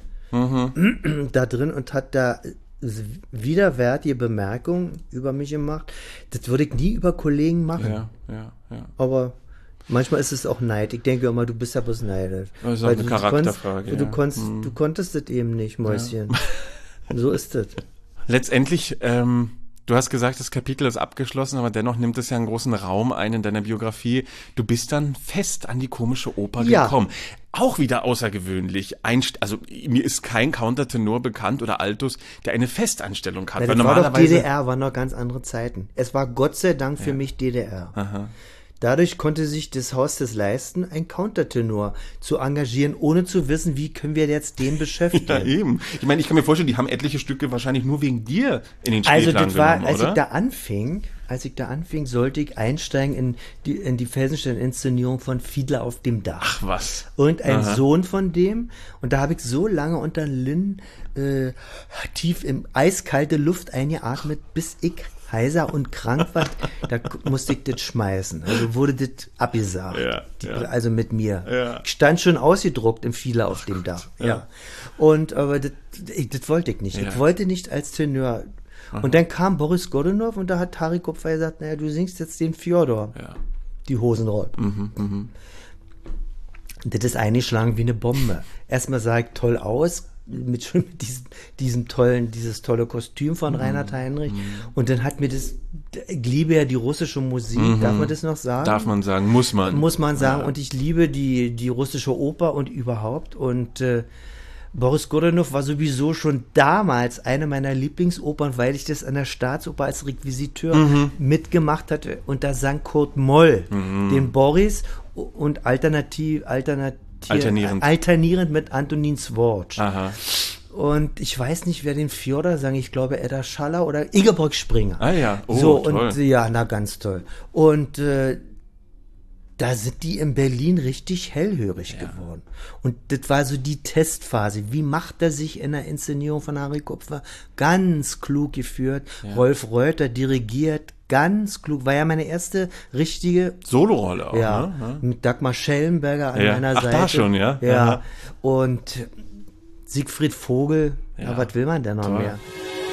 da drin und hat da widerwärtige Bemerkungen über mich gemacht. Das würde ich nie über Kollegen machen. Ja, ja, ja. Aber manchmal ist es auch Neid. Ich denke immer, du bist ja bloß neidisch. Das ist auch Weil eine du Charakterfrage, Konntest, du, ja. konntest, du konntest das eben nicht, Mäuschen. So ist das. Letztendlich, ähm, du hast gesagt, das Kapitel ist abgeschlossen, aber dennoch nimmt es ja einen großen Raum ein in deiner Biografie. Du bist dann fest an die Komische Oper Ja. gekommen. auch wieder außergewöhnlich. Einst- also mir ist kein Countertenor bekannt oder Altus, der eine Festanstellung hat. Ja, weil das war doch normalerweise D D R, waren noch ganz andere Zeiten. Es war Gott sei Dank für mich D D R. Aha. Dadurch konnte sich das Haus das leisten, einen Countertenor zu engagieren, ohne zu wissen, wie können wir jetzt den beschäftigen. Ja, eben. Ich meine, ich kann mir vorstellen, die haben etliche Stücke wahrscheinlich nur wegen dir in den Also Spielplan das war, genommen, als oder? ich da anfing, als ich da anfing, sollte ich einsteigen in die, in die Felsenstein-Inszenierung von Fiedler auf dem Dach. Ach was. Und ein Aha. Sohn von dem. Und da habe ich so lange unter Linn äh, tief im eiskalte Luft eingeatmet, bis ich heiser und krank war. Da k- musste ich das schmeißen. Also wurde das abgesagt. Ja, Die, ja. Also mit mir. Ja. Ich stand schon ausgedruckt im Fiedler auf dem Dach. Ja. ja. Und aber das, ich- das wollte ich nicht. Ja. Ich wollte nicht als Tenor. Und dann kam Boris Godunov und da hat Harry Kupfer gesagt, naja, du singst jetzt den Fjodor. Ja. Die Hosenrock. Mhm, Und das ist eingeschlagen wie eine Bombe. Erstmal sah ich toll aus, mit schon mit diesem, diesem tollen, dieses tolle Kostüm von Reinhard Heinrich. Und dann hat mir das, ich liebe ja die russische Musik, darf man das noch sagen? Darf man sagen, muss man. Muss man sagen. Ja. Und ich liebe die, die russische Oper und überhaupt. Und äh, Boris Godunov war sowieso schon damals eine meiner Lieblingsopern, weil ich das an der Staatsoper als Requisiteur Mhm. mitgemacht hatte. Und da sang Kurt Moll den Boris und alternativ, alternativ, Alternierend. alternierend mit Antonin Sworch. Aha. Und ich weiß nicht, wer den Fjodor sang. Ich glaube, Edda Schaller oder Ingeborg Springer. Ah ja, oh, so, toll. und ja, na, ganz toll. Und äh, da sind die in Berlin richtig hellhörig geworden. Und das war so die Testphase. Wie macht er sich in der Inszenierung von Harry Kupfer? Ganz klug geführt. Rolf Reuter dirigiert, ganz klug. War ja meine erste richtige Solorolle auch, ja, ne? mit Dagmar Schellenberger an Ja. meiner Ach, Seite. da schon, ja? Ja. Aha. Und Siegfried Vogel, ja, Ja. was will man denn noch Toll. mehr?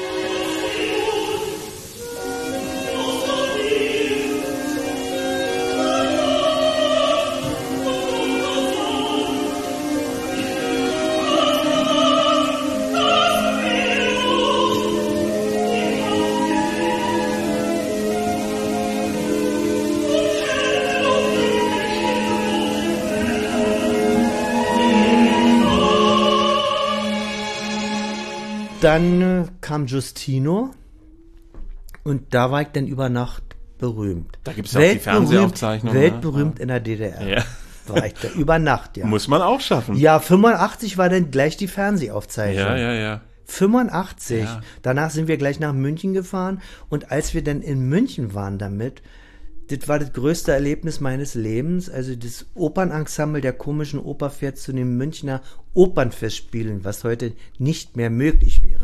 Dann äh, kam Giustino und da war ich dann über Nacht berühmt. Da gibt's ja auch die Fernsehaufzeichnung, ne? Weltberühmt in der D D R. Ja. War ich da über Nacht, ja. Muss man auch schaffen. Ja, fünfundachtzig war dann gleich die Fernsehaufzeichnung. ja, ja. ja. fünfundachtzig. Ja. Danach sind wir gleich nach München gefahren und als wir dann in München waren damit, das war das größte Erlebnis meines Lebens. Also das Opernensemble der Komischen Oper fährt zu den Münchner Opernfestspielen, was heute nicht mehr möglich wäre.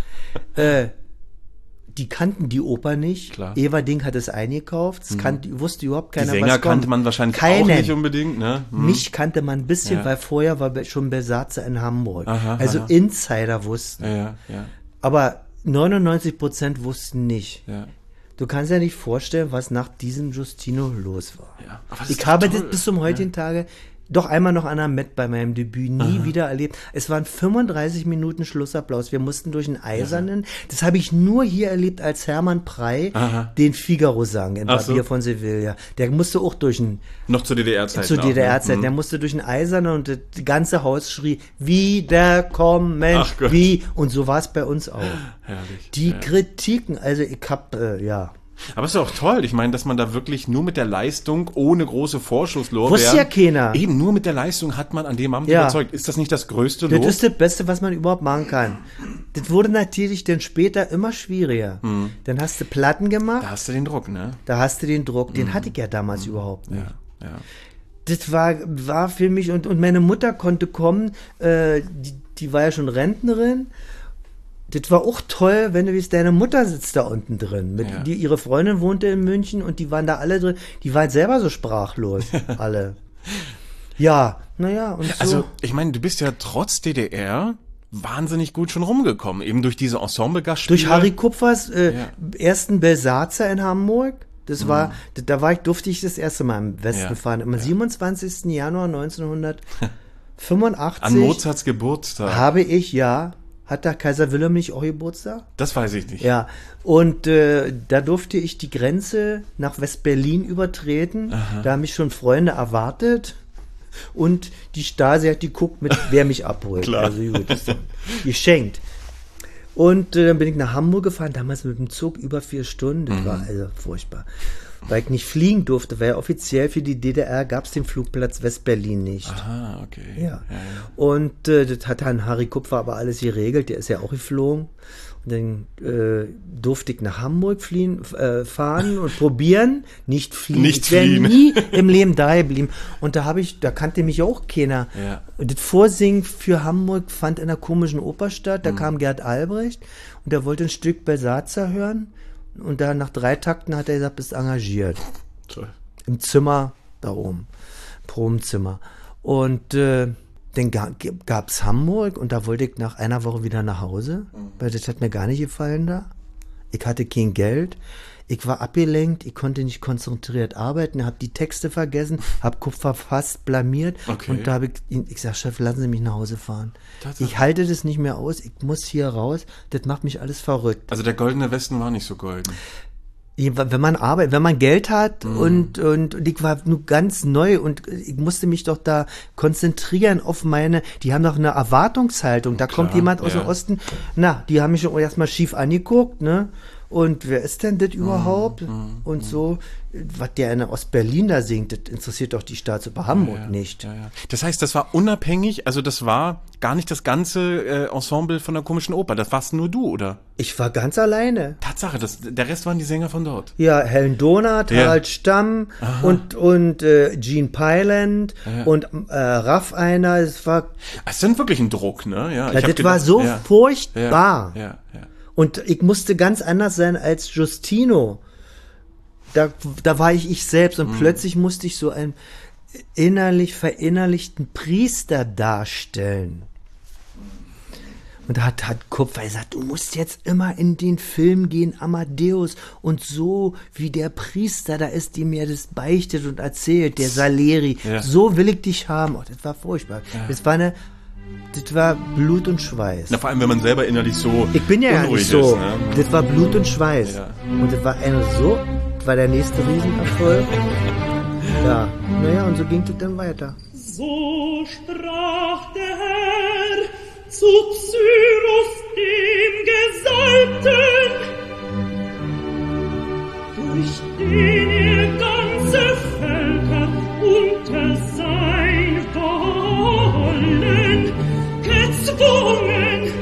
äh, die kannten die Oper nicht. Klar. Eva Ding hat es eingekauft. Es kannte, wusste überhaupt Die keiner, Sänger was kommt. kannte man wahrscheinlich Keinen. auch nicht unbedingt, ne? Hm. Mich kannte man ein bisschen, Ja. weil vorher war be- schon Besatzer in Hamburg. Aha, also aha. Insider wussten. Ja, ja, ja, Aber neunundneunzig Prozent wussten nicht. ja. Du kannst ja nicht vorstellen, was nach diesem Justino los war. Ja, aber das ist Ich doch habe toll. das bis zum heutigen Tage doch einmal noch an der Met bei meinem Debüt nie wieder erlebt. Es waren fünfunddreißig Minuten Schlussapplaus. Wir mussten durch einen Eisernen. Das habe ich nur hier erlebt, als Hermann Prey Aha. den Figaro sang in Ach so. Barbier von Sevilla. Der musste auch durch einen Noch zu D D R-Zeiten. zur auch, D D R-Zeit. Ne? Der musste durch ein Eisernen und das ganze Haus schrie, wiederkommen, Ach Gott. wie. Und so war es bei uns auch. Herrlich. Die ja. Kritiken, also ich hab, äh, ja. Aber es ist auch toll. Ich meine, dass man da wirklich nur mit der Leistung, ohne große Vorschusslorbeeren. Wusste ja keiner. Eben, nur mit der Leistung hat man an dem Abend Ja. überzeugt. Ist das nicht das größte Das Lob? ist das Beste, was man überhaupt machen kann. Das wurde natürlich dann später immer schwieriger. Dann hast du Platten gemacht, Da hast du den Druck, ne? da hast du den Druck. Den hatte ich ja damals überhaupt nicht. Ja, ja. Das war, war für mich, und, und meine Mutter konnte kommen, äh, die, die war ja schon Rentnerin. Das war auch toll, wenn du wie deine Mutter sitzt da unten drin. Mit, Ja. die, ihre Freundin wohnte in München und die waren da alle drin. Die waren selber so sprachlos, alle. Ja, naja, und so. Also, ich meine, du bist ja trotz D D R wahnsinnig gut schon rumgekommen. Eben durch diese Ensemble-Gastspiele. Durch Harry Kupfers äh, Ja. ersten Belsatzer in Hamburg. Das war, da, da war ich, durfte ich das erste Mal im Westen Ja. fahren. Am Ja. siebenundzwanzigsten Januar neunzehnhundertfünfundachtzig An Mozarts Geburtstag. habe ich, ja, hat da Kaiser Wilhelm nicht auch Geburtstag? Das weiß ich nicht. Ja, und äh, da durfte ich die Grenze nach West-Berlin übertreten. Da haben mich schon Freunde erwartet. Und die Stasi hat geguckt, mit wer mich abholt. Klar. Also gut, das ist geschenkt. Und äh, dann bin ich nach Hamburg gefahren, damals mit dem Zug über vier Stunden. Das mhm. war also furchtbar. Weil ich nicht fliegen durfte, weil ja offiziell für die D D R gab es den Flugplatz West-Berlin nicht. Aha, okay. Ja. ja, ja. Und äh, das hat dann Harry Kupfer aber alles geregelt, der ist ja auch geflogen. Und dann äh, durfte ich nach Hamburg fliehen, äh, fahren und probieren, nicht fliehen. Nicht ich wäre fliehen. nie im Leben da geblieben. Und da habe ich, da kannte mich auch keiner. Ja. Und das Vorsingen für Hamburg fand in einer komischen Oper statt. Da mhm. kam Gerd Albrecht und der wollte ein Stück Belsatzer hören. Und da nach drei Takten hat er gesagt, bist engagiert. Toll. Im Zimmer da oben, Probenzimmer. Und äh, dann gab es Hamburg und da wollte ich nach einer Woche wieder nach Hause, weil das hat mir gar nicht gefallen da. Ich hatte kein Geld, ich war abgelenkt, ich konnte nicht konzentriert arbeiten, habe die Texte vergessen, habe Kupfer fast blamiert okay. und da habe ich, ich sag, Chef, lassen Sie mich nach Hause fahren. Ich halte das nicht mehr aus, ich muss hier raus, das macht mich alles verrückt. Also der goldene Westen war nicht so golden. Wenn man arbeitet, wenn man Geld hat mm. und, und, und ich war nur ganz neu und ich musste mich doch da konzentrieren auf meine, die haben doch eine Erwartungshaltung, da Klar, kommt jemand aus ja. dem Osten, na, die haben mich schon erstmal schief angeguckt, ne, und wer ist denn das überhaupt? Mm, und mm. so, was der in Ostberlin da singt, das interessiert doch die Staatsoper Hamburg ja, ja, nicht. Ja, ja. Das heißt, das war unabhängig, also das war gar nicht das ganze äh, Ensemble von der Komischen Oper, das warst nur du, oder? Ich war ganz alleine. Tatsache, das, der Rest waren die Sänger von dort. Ja, Helen Donath, Ja. Harald Stamm Aha. und, und äh, Gene Pyland Ja. und äh, Raff einer, es war Es ist dann wirklich ein Druck, ne? Ja, Ja, ich hab das war gedacht, so ja, furchtbar. Ja, ja, ja. Und ich musste ganz anders sein als Justino. Da, da war ich ich selbst und Mhm. plötzlich musste ich so einen innerlich verinnerlichten Priester darstellen. Und da hat, hat Kupfer gesagt, du musst jetzt immer in den Film gehen, Amadeus, und so wie der Priester da ist, die mir das beichtet und erzählt, der Salieri, Ja. so will ich dich haben. Oh, das war furchtbar. Ja. Das war eine, das war Blut und Schweiß. Na, vor allem, wenn man selber innerlich so Ich bin ja gar unruhig nicht so. ist, ne? Das war Blut und Schweiß. Ja. Und das war eine so, das war der nächste Riesenerfolg. Ja, naja, und so ging es dann weiter. So sprach der Herr zu Cyrus, dem Gesalbten, durch den ihr ganze Völker unter sein Wollen gezwungen.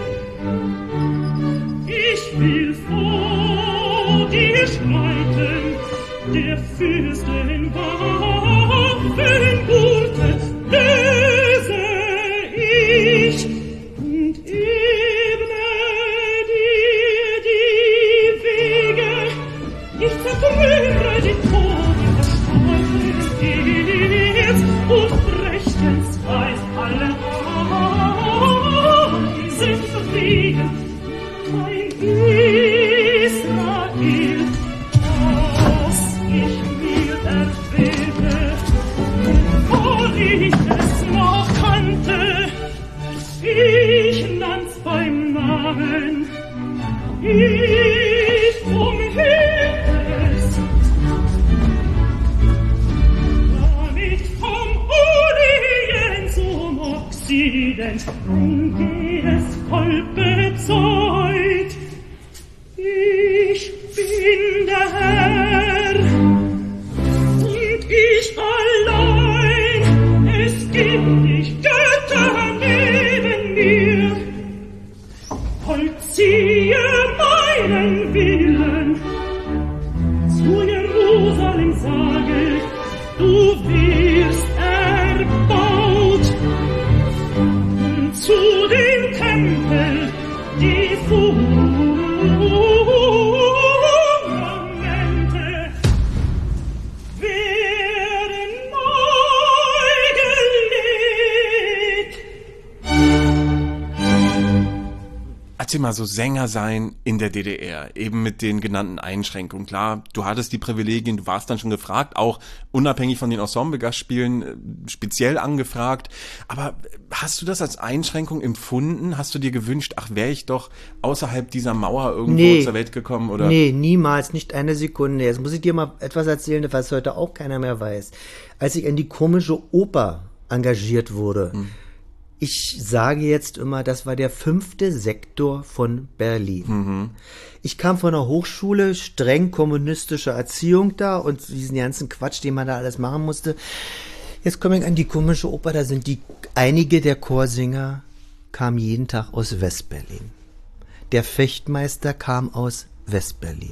Ich will vor dir schreiten, der Fürsten Waffengurte löse ich und ebne dir die Wege. Ich zertrümmere die Tore des Stolzes und rechtens weiß alle Eisen Frieden. Mein Israel, das ich mir erwählte, bevor ich es noch kannte, ich nann's beim Namen, ich umhielt es, damit vom Orient zum Occident ein jedes Volk bezeugt. Ich bin der Herr und ich allein, es gibt nicht Götter neben mir. Vollziehe meinen Willen, zu Jerusalem sage, du wirst erbaut, und zu dem Tempel die Fundamente werden neu gelegt. Erzähl mal, so Sänger sein in der D D R, eben mit den genannten Einschränkungen. Klar, du hattest die Privilegien, du warst dann schon gefragt, auch unabhängig von den Ensemble-Gastspielen äh, speziell angefragt. Aber hast du das als Einschränkung empfunden? Hast du dir gewünscht, ach, wäre ich doch außerhalb dieser Mauer irgendwo Nee. zur Welt gekommen? Oder? Nee, niemals, nicht eine Sekunde. Jetzt muss ich dir mal etwas erzählen, was heute auch keiner mehr weiß. Als ich in die Komische Oper engagiert wurde. Hm. Ich sage jetzt immer, das war der fünfte Sektor von Berlin. Mhm. Ich kam von der Hochschule, streng kommunistische Erziehung da und diesen ganzen Quatsch, den man da alles machen musste. Jetzt komme ich an die komische Oper, da sind die, einige der Chorsänger kamen jeden Tag aus Westberlin. Der Fechtmeister kam aus Westberlin.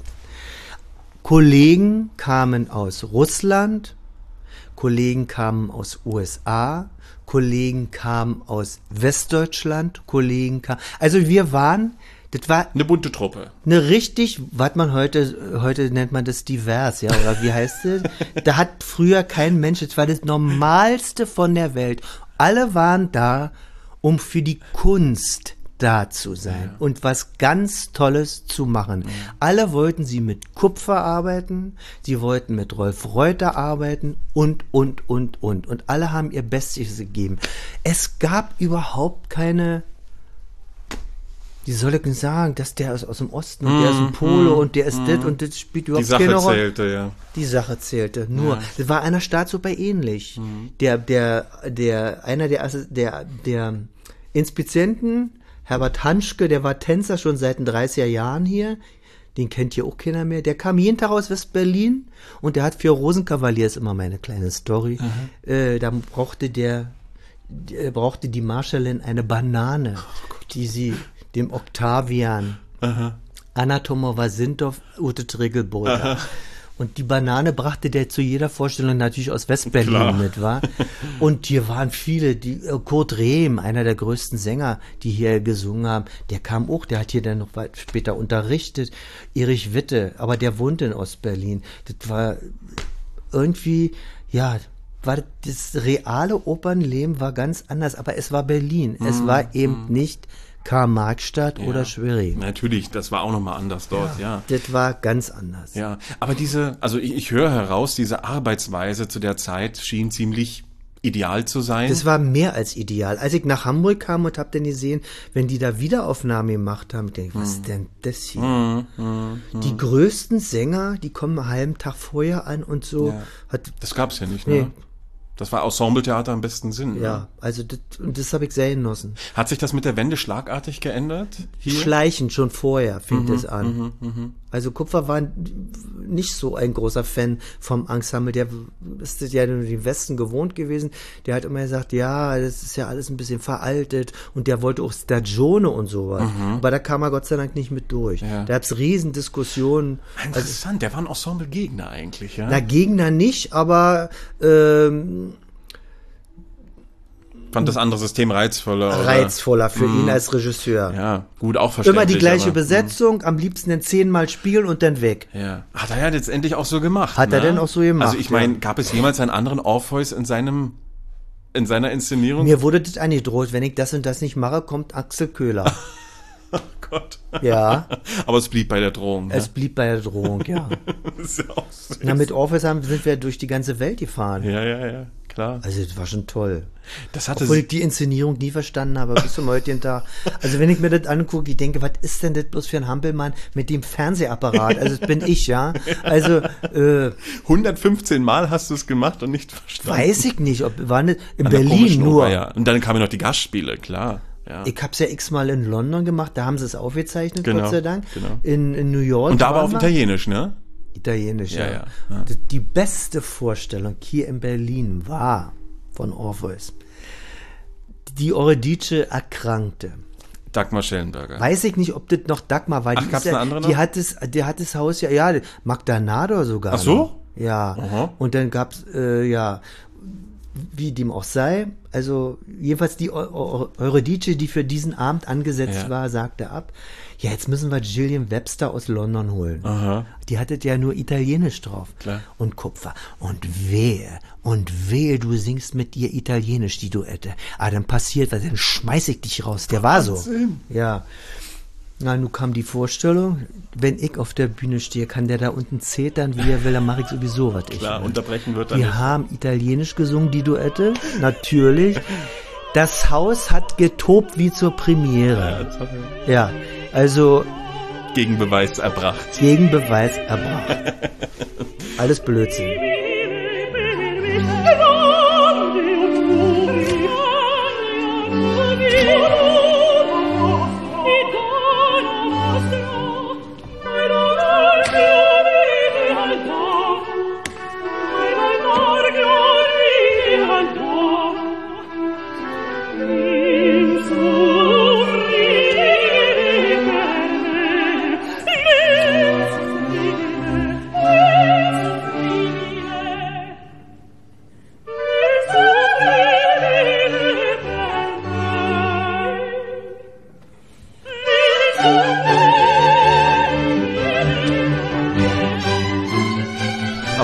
Kollegen kamen aus Russland, Kollegen kamen aus U S A, Kollegen kamen aus Westdeutschland, Kollegen kamen, also wir waren, das war eine bunte Truppe. Eine richtig, was man heute, heute nennt man das divers, ja, oder wie heißt das? Da hat früher kein Mensch, das war das Normalste von der Welt. Alle waren da, um für die Kunst da zu sein ja. und was ganz Tolles zu machen. Ja. Alle wollten sie mit Kupfer arbeiten, sie wollten mit Rolf Reuter arbeiten und, und, und, und. Und alle haben ihr Bestes gegeben. Es gab überhaupt keine, wie soll ich denn sagen, dass der ist aus dem Osten und mm, der ist ein Pole mm, und der ist mm. das und das spielt überhaupt keine Rolle. Die Sache zählte, ja. Die Sache zählte, nur. Ja. Das war einer Staatsoper ähnlich. Mm. Der, der, der, einer der, der, der Inspizienten, Herbert Hanschke, der war Tänzer schon seit den dreißiger Jahren hier. Den kennt hier auch keiner mehr. Der kam jeden Tag aus West-Berlin und der hat für Rosenkavalier, ist immer meine kleine Story. Äh, da brauchte der, der, brauchte die Marschallin eine Banane, oh die sie dem Octavian, Aha. Anna Tomova-Sintow, Ute Triggelboda. Und die Banane brachte der zu jeder Vorstellung natürlich aus West-Berlin Klar. mit, war. Und hier waren viele, die, Kurt Rehm, einer der größten Sänger, die hier gesungen haben, der kam auch, der hat hier dann noch weit später unterrichtet. Erich Witte, aber der wohnte in Ost-Berlin. Das war irgendwie, ja, war das reale Opernleben war ganz anders, aber es war Berlin. Es war mm, eben mm. nicht Karl-Marx-Stadt ja. oder Schwerin. Natürlich, das war auch nochmal anders dort, ja. ja. Das war ganz anders. Ja, aber diese, also ich, ich höre heraus, diese Arbeitsweise zu der Zeit schien ziemlich ideal zu sein. Das war mehr als ideal. Als ich nach Hamburg kam und hab dann gesehen, wenn die da Wiederaufnahme gemacht haben, denke ich, was ist denn das hier? Mm, mm, mm. Die größten Sänger, die kommen einen halben Tag vorher an und so. Ja. Hat, das gab's ja nicht, ne? Nee. Das war Ensembletheater im besten Sinn. Ja, ne? also das, und das habe ich sehr genossen. Hat sich das mit der Wende schlagartig geändert? Hier? Schleichend, schon vorher fing mhm, das an. Mhm, mhm. Also Kupfer war nicht so ein großer Fan vom Ensemble. Der ist ja nur im Westen gewohnt gewesen. Der hat immer gesagt, ja, das ist ja alles ein bisschen veraltet. Und der wollte auch Stagione und sowas. Mhm. Aber da kam er Gott sei Dank nicht mit durch. Ja. Da gab's Riesendiskussionen. Interessant, also, der war ein Ensemble-Gegner eigentlich, ja? Na, Gegner nicht, aber ähm, fand das andere System reizvoller. Oder? Reizvoller für mm. ihn als Regisseur. Ja, gut, auch verständlich. Immer die gleiche aber, Besetzung, mm. am liebsten dann zehnmal spielen und dann weg. Ja, hat er ja letztendlich auch so gemacht. Hat ne? er denn auch so gemacht? Also ich meine, ja. gab es jemals einen anderen Orpheus in seinem, in seiner Inszenierung? Mir wurde das angedroht, wenn ich das und das nicht mache, kommt Axel Köhler. Oh Gott. Ja. Aber es blieb bei der Drohung. Es ne? blieb bei der Drohung, ja. Das ist ja auch süß. Na, mit Orpheus haben, sind wir durch die ganze Welt gefahren. Ja, ja, ja, klar. Also das war schon toll. Das hatte Obwohl ich die Inszenierung nie verstanden habe, bis zum heutigen Tag. Also wenn ich mir das angucke, ich denke, was ist denn das bloß für ein Hampelmann mit dem Fernsehapparat? Also das bin ich, ja. Also äh, hundertfünfzehn Mal hast du es gemacht und nicht verstanden. Weiß ich nicht, ob war nicht in Berlin nur. Oper, ja. Und dann kamen noch die Gastspiele, klar. Ja. Ich hab's ja x-mal in London gemacht, da haben sie es aufgezeichnet, genau, Gott sei Dank. Genau. In, in New York. Und da war auf Italienisch, ne? Italienisch, ja. ja, ja. ja. Die beste Vorstellung hier in Berlin war von Orpheus. Die Eurydice erkrankte. Dagmar Schellenberger. Weiß ich nicht, ob das noch Dagmar war. Ach, die gab's ja, eine andere noch? Die hat das, die hat das Haus ja, ja, Magda Nador sogar. Ach so? Noch. Ja. Aha. Und dann gab's, äh, ja, wie dem auch sei, also jedenfalls die Eurydice, die für diesen Abend angesetzt ja. war, sagte ab, ja, jetzt müssen wir Gillian Webster aus London holen. Aha. Die hatte ja nur Italienisch drauf. Klar. Und Kupfer. Und wehe, und wehe, du singst mit ihr Italienisch, die Duette. Ah, dann passiert was, dann schmeiß ich dich raus. Der war so. Wahnsinn. Ja. Na, nun kam die Vorstellung, wenn ich auf der Bühne stehe, kann der da unten zetern, wie er will, dann mache ich sowieso, was ich Klar, will. unterbrechen wird er Die nicht. haben Italienisch gesungen, die Duette, natürlich. Das Haus hat getobt wie zur Premiere. Ja, ja, also Gegenbeweis erbracht. Gegenbeweis erbracht. Alles Blödsinn.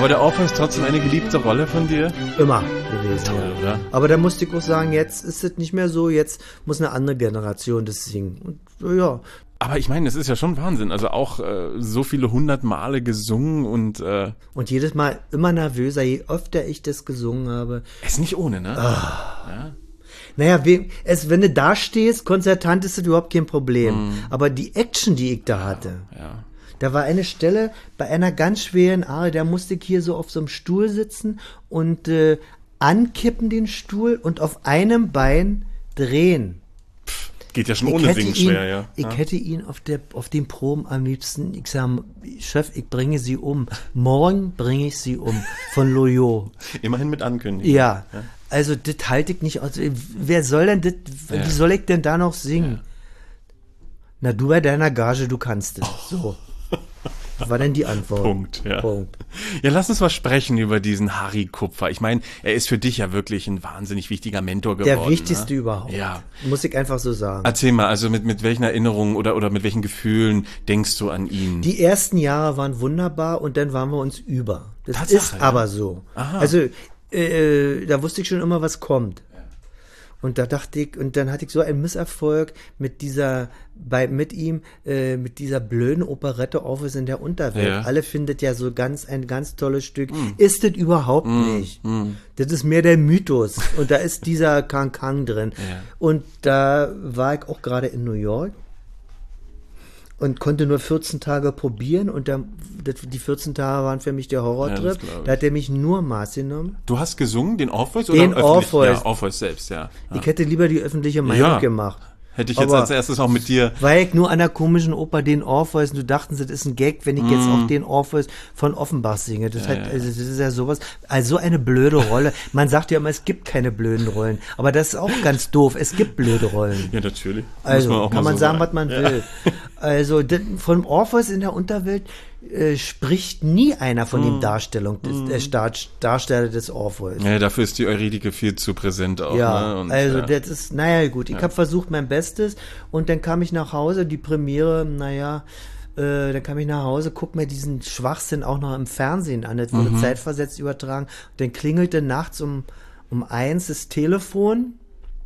Aber der Orpheus ist trotzdem eine geliebte Rolle von dir? Immer gewesen. Toll, ja. oder? Aber da musste ich auch sagen, jetzt ist es nicht mehr so, jetzt muss eine andere Generation das singen. Und so, ja. Aber ich meine, das ist ja schon Wahnsinn. Also auch äh, so viele hundert Male gesungen und äh, Und jedes Mal immer nervöser, je öfter ich das gesungen habe. ist nicht ohne, ne? Ah. Ja. Naja, we, es, wenn du da stehst, konzertant ist das überhaupt kein Problem. Mhm. Aber die Action, die ich da hatte, Ja. da war eine Stelle bei einer ganz schweren Arie, da musste ich hier so auf so einem Stuhl sitzen und äh, ankippen den Stuhl und auf einem Bein drehen. Geht ja schon Ich ohne hätte Singen ihn, schwer, ja. Ich ja. hätte ihn auf, der, auf den Proben am liebsten, ich sag, Chef, ich bringe sie um. Morgen bringe ich sie um. Von Loyot. Immerhin mit Ankündigung. Ja, also das halte ich nicht aus. Wer soll denn das, Ja. wie soll ich denn da noch singen? Na, du bei deiner Gage, du kannst es. So. Das war denn die Antwort. Punkt, ja. Punkt. Ja, lass uns mal sprechen über diesen Harry Kupfer. Ich meine, er ist für dich ja wirklich ein wahnsinnig wichtiger Mentor geworden. Der wichtigste ne? überhaupt. Ja. Muss ich einfach so sagen. Erzähl mal, also mit, mit welchen Erinnerungen oder, oder mit welchen Gefühlen denkst du an ihn? Die ersten Jahre waren wunderbar und dann waren wir uns über. Das Tatsache, ist ja. aber so. Aha. Also, äh, da wusste ich schon immer, was kommt. Und da dachte ich, und dann hatte ich so einen Misserfolg mit dieser, bei, mit ihm, äh, mit dieser blöden Operette Orpheus in der Unterwelt. Ja. Alle findet ja so ganz, ein ganz tolles Stück. Ist das überhaupt nicht. Das ist mehr der Mythos. Und da ist dieser Kang-Kang drin. Ja. Und da war ich auch gerade in New York und konnte nur vierzehn Tage probieren und dann, das, die vierzehn Tage waren für mich der Ja, Horrortrip. das glaub ich. Da hat er mich nur Maß genommen. Du hast gesungen, den Orpheus? Den oder öffentlich? Orpheus. Ja, Orpheus selbst, ja. ja. Ich hätte lieber die öffentliche Meinung Ja. gemacht. Hätte ich jetzt Aber- als erstes auch mit dir... Weil ich nur an der komischen Oper den Orpheus, und du dachten, das ist ein Gag, wenn ich jetzt auch den Orpheus von Offenbach singe. Das, hat, Mm. ja. also das ist ja sowas, also so eine blöde Rolle. Man sagt ja immer, es gibt keine blöden Rollen. Aber das ist auch ganz doof. Es gibt blöde Rollen. Ja, natürlich. Also, Muss man auch kann mal man so sagen, was man Ja. will. Also, denn von Orpheus in der Unterwelt äh, spricht nie einer von Mm. dem Darstellung des, der Star Darsteller des Orpheus. Ja, dafür ist die Euridike viel zu präsent auch. Ja, ne? Und, also ja. das ist, naja gut, ich habe versucht mein Bestes und dann kam ich nach Hause, die Premiere, naja, äh, dann kam ich nach Hause, guck mir diesen Schwachsinn auch noch im Fernsehen an, das wurde Mhm. zeitversetzt übertragen, und dann klingelte nachts um, um eins das Telefon,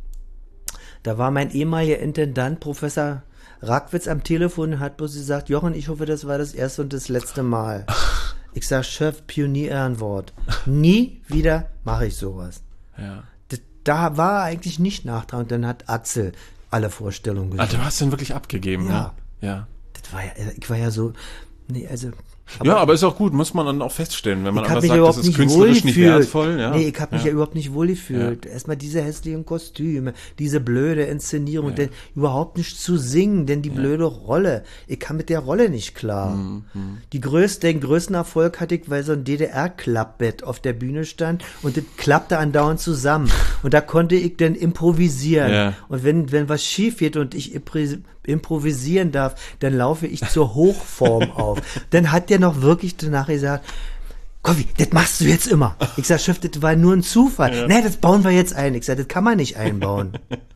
da war mein ehemaliger Intendant, Professor Rackwitz am Telefon und hat bloß gesagt, Jochen, ich hoffe, das war das erste und das letzte Mal. Ich sag, Chef, Pionier-Ehrenwort. Nie wieder mache ich sowas. Ja. Das, da war eigentlich nicht nachtragend. Dann hat Axel alle Vorstellungen Ah, gesehen. du hast den wirklich abgegeben, Ja. ne? Ja. Das war ja, ich war ja so, nee, also. ja, aber ist auch gut, muss man dann auch feststellen, wenn man Ich habe einfach mich sagt, das überhaupt ist nicht künstlerisch nicht wohlgefühlt. wertvoll. Ja. Nee, ich habe mich ja. ja. überhaupt nicht wohlgefühlt. Erstmal diese hässlichen Kostüme, diese blöde Inszenierung und dann überhaupt nicht zu singen, denn die blöde Rolle. Ich kam mit der Rolle nicht klar. Mhm, Die größte, den größten Erfolg hatte ich, weil so ein D D R-Klappbett auf der Bühne stand und das klappte andauernd zusammen. Und da konnte ich dann improvisieren. Ja. Und wenn, wenn was schief geht und ich impri- improvisieren darf, dann laufe ich zur Hochform auf. Dann hat der noch wirklich danach gesagt, Kovi, das machst du jetzt immer. Ich sag, Chef, das war nur ein Zufall. Ja. Nee, das bauen wir jetzt ein. Ich sag, das kann man nicht einbauen.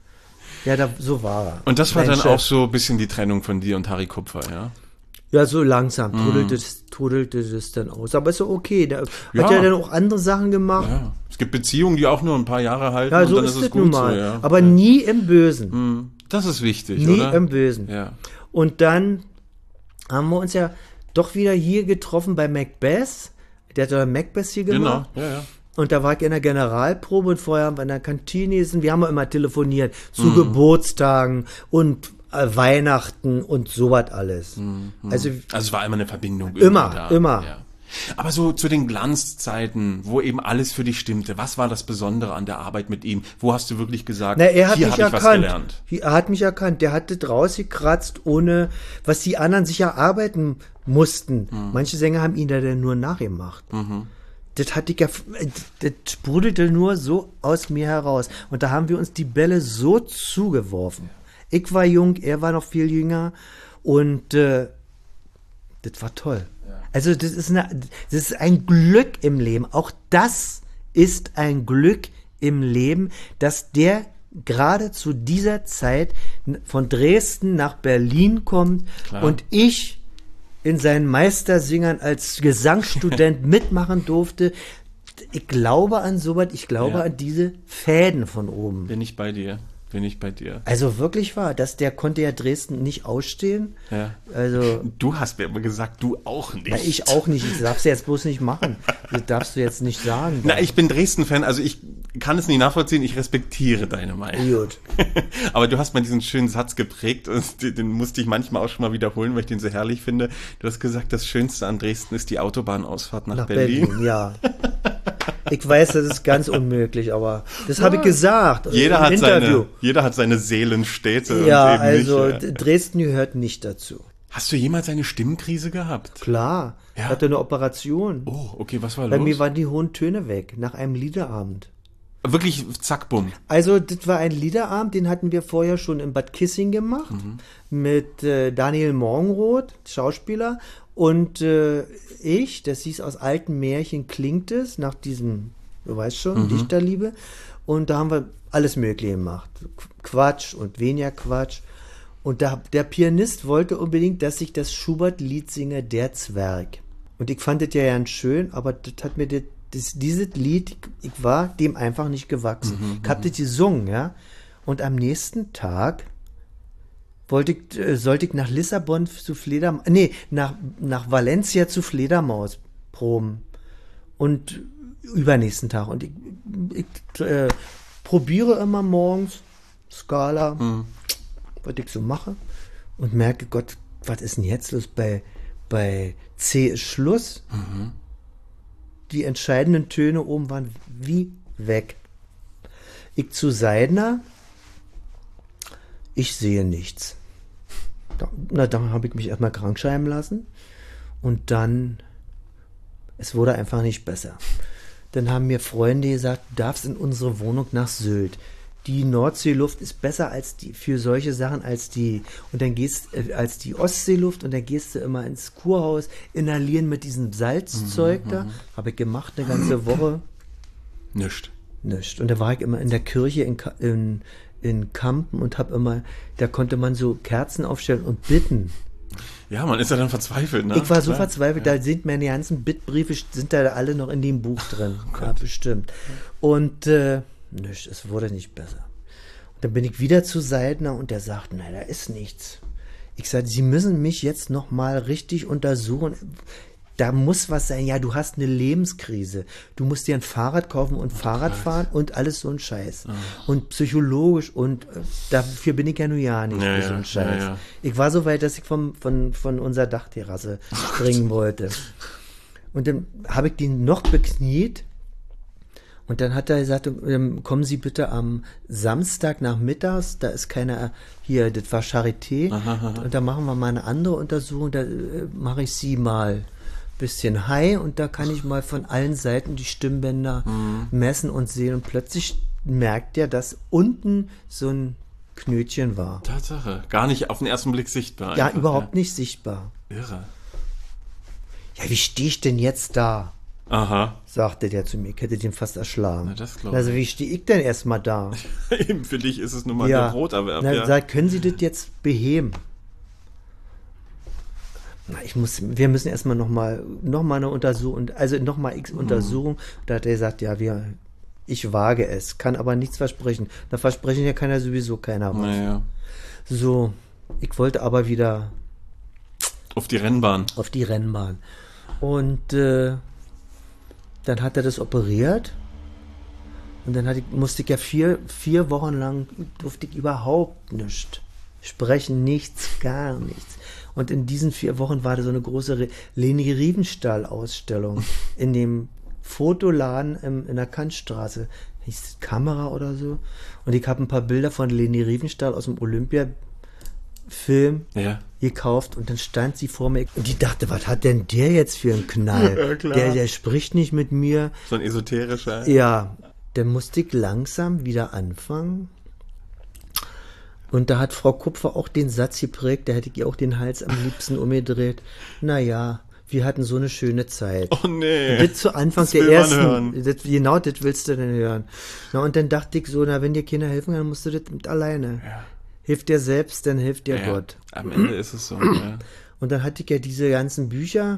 Ja, da, so war er. Und das war Mein dann Chef. auch so ein bisschen die Trennung von dir und Harry Kupfer, ja? Ja, so langsam Mhm. trudelte es, trudelte es dann aus. Aber ist so okay. Der Ja. hat ja dann auch andere Sachen gemacht. Ja. Es gibt Beziehungen, die auch nur ein paar Jahre halten Ja, und so dann ist ist es es gut nun mal. so, ja. Aber nie im Bösen. Hm, Das ist wichtig, Nie oder? im Bösen. Ja. Und dann haben wir uns ja doch wieder hier getroffen bei Macbeth. Der hat doch Macbeth hier Genau, gemacht. ja, ja. Und da war ich in der Generalprobe und vorher haben wir in der Kantine gesessen. Wir haben ja immer telefoniert zu Mhm. Geburtstagen und äh, Weihnachten und sowas alles. Also Also es war immer eine Verbindung. Immer, da. immer. Ja. Aber so zu den Glanzzeiten, wo eben alles für dich stimmte, was war das Besondere an der Arbeit mit ihm? Wo hast du wirklich gesagt, Na, er hat hier mich habe ich was erkannt. gelernt? Er hat mich erkannt. Der hat das rausgekratzt, ohne, was die anderen sich erarbeiten mussten. Mhm. Manche Sänger haben ihn da dann nur nachgemacht. Das hatte ich ja, das sprudelte nur so aus mir heraus. Und da haben wir uns die Bälle so zugeworfen. Ich war jung, er war noch viel jünger. Und äh, das war toll. Also das ist, eine, das ist ein Glück im Leben. Auch das ist ein Glück im Leben, dass der gerade zu dieser Zeit von Dresden nach Berlin kommt Klar. und ich in seinen Meistersingern als Gesangsstudent mitmachen durfte. Ich glaube an sowas, ich glaube Ja. an diese Fäden von oben. Bin ich bei dir. Bin ich bei dir. Also wirklich wahr, dass der konnte ja Dresden nicht ausstehen. Ja. Also, Du hast mir immer gesagt, du auch nicht. na, ich auch nicht. Ich darf's jetzt bloß nicht machen. Das darfst du jetzt nicht sagen. Na, ich bin Dresden-Fan, also ich kann es nicht nachvollziehen, ich respektiere deine Meinung. Gut. Aber du hast mal diesen schönen Satz geprägt und den, den musste ich manchmal auch schon mal wiederholen, weil ich den so herrlich finde. Du hast gesagt, das Schönste an Dresden ist die Autobahnausfahrt nach, Nach Berlin. Berlin, ja. Ich weiß, das ist ganz unmöglich, aber das habe ich gesagt. Jeder im hat, Interview. seine, jeder hat seine Seelenstädte. Ja, und eben also nicht, ja. Dresden gehört nicht dazu. Hast du jemals eine Stimmkrise gehabt? Klar, Ja. ich hatte eine Operation. Oh, okay, was war Bei los? mir waren die hohen Töne weg, nach einem Liederabend. Wirklich, zack, bumm. Also, das war ein Liederabend, den hatten wir vorher schon in Bad Kissing gemacht, Mhm. mit äh, Daniel Morgenroth, Schauspieler, und äh, ich, das hieß aus alten Märchen klingt es, nach diesem, du weißt schon, Mhm. Dichterliebe, und da haben wir alles Mögliche gemacht. Quatsch und weniger Quatsch. Und da, der Pianist wollte unbedingt, dass ich das Schubert-Lied singe, Der Zwerg. Und ich fand das ja ganz schön, aber das hat mir das, das, dieses Lied, ich war dem einfach nicht gewachsen. Mhm, ich hab das gesungen, ja. Und am nächsten Tag wollte ich, äh, sollte ich nach Lissabon zu Fledermaus, nee, nach, nach Valencia zu Fledermaus proben. Und übernächsten Tag. Und ich, ich äh, probiere immer morgens Skala, Mhm. was ich so mache, und merke, Gott, was ist denn jetzt los? Bei, bei C ist Schluss. Die entscheidenden Töne oben waren wie weg. Ich zu Seidner, ich sehe nichts. Da, na, dann habe ich mich erstmal krank schreiben lassen und dann, es wurde einfach nicht besser. Dann haben mir Freunde gesagt, du darfst in unsere Wohnung nach Sylt. Die Nordseeluft ist besser als die für solche Sachen als die und dann gehst äh, als die Ostseeluft und dann gehst du immer ins Kurhaus inhalieren mit diesem Salzzeug da. Habe ich gemacht eine ganze Woche. Nischt. Nicht. Und da war ich immer in der Kirche in, Ka- in, in Kampen und habe immer, da konnte man so Kerzen aufstellen und bitten. Ja, man ist ja dann verzweifelt, ne? Ich war so Klar. verzweifelt, da sind meine ganzen Bittbriefe, sind da alle noch in dem Buch drin. ja, bestimmt. Und äh, nicht, es wurde nicht besser. Und dann bin ich wieder zu Seidner und der sagt, nein, da ist nichts. Ich sage, Sie müssen mich jetzt noch mal richtig untersuchen. Da muss was sein. Ja, du hast eine Lebenskrise. Du musst dir ein Fahrrad kaufen und Fahrrad fahren und alles so ein Scheiß. Und psychologisch und äh, dafür bin ich ja nun ja nicht Ja, für so ja, einen Scheiß. ja, ja. Ich war so weit, dass ich vom, von, von unserer Dachterrasse springen wollte. Und dann habe ich den noch bekniet. Und dann hat er gesagt, ähm, kommen Sie bitte am Samstag nachmittags, da ist keiner hier, das war Charité. Und da machen wir mal eine andere Untersuchung, da äh, mache ich Sie mal bisschen high und da kann ich mal von allen Seiten die Stimmbänder messen und sehen. Und plötzlich merkt er, dass unten so ein Knötchen war. Tatsache. Gar nicht auf den ersten Blick sichtbar. Ja, einfach, überhaupt nicht sichtbar. Ja. Irre. Ja, wie stehe ich denn jetzt da? Aha. Sagte der zu mir. Ich hätte den fast erschlagen. Na, das glaub also, wie stehe ich denn erstmal da? Eben für dich ist es nun mal ja. der Broterwerb. Na, Ja. sagt, können Sie das jetzt beheben? Na, ich muss, wir müssen erstmal nochmal noch mal eine Untersuchung, also nochmal x Untersuchung. Da hat er gesagt, ja, wir, ich wage es, kann aber nichts versprechen. Da versprechen ja kann ja sowieso keiner was. Naja. So, ich wollte aber wieder Auf die Rennbahn. auf die Rennbahn. Und äh, dann hat er das operiert. Und dann hatte ich, musste ich ja vier, vier Wochen lang, durfte ich überhaupt nichts sprechen, nichts, gar nichts. Und in diesen vier Wochen war da so eine große Re- Leni Riefenstahl-Ausstellung in dem Fotoladen im, in der Kantstraße. Hieß das Kamera oder so? Und ich habe ein paar Bilder von Leni Riefenstahl aus dem Olympia-Film Ja. gekauft und dann stand sie vor mir und die dachte, was hat denn der jetzt für einen Knall? Ja, klar. Der, der spricht nicht mit mir. So ein esoterischer. Ja, dann musste ich langsam wieder anfangen. Und da hat Frau Kupfer auch den Satz geprägt, da hätte ich ihr auch den Hals am liebsten umgedreht. Naja, wir hatten so eine schöne Zeit. Oh nee. Das zu Anfang Das der will man ersten, hören. das, genau das willst du denn hören. Na, und dann dachte ich so, na, wenn dir Kinder helfen, dann musst du das mit alleine. Ja. Hilft dir selbst, dann hilft dir Ja, Gott. am Ende ist es so. Ja. Und dann hatte ich ja diese ganzen Bücher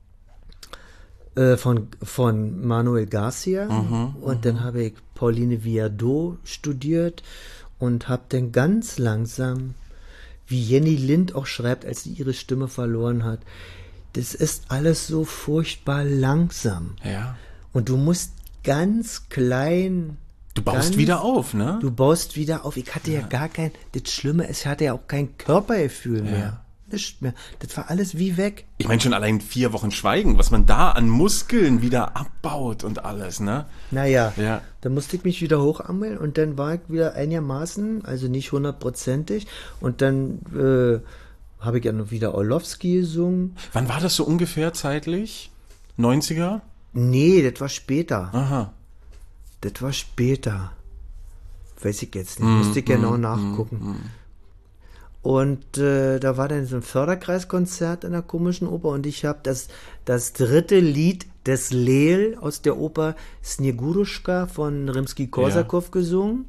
äh, von, von Manuel Garcia. Mhm, und dann habe ich Pauline Viardot studiert und habe dann ganz langsam, wie Jenny Lind auch schreibt, als sie ihre Stimme verloren hat, das ist alles so furchtbar langsam. Ja. Und du musst ganz klein... Du baust ganz, wieder auf, ne? Du baust wieder auf. Ich hatte ja, ja gar kein... Das Schlimme ist, ich hatte ja auch kein Körpergefühl ja. mehr. Nicht mehr. Das war alles wie weg. Ich meine schon allein vier Wochen Schweigen, was man da an Muskeln wieder abbaut und alles, ne? Naja, ja. dann musste ich mich wieder hochammeln und dann war ich wieder einigermaßen, also nicht hundertprozentig. Und dann äh, habe ich ja noch wieder Orlowski gesungen. Wann war das so ungefähr zeitlich? neunziger? Nee, das war später. Aha. Das war später. Weiß ich jetzt nicht. Mm, Musste ich genau mm, nachgucken. Mm, mm. Und äh, da war dann so ein Förderkreiskonzert in der Komischen Oper und ich habe das, das dritte Lied des Leel aus der Oper Snjegurushka von Rimski-Korsakow ja. gesungen.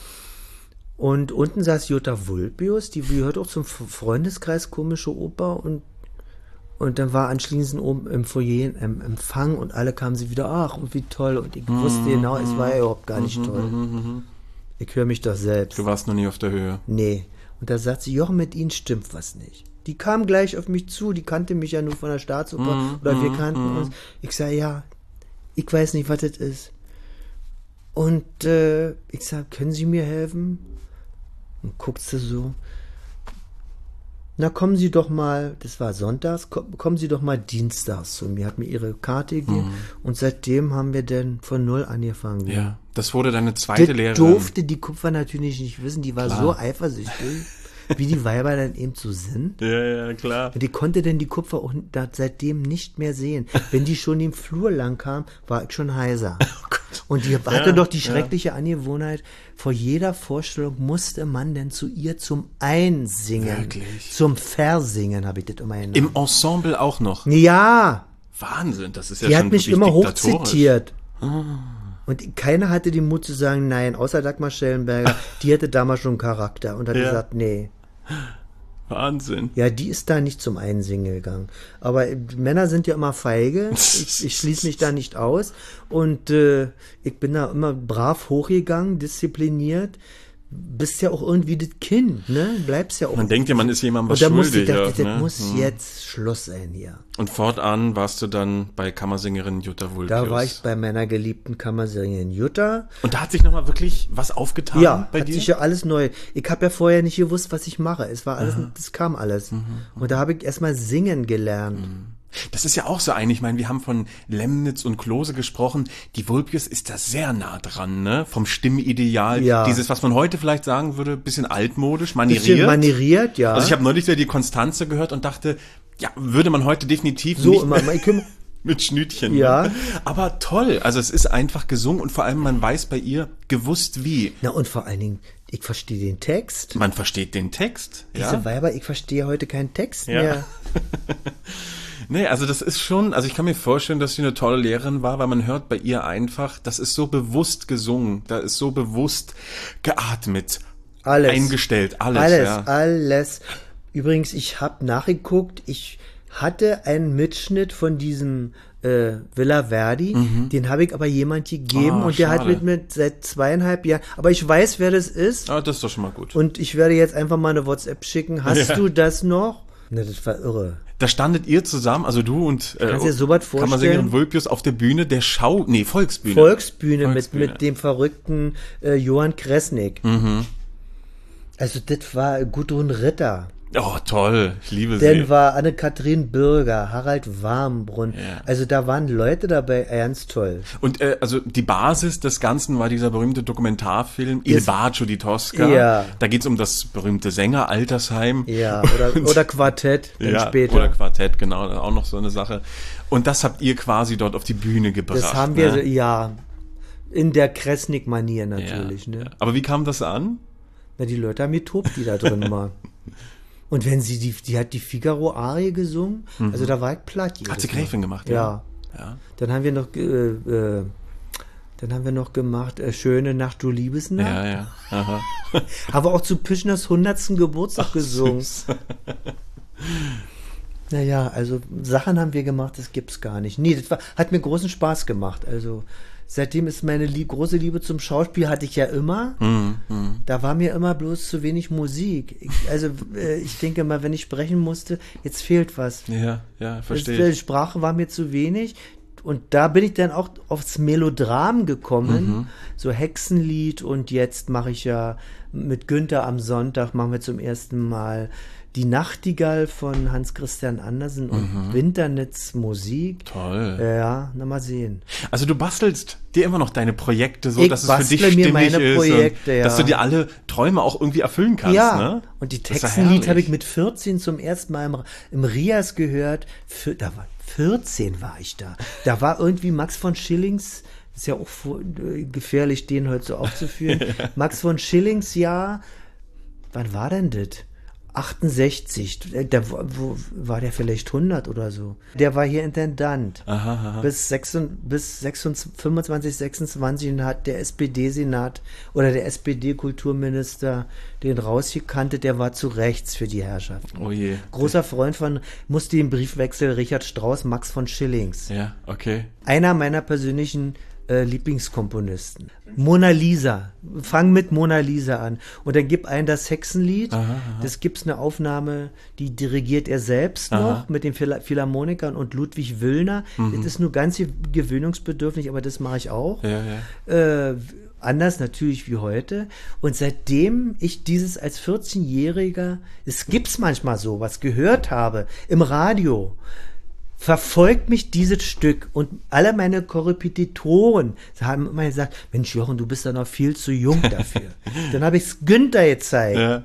Und unten saß Jutta Vulpius, die gehört auch zum Freundeskreis Komische Oper und Und dann war anschließend oben im Foyer ein Empfang und alle kamen sie wieder, ach, und wie toll. Und ich wusste genau, es war ja überhaupt gar nicht toll. Ich höre mich doch selbst. Du warst noch nie auf der Höhe. Nee. Und da sagt sie, Jochen, mit Ihnen stimmt was nicht. Die kam gleich auf mich zu, die kannte mich ja nur von der Staatsoper, mm, oder wir kannten mm, uns. Ich sage, ja, ich weiß nicht, was das ist. Und äh, ich sage, können Sie mir helfen? Und guckt sie so. Na, kommen Sie doch mal, das war sonntags, kommen Sie doch mal dienstags zu mir, hat mir ihre Karte gegeben mhm. und seitdem haben wir dann von null angefangen. Ja, das wurde deine zweite das Lehrerin. Durfte die Kupfer natürlich nicht wissen, die war klar. So eifersüchtig, wie die Weiber dann eben so sind. Ja, ja, klar. Und die konnte denn die Kupfer auch seitdem nicht mehr sehen. Wenn die schon den Flur lang kam, war ich schon heiser. Oh und die hatte ja, doch die schreckliche ja. Angewohnheit, vor jeder Vorstellung musste man denn zu ihr zum Einsingen. Wirklich? Zum Versingen, habe ich das immer genannt. Im Ensemble auch noch? Ja. Wahnsinn, das ist ja die schon hat mich immer hochzitiert. Ah. Und keiner hatte den Mut zu sagen, nein, außer Dagmar Schellenberger, die hatte damals schon Charakter. Und hat ja. gesagt, nee. Wahnsinn. Ja, die ist da nicht zum Einsingen gegangen. Aber Männer sind ja immer feige. Ich, ich schließe mich da nicht aus. Und äh, ich bin da immer brav hochgegangen, diszipliniert. Bist ja auch irgendwie das Kind, ne? Bleibst ja auch. Man denkt ja, man ist jemandem was schuldig. Muss ich, dachte, ja, das ne? muss hm. jetzt Schluss sein hier. Und fortan warst du dann bei Kammersängerin Jutta Vulpius. Da war ich bei meiner geliebten Kammersängerin Jutta. Und da hat sich nochmal wirklich was aufgetan ja, bei hat dir? Ja, sich ja alles neu. Ich habe ja vorher nicht gewusst, was ich mache. Es war alles, Aha. das kam alles. Mhm, und da habe ich erstmal singen gelernt. Mhm. Das ist ja auch so ein, ich meine, wir haben von Lemnitz und Klose gesprochen, die Vulpius ist da sehr nah dran, ne? Vom Stimmideal, ja. dieses, was man heute vielleicht sagen würde, bisschen altmodisch, manieriert. Bisschen manieriert, ja. Also ich habe neulich wieder die Konstanze gehört und dachte, ja, würde man heute definitiv so nicht immer, ich kümm- mit Schnütchen. Ja. Ne? Aber toll, also es ist einfach gesungen und vor allem man weiß bei ihr gewusst wie. Na und vor allen Dingen, ich verstehe den Text. Man versteht den Text. Diese ja. Weiber, ich verstehe heute keinen Text ja. mehr. Nee, also das ist schon, also ich kann mir vorstellen, dass sie eine tolle Lehrerin war, weil man hört bei ihr einfach, das ist so bewusst gesungen, da ist so bewusst geatmet, alles. eingestellt, alles. Alles, ja. alles. Übrigens, ich habe nachgeguckt, ich hatte einen Mitschnitt von diesem äh, Villa Verdi, mhm. den habe ich aber jemand gegeben oh, und der schade. hat mit mir seit zweieinhalb Jahren, aber ich weiß, wer das ist. Ah, das ist doch schon mal gut. Und ich werde jetzt einfach mal eine WhatsApp schicken. Hast ja. du das noch? Na, das war irre. Da standet ihr zusammen, also du und äh, Kannst dir so was vorstellen? Kammersängerin Vulpius auf der Bühne der Schau, nee, Volksbühne. Volksbühne, Volksbühne. Mit, mit dem verrückten äh, Johann Kresnik. Mhm. Also das war Gudrun Ritter. Oh, toll, ich liebe sie. Dann war Anne-Kathrin Bürger, Harald Warmbrunn. Ja. Also da waren Leute dabei, ganz toll. Und äh, also die Basis des Ganzen war dieser berühmte Dokumentarfilm Il Yes. Bacio di Tosca. Ja. Da geht's um das berühmte Sängeraltersheim. Ja, oder, oder Quartett, dann ja, später. Oder Quartett, genau, auch noch so eine Sache. Und das habt ihr quasi dort auf die Bühne gebracht. Das haben wir, ne? ja, in der Kresnik-Manier natürlich. Ja, ne? ja. Aber wie kam das an? Na, die Leute haben getobt, die da drin waren. Und wenn sie, die, die hat die Figaro-Arie gesungen, mhm. also da war ich platt. Hat sie Gräfin gemacht, ja. ja. ja. Dann haben wir noch, äh, äh, dann haben wir noch gemacht, äh, Schöne Nacht, du Liebesnacht. Ja, ja. Aha. Aber auch zu Pischners hundertsten Geburtstag Ach, gesungen. Naja, also Sachen haben wir gemacht, das gibt's gar nicht. Nee, das war, hat mir großen Spaß gemacht. Also seitdem ist meine lieb, große Liebe zum Schauspiel hatte ich ja immer. Mhm, mh. Da war mir immer bloß zu wenig Musik. Ich, also äh, ich denke mal, wenn ich sprechen musste, jetzt fehlt was. Ja, ja, verstehe. Das, die Sprache war mir zu wenig. Und da bin ich dann auch aufs Melodram gekommen, Mhm. so Hexenlied, und jetzt mache ich ja mit Günther am Sonntag, machen wir zum ersten Mal Die Nachtigall von Hans Christian Andersen und Winternitz Musik. Toll. Ja, na mal sehen. Also du bastelst dir immer noch deine Projekte so, Ich dass es für dich bastle mir stimmig meine ist Projekte, und ja. dass du dir alle Träume auch irgendwie erfüllen kannst, Ja, ne? und die Das ist ja Textenlied herrlich. habe ich mit vierzehn zum ersten Mal im, im Rias gehört. Für, da war vierzehn war ich da. Da war irgendwie Max von Schillings, ist ja auch vor- äh, gefährlich, den heute so aufzuführen. Max von Schillings Jahr, wann war denn das? achtundsechzig, da wo, wo, war der vielleicht hundert oder so. Der war hier Intendant. Aha, aha. Bis, sechsundzwanzig, bis sechsundzwanzig, fünfundzwanzig, sechsundzwanzig und hat der S P D-Senat oder der S P D-Kulturminister den rausgekantet, der war zu rechts für die Herrschaft. Oh je. Großer Freund von, musste den Briefwechsel Richard Strauss, Max von Schillings. Ja, okay. Einer meiner persönlichen äh, Lieblingskomponisten. Mona Lisa. Fang mit Mona Lisa an. Und dann gib ein das Hexenlied. Aha, aha. Das gibt's eine Aufnahme, die dirigiert er selbst Aha. noch mit den Phil- Philharmonikern und Ludwig Wöllner. Das ist nur ganz ge- gewöhnungsbedürftig, aber das mache ich auch. Ja, ja. Äh, anders natürlich wie heute. Und seitdem ich dieses als vierzehnjähriger, es gibt's manchmal so, was gehört habe im Radio, verfolgt mich dieses Stück, und alle meine Korrepetitoren haben immer gesagt, Mensch Jochen, du bist da noch viel zu jung dafür. Dann habe ich es Günther gezeigt. Ja.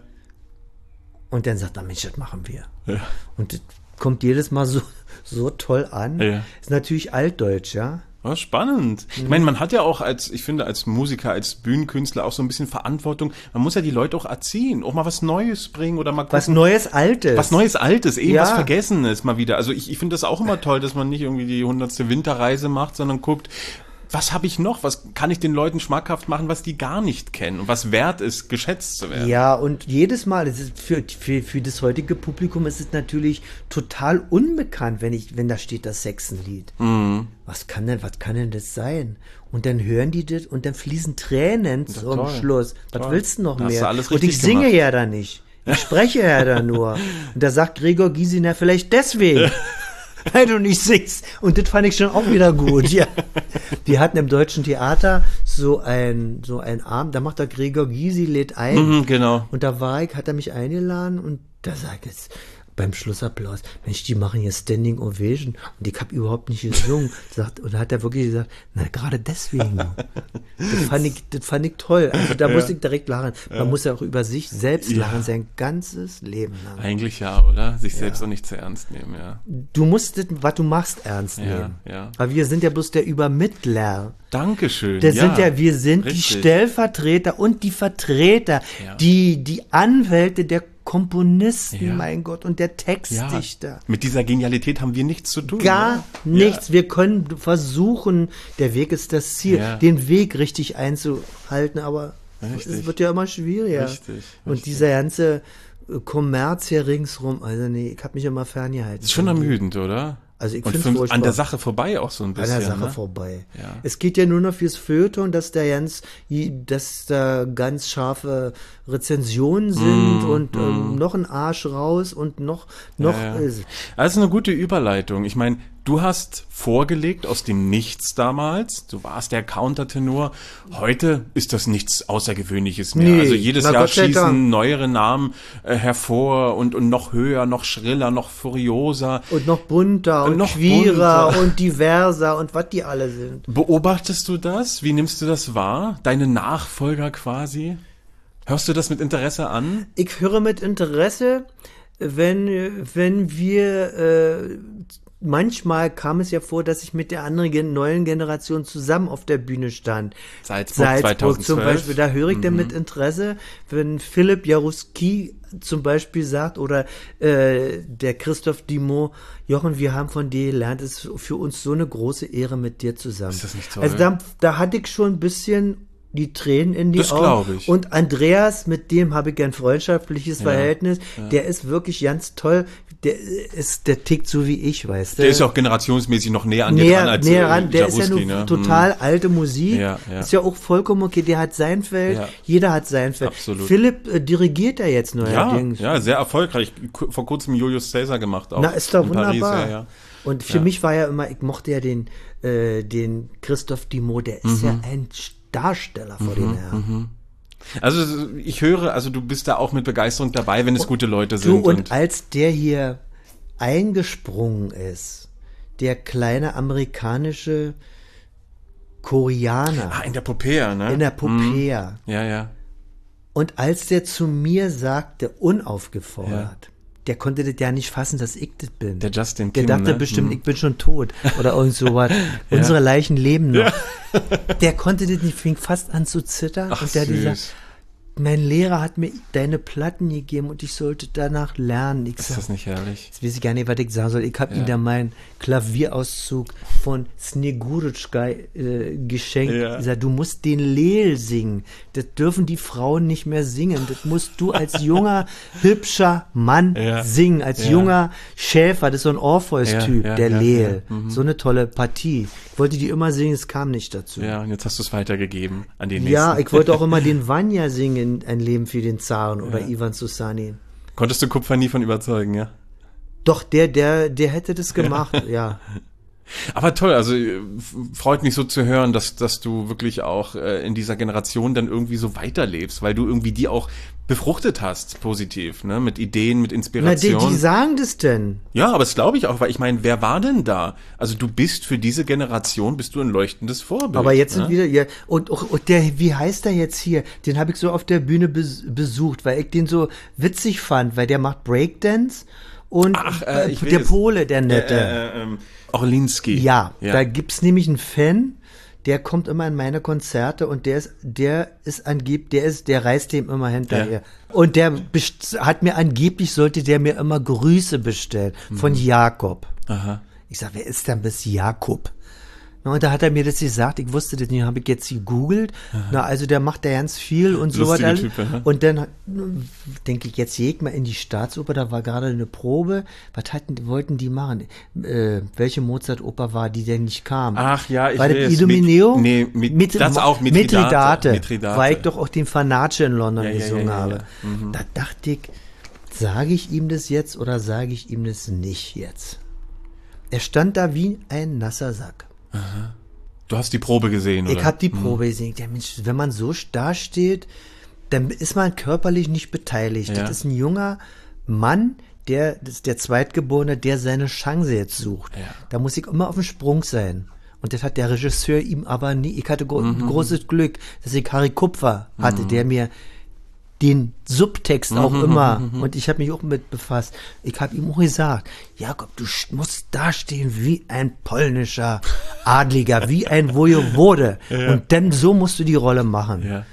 Und dann sagt er, Mensch, das machen wir. Ja. Und das kommt jedes Mal so, so toll an. Ja. Ist natürlich altdeutsch, ja. Oh, spannend. Ich meine, man hat ja auch als, ich finde, als Musiker, als Bühnenkünstler auch so ein bisschen Verantwortung. Man muss ja die Leute auch erziehen, auch mal was Neues bringen oder mal gucken, Was Neues, Altes. was Neues, Altes, eben Ja. was Vergessenes mal wieder. Also ich, ich finde das auch immer toll, dass man nicht irgendwie die hundertste Winterreise macht, sondern guckt, was habe ich noch? Was kann ich den Leuten schmackhaft machen, was die gar nicht kennen und was wert ist, geschätzt zu werden? Ja, und jedes Mal, das ist für, für, für das heutige Publikum ist es natürlich total unbekannt, wenn ich, wenn da steht das Hexenlied. Mhm. Was kann denn, was kann denn das sein? Und dann hören die das und dann fließen Tränen zum toll. Schluss. Was Toll. willst du noch Da hast mehr? du alles Und ich richtig singe gemacht. ja da nicht. Ich spreche ja da nur. Und da sagt Gregor Gysi, na vielleicht deswegen. Weil du nicht singst. Und das fand ich schon auch wieder gut, ja. Wir hatten im Deutschen Theater so ein, so ein Abend, da macht der Gregor Gysi, lädt ein. Mhm, genau. Und da war ich, hat er mich eingeladen, und da sag ich jetzt beim Schlussapplaus, Mensch, die machen hier Standing Ovation und ich habe überhaupt nicht gesungen. Sagt, und da hat er wirklich gesagt, na, gerade deswegen. Das fand ich, das fand ich toll. Also da musste ich direkt lachen. Man muss ja auch über sich selbst Ja. lachen, sein ganzes Leben lang. Eigentlich ja, oder? Sich selbst auch nicht zu ernst nehmen, ja. Du musst das, was du machst, ernst Ja, nehmen. ja. Aber wir sind ja bloß der Übermittler. Dankeschön. Das ja, sind ja, wir sind richtig. die Stellvertreter und die Vertreter, Ja. die, die Anwälte der Komponisten, Ja. mein Gott, und der Ja, Textdichter. mit dieser Genialität haben wir nichts zu tun. Gar ne? nichts. Wir können versuchen, der Weg ist das Ziel, Ja. den Weg richtig einzuhalten, aber Richtig. es wird ja immer schwieriger. Richtig, Und richtig. dieser ganze äh, Kommerz hier ringsrum, also nee, ich habe mich immer ferngehalten. Das ist schon ermüdend, oder? Also ich Und find's fünf- furchtbar. an der Sache vorbei auch so ein An bisschen. der Sache ne? vorbei. Ja. Es geht ja nur noch fürs Feuilleton, dass da ganz, dass da ganz scharfe Rezensionen sind und ähm, noch ein Arsch raus und noch, noch. Ja, ja. Äh, Das ist eine gute Überleitung. Ich meine, du hast vorgelegt aus dem Nichts damals. Du warst der Countertenor. Heute ist das nichts Außergewöhnliches mehr. Nee, also jedes na Jahr Gott sei schießen Dank. neuere Namen äh, hervor und, und noch höher, noch schriller, noch furioser. und noch bunter und, Und noch queerer bunter. und diverser und was die alle sind. Beobachtest du das? Wie nimmst du das wahr? Deine Nachfolger quasi? Hörst du das mit Interesse an? Ich höre mit Interesse, wenn, wenn wir, äh, manchmal kam es ja vor, dass ich mit der anderen gen- neuen Generation zusammen auf der Bühne stand. Salzburg, Salzburg zum zweitausendzwölf. Beispiel, da höre ich dann mit Interesse, wenn Philipp Jaruski zum Beispiel sagt oder äh, der Christoph Dimot, Jochen, wir haben von dir gelernt, es ist für uns so eine große Ehre mit dir zusammen. Ist das nicht toll? Also da, da hatte ich schon ein bisschen die Tränen in die Das Augen. glaube ich. Und Andreas, mit dem habe ich ein freundschaftliches Ja, Verhältnis. ja. Der ist wirklich ganz toll. Der ist, der tickt so wie ich, weißt du. Der ist ja auch generationsmäßig noch näher an dir näher, dran als näher äh, ran. Der ist ja Jaruski, nur ne? total alte Musik. Ja, ja. Ist ja auch vollkommen okay. Der hat sein Feld. Ja. Jeder hat sein Feld. Absolut. Philipp äh, dirigiert ja jetzt Ja, neuerdings. ja, sehr erfolgreich. Ku- Vor kurzem Julius Caesar gemacht auch. Na, ist doch in wunderbar. Paris, ja, ja. Und für Ja. mich war ja immer, ich mochte ja den, äh, den Christoph Dimot, der ist Mhm. ja ein Darsteller vor dem Herrn. Also ich höre, also du bist da auch mit Begeisterung dabei, wenn es gute Leute Du, sind. und als der hier eingesprungen ist, der kleine amerikanische Koreaner ah, in der Popea, ne? in der Popea, Ja, ja. und als der zu mir sagte, unaufgefordert, der konnte das ja nicht fassen, dass ich das bin. Der Justin Der Kim, dachte ne? bestimmt, Mhm. ich bin schon tot oder irgend sowas. Unsere Leichen leben noch. Der konnte das nicht, fing fast an zu zittern. Ach, und der hat süß. gesagt, mein Lehrer hat mir deine Platten gegeben und ich sollte danach lernen. Ich Ist sag, das nicht herrlich? jetzt weiß ich gar nicht, was ich sagen soll. Ich habe Ja. ihm da meinen Klavierauszug von Sneguritschka äh, geschenkt. Ja. Ich sag, du musst den Leel singen. Das dürfen die Frauen nicht mehr singen. Das musst du als junger, hübscher Mann Ja. singen. Als Ja. junger Schäfer. Das ist so ein Orpheus-Typ, Ja, ja, der ja, Leel. ja. Mhm. So eine tolle Partie. Ich wollte die immer singen, es kam nicht dazu. Ja, und jetzt hast du es weitergegeben an den nächsten. Ja, ich wollte auch immer den Vanya singen, Ein Leben für den Zaren oder Ivan Susanin. Konntest du Kupfer nie von überzeugen, ja? Doch, der, der, der hätte das gemacht, ja. Aber toll, also äh, f- freut mich so zu hören, dass, dass du wirklich auch äh, in dieser Generation dann irgendwie so weiterlebst, weil du irgendwie die auch befruchtet hast, positiv, ne? Mit Ideen, mit Na, die, Inspiration. die sagen das denn. Ja, aber das glaube ich auch, weil ich meine, wer war denn da? Also du bist für diese Generation, bist du ein leuchtendes Vorbild. Aber jetzt ne? sind wieder, ja, und, und, und der, wie heißt der jetzt hier? Den habe ich so auf der Bühne bes, besucht, weil ich den so witzig fand, weil der macht Breakdance und Ach, äh, ich der weiß. Pole, der Nette. Äh, äh, ähm, Orlinski. Ja, ja. da gibt's nämlich einen Fan, der kommt immer in meine Konzerte und der ist, der ist angeblich, der ist, der reist dem immer hinterher. Ja. Und der best- hat mir angeblich, sollte der mir immer Grüße bestellen von Jakob. Aha. Ich sag, wer ist denn bis Jakob? Na, und da hat er mir das gesagt, ich wusste das nicht, habe ich jetzt gegoogelt. Na, also der macht da ganz viel und so Lustige weiter. Typ, ja. Und dann denke ich, jetzt gehe ich mal in die Staatsoper, da war gerade eine Probe. Was hatten, wollten die machen? Äh, welche Mozart-Oper war, die denn nicht kam? Ach ja, ich war das weiß. Idomeneo? Mit- nee, mit- das auch, Mithridate. Mithridate. Mithridate. Weil ich doch auch den Fanace in London Ja, ja, gesungen ja, ja, habe. ja. Mhm. Da dachte ich, sage ich ihm das jetzt oder sage ich ihm das nicht jetzt? Er stand da wie ein nasser Sack. Du hast die Probe gesehen, oder? Ich habe die Probe gesehen. Ja, Mensch, wenn man so da steht, dann ist man körperlich nicht beteiligt. Ja. Das ist ein junger Mann, der, das ist der Zweitgeborene, der seine Chance jetzt sucht. Ja. Da muss ich immer auf dem Sprung sein. Und das hat der Regisseur ihm aber nie. Ich hatte gro großes Glück, dass ich Harry Kupfer hatte, der mir den Subtext auch immer, und ich habe mich auch mit befasst, ich habe ihm auch gesagt, Jakob, du st- musst da stehen wie ein polnischer Adliger, wie ein Wojewode. Und dann so musst du die Rolle machen. Ja.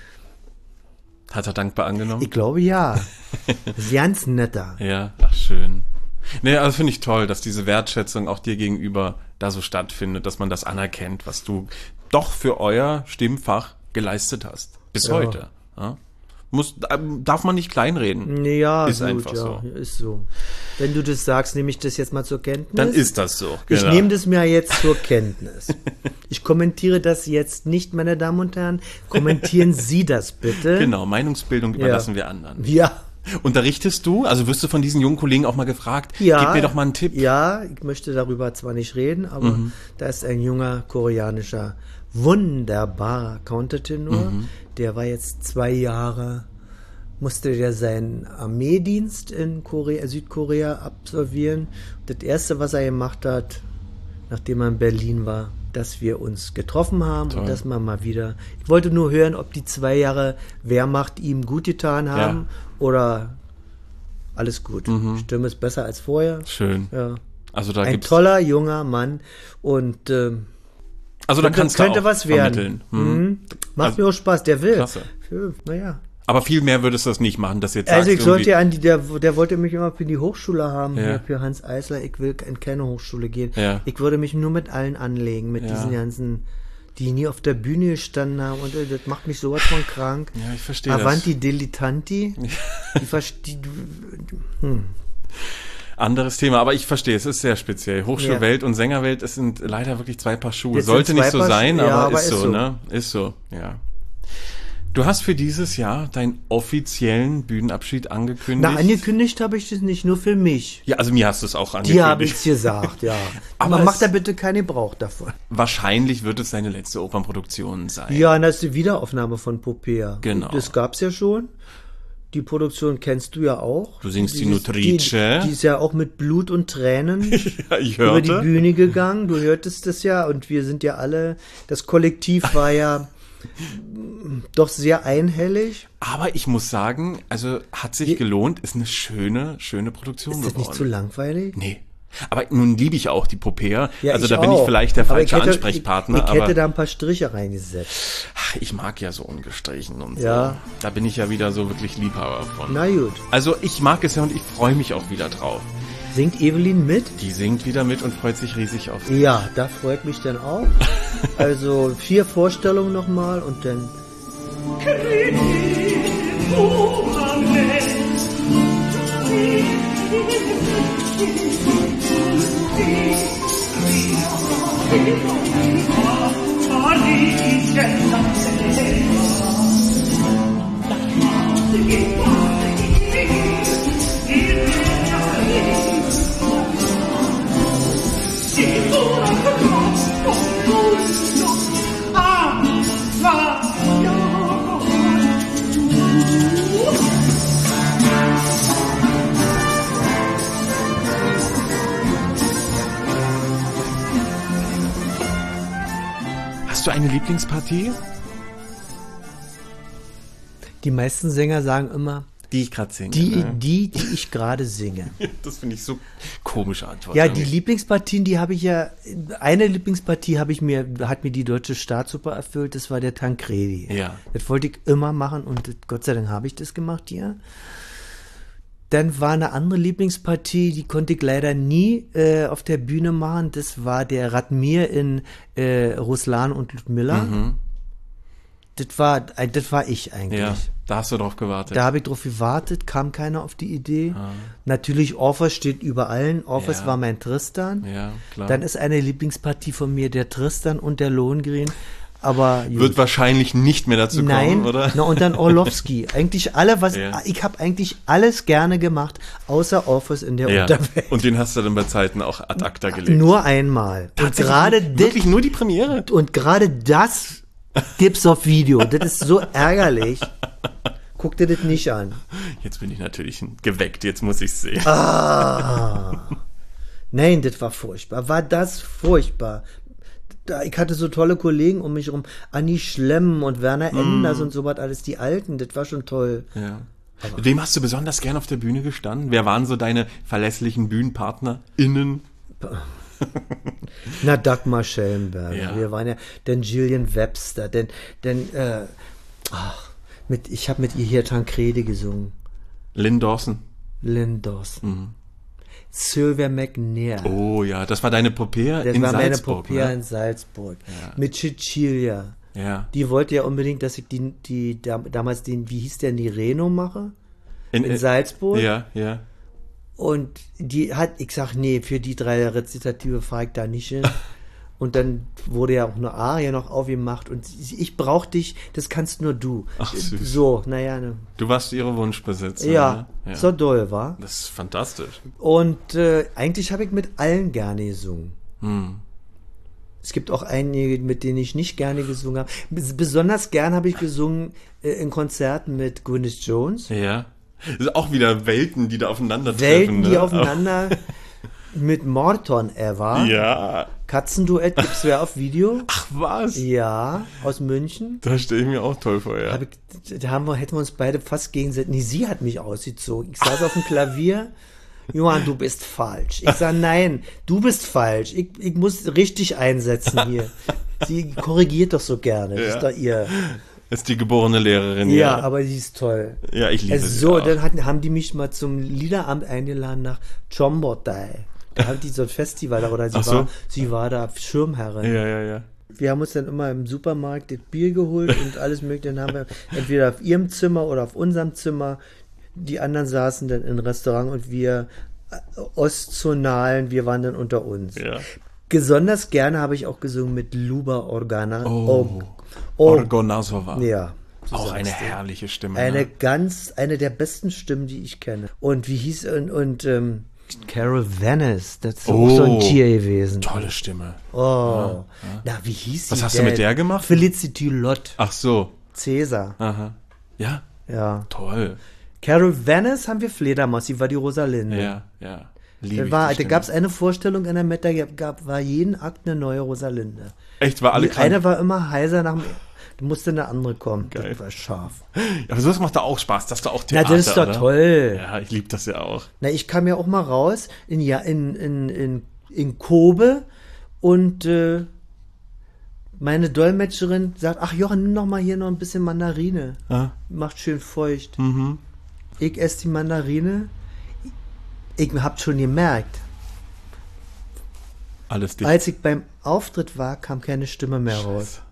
Hat er dankbar angenommen? Ich glaube, ja. Das ist ganz netter. Ja, ach schön. Nee, also finde ich toll, dass diese Wertschätzung auch dir gegenüber da so stattfindet, dass man das anerkennt, was du doch für euer Stimmfach geleistet hast. Bis Ja. heute. Ja? Muss, ähm, darf man nicht kleinreden. Ja, Ist gut, einfach ja, so. ist so. Wenn du das sagst, nehme ich das jetzt mal zur Kenntnis. Dann ist das so. Ich genau. nehme das mir jetzt zur Kenntnis. Ich kommentiere das jetzt nicht, meine Damen und Herren. Kommentieren Sie das bitte. Genau, Meinungsbildung überlassen wir anderen. Ja. Unterrichtest du? Also wirst du von diesen jungen Kollegen auch mal gefragt, Ja, gib mir doch mal einen Tipp. Ja, ich möchte darüber zwar nicht reden, aber Mhm. da ist ein junger koreanischer, wunderbarer Countertenor. Mhm. Der war jetzt zwei Jahre, musste der seinen Armeedienst in Korea, Südkorea absolvieren. Das erste, was er gemacht hat, nachdem er in Berlin war, dass wir uns getroffen haben Toll. und dass man mal wieder. Ich wollte nur hören, ob die zwei Jahre Wehrmacht ihm gut getan haben oder alles gut. Stimme ist besser als vorher. Schön. Ja. Also da Ein gibt's, toller junger Mann und ähm, also da könnte, kannst könnte du auch was werden. vermitteln. Mhm. Mhm. Macht Also- mir auch Spaß, der will. Klasse. Ja, naja. Aber viel mehr würdest du das nicht machen, dass jetzt Also sagst, ich sollte irgendwie- ja an die, der, der wollte mich immer für die Hochschule haben, Ja. hier für Hans Eisler. Ich will in keine Hochschule gehen. Ja. Ich würde mich nur mit allen anlegen, mit Ja. diesen ganzen die nie auf der Bühne gestanden haben und äh, das macht mich sowas von krank. Ja, ich verstehe Avanti das. Dilettanti, die verstehe, hm. Anderes Thema, aber ich verstehe, es ist sehr speziell. Hochschulwelt Ja. und Sängerwelt, es sind leider wirklich zwei Paar Schuhe. Das sind Sollte zwei nicht so Paar sein, Schuhe, ja, aber, aber ist, ist so, so. ne? Ist so, ja. Du hast für dieses Jahr deinen offiziellen Bühnenabschied angekündigt. Na, angekündigt habe ich das nicht, nur für mich. Ja, also mir hast du es auch angekündigt. Die habe ich gesagt, ja. Aber Aber es- macht da bitte keinen Gebrauch davon. Wahrscheinlich wird es deine letzte Opernproduktion sein. Ja, und das ist die Wiederaufnahme von Popea. Genau. Das gab's ja schon. Die Produktion kennst du ja auch. Du singst die Dieses- Nutrice. Die, die ist ja auch mit Blut und Tränen Ja, ich über die hörte. Bühne gegangen. Du hörtest das ja und wir sind ja alle, das Kollektiv war ja doch sehr einhellig. Aber ich muss sagen, also hat sich gelohnt, ist eine schöne, schöne Produktion Ist das geworden. nicht zu langweilig? Nee. Aber nun liebe ich auch die Popea. Ja, also ich da bin ich auch. vielleicht der Aber falsche ich hätte, Ansprechpartner. Ich, ich aber hätte da ein paar Striche reingesetzt. ach, ich mag ja so ungestrichen und Ja. so. Da bin ich ja wieder so wirklich Liebhaber von. Na gut. Also ich mag es ja und ich freue mich auch wieder drauf. Singt Evelyn mit? Die singt wieder mit und freut sich riesig auf sie. Ja, da freut mich dann auch. Also vier Vorstellungen nochmal und dann Credi tu a me. Alice la sera. Ah, va, Hast du eine Lieblingspartie? die meisten Sänger sagen immer, Die ich gerade singe. die, ne? die, die ich gerade singe. Das finde ich so komische Antwort. Ja, die irgendwie. Lieblingspartien, die habe ich ja, eine Lieblingspartie habe ich mir, hat mir die Deutsche Staatsoper erfüllt, das war der Tancredi. Ja. Das wollte ich immer machen und Gott sei Dank habe ich das gemacht hier. Dann war eine andere Lieblingspartie, die konnte ich leider nie äh, auf der Bühne machen, das war der Radmir in äh, Ruslan und Ludmilla. Mhm. Das war, äh, das war ich eigentlich. Ja, da hast du drauf gewartet. Da habe ich drauf gewartet, kam keiner auf die Idee. Natürlich, Orpheus steht über allen. Orpheus Ja. war mein Tristan. ja, klar. Dann ist eine Lieblingspartie von mir der Tristan und der Lohengrin. Aber gut. Wird wahrscheinlich nicht mehr dazu Nein, kommen, oder? Na, und dann Orlowski. Eigentlich alle, was Ja. ich habe eigentlich alles gerne gemacht, außer Orpheus in der Ja. Unterwelt. Und den hast du dann bei Zeiten auch ad acta gelegt. Nur einmal. Und Tatsächlich? gerade das, Wirklich nur die Premiere? und gerade das gibt's auf Video. Das ist so ärgerlich. Guck dir das nicht an. Jetzt bin ich natürlich geweckt, jetzt muss ich sehen. Ah. Nein, das war furchtbar. War das furchtbar. Da, ich hatte so tolle Kollegen um mich herum. Anni Schlemm und Werner Enders und so was alles. Die Alten, das war schon toll. Ja. Mit wem hast du besonders gern auf der Bühne gestanden? Wer waren so deine verlässlichen BühnenpartnerInnen? Na, Dagmar Schellenberger. Ja. Wir waren ja, denn Gillian Webster, denn, denn, äh, ach, mit, ich habe mit ihr hier Tancredi gesungen. Lynn Dawson. Lynn Dawson. Sylvia McNair. Oh ja, das war deine Popea das in war meine Salzburg. Popea ne? in Salzburg. Ja. Mit Cecilia. Ja. Die wollte ja unbedingt, dass ich die, die dam- damals den, wie hieß der, Nireno mache? In äh, Salzburg. Ja, ja. Und die hat, ich sag, nee, für die drei Rezitative fahre ich da nicht hin. Und dann wurde ja auch eine Arie noch aufgemacht. Und ich brauch dich, das kannst nur du. Ach, süß. So, naja, ne. Du warst ihre Wunschbesitzer. Ja, ne? so doll war. Das ist fantastisch. Und äh, eigentlich habe ich mit allen gerne gesungen. Hm. Es gibt auch einige, mit denen ich nicht gerne gesungen habe. Bes- Besonders gern habe ich gesungen äh, in Konzerten mit Gwyneth Jones. Ja. Das sind auch wieder Welten, die da aufeinandertreffen. Welten, die ne? aufeinander mit Morton Ever. Ja. Katzenduett gibt's ja auf Video. Ach was? Ja, aus München. Das stelle ich mir auch toll vor, ja. Hab ich, da haben wir, hätten wir uns beide fast gegenseitig. Nee, sie hat mich ausgezogen. Ich saß auf dem Klavier. Johann, du bist falsch. Ich sage, nein, du bist falsch. Ich, ich muss richtig einsetzen hier. Sie korrigiert doch so gerne. Das Ja. ist doch ihr. Ist die geborene Lehrerin, Ja, ja. aber sie ist toll. Ja, ich liebe Also sie so, auch. dann hatten, haben die mich mal zum Liederamt eingeladen nach Chombotai. Da haben die so ein Festival da, oder sie, Ach so. war, sie war da Schirmherrin. Ja, ja, ja. Wir haben uns dann immer im Supermarkt das Bier geholt und alles mögliche. Dann haben wir entweder auf ihrem Zimmer oder auf unserem Zimmer. Die anderen saßen dann im Restaurant und wir Ostzonalen, wir waren dann unter uns. Ja. Besonders gerne habe ich auch gesungen mit Luba Organa. Oh, oh. Orgonasova. Ja. Du Auch eine sagst, herrliche Stimme. Eine ne? ganz, eine der besten Stimmen, die ich kenne. Und wie hieß, und, und ähm, Carol Venice, das ist Oh, auch so ein Tier gewesen. Tolle Stimme. Oh, na, wie hieß sie Was hast du denn? mit der gemacht? Felicity Lott, Ach so. Cäsar. Aha. Ja, Ja. toll. Carol Venice haben wir Fledermaus, sie war die Rosalinde. Ja, ja. Lieb Da, ich war, die da Stimme. gab es eine Vorstellung in der Meta, da gab, war jeden Akt eine neue Rosalinde. Echt, war alle Die krank. eine war immer heiser nach dem, da musste eine andere kommen. Geil. Das war scharf. Aber sowas macht da auch Spaß. Das ist doch auch Na, Theater, das ist doch oder? toll. Ja, ich liebe das ja auch. Na, ich kam ja auch mal raus in, ja, in, in, in, in Kobe und äh, meine Dolmetscherin sagt, ach Jochen, nimm noch mal hier noch ein bisschen Mandarine. Ja. Macht schön feucht. Mhm. Ich esse die Mandarine. Ich hab schon gemerkt, Alles dicht. als ich beim Auftritt war, kam keine Stimme mehr raus.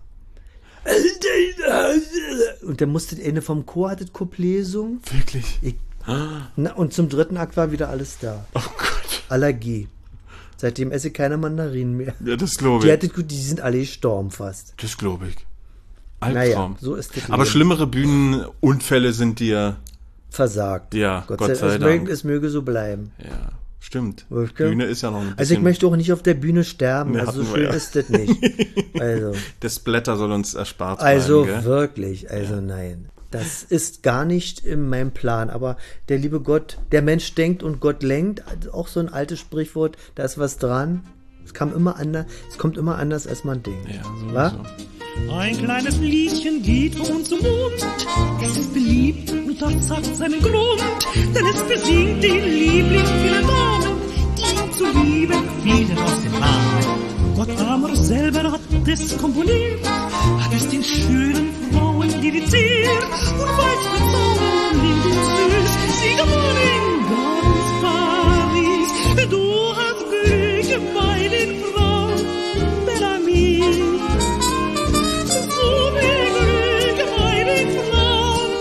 Und dann musste eine vom Chor hat das Couplet gesungen. Wirklich? Ich, na, und zum dritten Akt war wieder alles da. Oh Gott. Allergie. Seitdem esse ich keine Mandarinen mehr. Ja, das glaube Die, ich. hattet gut, die sind alle gestorben fast. Das glaube ich. Naja, Albtraum. so ist das Aber Leben. schlimmere Bühnenunfälle sind dir... Versagt. Ja, Gott sei es Dank. Möge, es möge so bleiben. Ja, stimmt. Weißt du? Bühne ist ja noch ein bisschen... Also ich möchte auch nicht auf der Bühne sterben. Nee, Also so hatten wir schön ja. ist das nicht. Also, Der Splatter soll uns erspart also bleiben, gell? wirklich, also nein. Das ist gar nicht in meinem Plan. Aber der liebe Gott, der Mensch denkt und Gott lenkt. Also auch so ein altes Sprichwort, da ist was dran. Es kam immer anders, es kommt immer anders, als man denkt. Ja, so, Wa? so. Ein kleines Liedchen geht von uns zum Mund. Es ist beliebt und das hat seinen Grund. Denn es besingt den Liebling vieler Damen, ihn zu lieben fielen aus dem Namen. Gott aber selber hat es komponiert, hat es den schönen Frauen dediziert und weiß den Zauber lieb und süß. Sie gewonnen ganz Paris. Du hast Glück bei den Frauen, Bellamy. So viel Glück bei den Frauen,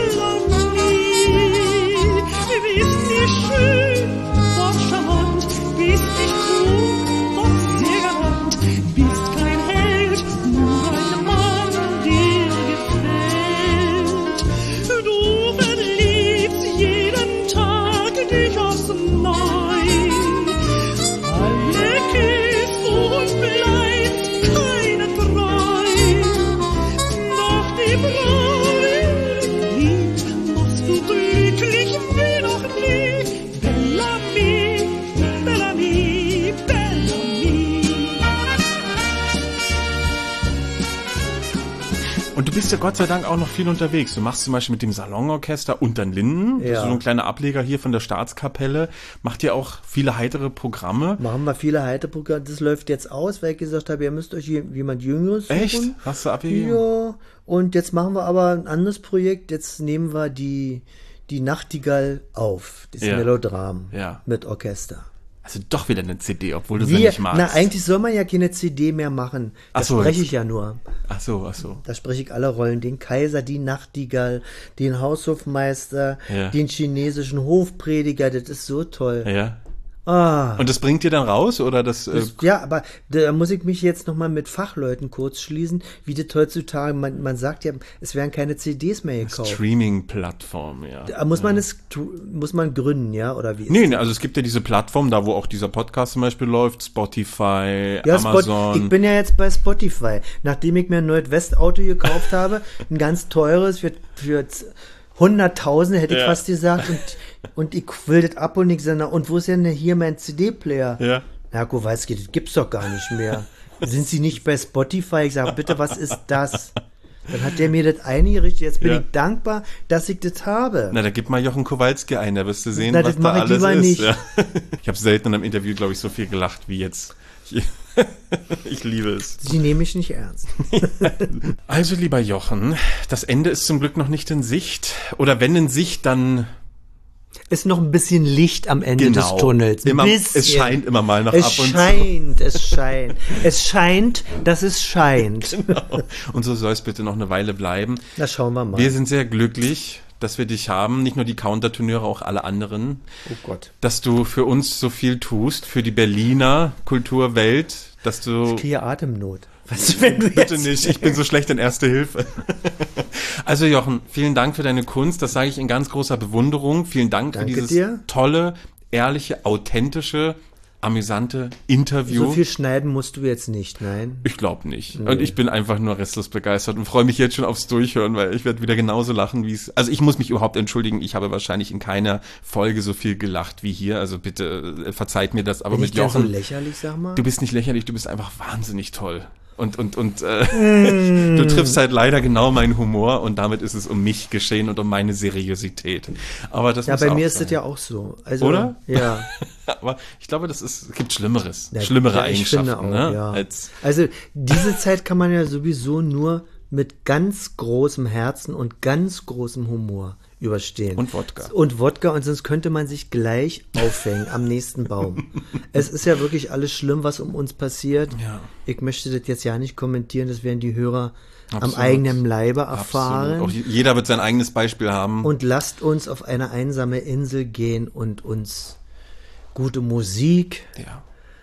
Bellamy. Bist nicht schön, doch charmant, bist nicht klug, doch sehr galant, bist kein Held, nur ein Mann, der gefällt. Du verliebst jeden Tag dich aufs Neue. Alle küsst und bleibst keine treu. Doch die Braut liebt, machst du glücklich wie noch nie. Bellamy, Bellamy, Bellamy. Und du bist ja Gott sei Dank auch noch viel unterwegs. Du machst zum Beispiel mit dem Salonorchester Unter den Linden, das Ja. ist so ein kleiner Ableger hier von der Staatskapelle, macht ja auch viele heitere Programme. Machen wir viele Heiterprogramme. Das läuft jetzt aus, weil ich gesagt habe, ihr müsst euch je- jemand Jüngeres suchen. Echt? Hast du abgegeben? Ja, und jetzt machen wir aber ein anderes Projekt. Jetzt nehmen wir die, die Nachtigall auf, das Ja. Melodram Ja. mit Orchester. Also doch wieder eine C D, obwohl du sie Wir, nicht magst. na, eigentlich soll man ja keine C D mehr machen. Da Ach so, spreche jetzt- ich ja nur. Ach so, ach so. Da spreche ich alle Rollen. Den Kaiser, die Nachtigall, den Haushofmeister, Ja. den chinesischen Hofprediger. Das ist so toll. Ja. Ah. Und das bringt dir dann raus, oder das... Äh, Das, ja, aber da muss ich mich jetzt nochmal mit Fachleuten kurz schließen, wie das heutzutage, man, man sagt ja, es werden keine C Ds mehr gekauft. Streaming-Plattform, ja. Da muss man es, tu- muss man gründen, ja, oder wie? ist Nee, das? nee, also es gibt ja diese Plattform, da wo auch dieser Podcast zum Beispiel läuft, Spotify, Ja, Spot, Amazon. ich bin ja jetzt bei Spotify. Nachdem ich mir ein Nordwest-Auto gekauft habe, ein ganz teures für, für z- Hunderttausende, hätte ich Ja. fast gesagt, und, und ich will das ab und ich sage, na, und wo ist denn hier mein C D-Player? Ja. Na, Kowalski, das gibt's doch gar nicht mehr. Sind Sie nicht bei Spotify? Ich sage, bitte, was ist das? Dann hat der mir das eingerichtet. Jetzt bin Ja. ich dankbar, dass ich das habe. Na, da gib mal Jochen Kowalski ein, da wirst du sehen, Na, was das da mach ich alles lieber ist. nicht. Ja. Ich habe selten in einem Interview, glaube ich, so viel gelacht wie jetzt. Ich, ich liebe es. Sie nehme ich nicht ernst. Also, lieber Jochen, das Ende ist zum Glück noch nicht in Sicht. Oder wenn in Sicht, dann Ist noch ein bisschen Licht am Ende Genau. des Tunnels. Ein Immer, bisschen. es scheint immer mal noch Es ab und scheint, es scheint. Es scheint, dass es scheint. zu. Genau. Und so soll es bitte noch eine Weile bleiben. Na, schauen wir mal. Wir sind sehr glücklich, dass wir dich haben. Nicht nur die Countertenöre, auch alle anderen. Oh Gott. Dass du für uns so viel tust, für die Berliner Kulturwelt, dass du... Ich kriege Atemnot. Was, wenn du Bitte jetzt nicht, ich bin so schlecht in Erste Hilfe. Also Jochen, vielen Dank für deine Kunst, das sage ich in ganz großer Bewunderung. Vielen Dank Danke für dieses dir. tolle, ehrliche, authentische, amüsante Interview. So viel schneiden musst du jetzt nicht, nein? Ich glaube nicht. Nee. Und ich bin einfach nur restlos begeistert und freue mich jetzt schon aufs Durchhören, weil ich werde wieder genauso lachen, wie es... Also ich muss mich überhaupt entschuldigen, ich habe wahrscheinlich in keiner Folge so viel gelacht wie hier. Also bitte äh, verzeiht mir das, aber Bin mit ich denn so Jochen... lächerlich, sag mal? Du bist nicht lächerlich, du bist einfach wahnsinnig toll. Und, und, und äh, mm. du triffst halt leider genau meinen Humor und damit ist es um mich geschehen und um meine Seriosität. Aber das Ja, muss bei auch mir sein. ist das ja auch so. Also, Oder? Ja. Aber ich glaube, das ist, es gibt Schlimmeres, Ja, schlimmere ja, ich Eigenschaften. finde auch, ne? ja. Als, Also diese Zeit kann man ja sowieso nur mit ganz großem Herzen und ganz großem Humor überstehen. Und Wodka. Und Wodka, und sonst könnte man sich gleich aufhängen am nächsten Baum. Es ist ja wirklich alles schlimm, was um uns passiert. Ja. Ich möchte das jetzt ja nicht kommentieren, das werden die Hörer Absolut. am eigenen Leibe erfahren. Absolut. Auch jeder wird sein eigenes Beispiel haben. Und lasst uns auf eine einsame Insel gehen und uns gute Musik ja.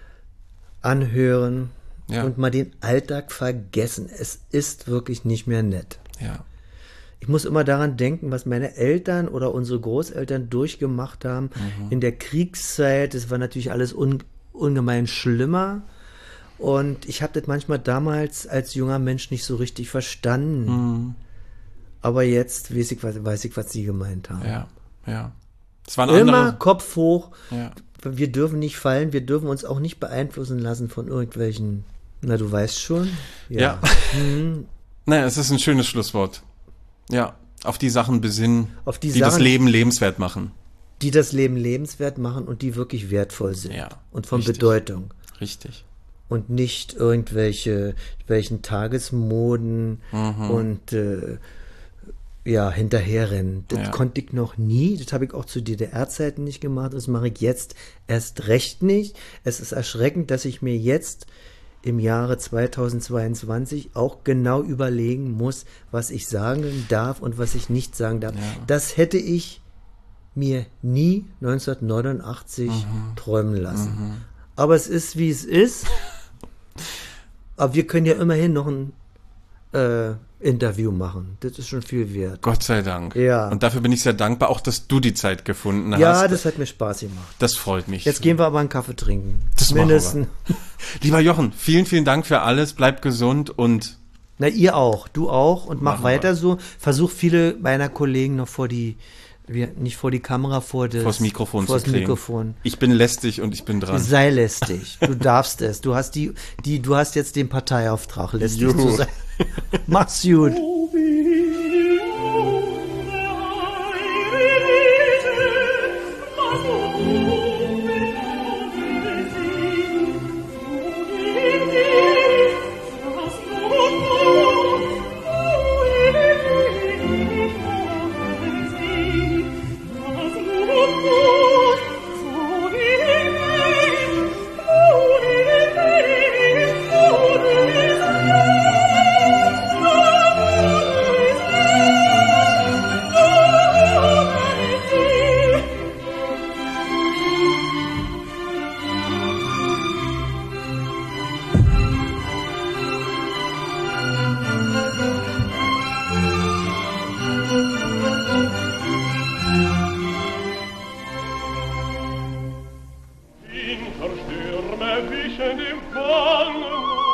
anhören Ja. und mal den Alltag vergessen. Es ist wirklich nicht mehr nett. Ja. Ich muss immer daran denken, was meine Eltern oder unsere Großeltern durchgemacht haben Mhm. in der Kriegszeit. Das war natürlich alles un, ungemein schlimmer. Und ich habe das manchmal damals als junger Mensch nicht so richtig verstanden. Mhm. Aber jetzt weiß ich, was, weiß ich, was sie gemeint haben. Ja. Ja. Es waren Immer andere. Kopf hoch. Ja. Wir dürfen nicht fallen. Wir dürfen uns auch nicht beeinflussen lassen von irgendwelchen, na, du weißt schon. Ja. Mhm. Naja, es ist ein schönes Schlusswort. Ja, auf die Sachen besinnen, Auf die die das Sachen- Leben lebenswert machen. Die das Leben lebenswert machen und die wirklich wertvoll sind. Ja, Und von richtig. Bedeutung. Richtig. Und nicht irgendwelche welchen Tagesmoden Mhm. und äh, ja, hinterherrennen. Das Ja. konnte ich noch nie. Das habe ich auch zu D D R-Zeiten nicht gemacht. Das mache ich jetzt erst recht nicht. Es ist erschreckend, dass ich mir jetzt im Jahre zweitausendzweiundzwanzig auch genau überlegen muss, was ich sagen darf und was ich nicht sagen darf. Ja. Das hätte ich mir nie neunzehnhundertneunundachtzig Mhm. träumen lassen. Aber es ist, wie es ist. Aber wir können ja immerhin noch ein äh, Interview machen. Das ist schon viel wert. Gott sei Dank. Ja. Und dafür bin ich sehr dankbar, auch dass du die Zeit gefunden Ja, hast. das hat mir Spaß gemacht. Das freut mich. Jetzt gehen wir aber einen Kaffee trinken. Das machen Mindestens. Lieber Jochen, vielen, vielen Dank für alles. Bleib gesund und Na, ihr auch. Du auch. Und mach Machen weiter wir. so. Versuch viele meiner Kollegen noch vor die, wie, nicht vor die Kamera, vor das, vors Mikrofon vors zu kriegen. Mikrofon. Ich bin lästig und ich bin dran. Sei lästig. Du darfst es. Du hast die, die, du hast jetzt den Parteiauftrag, lästig Juhu. zu sein. Mach's gut. Winterstürme wischen im Fang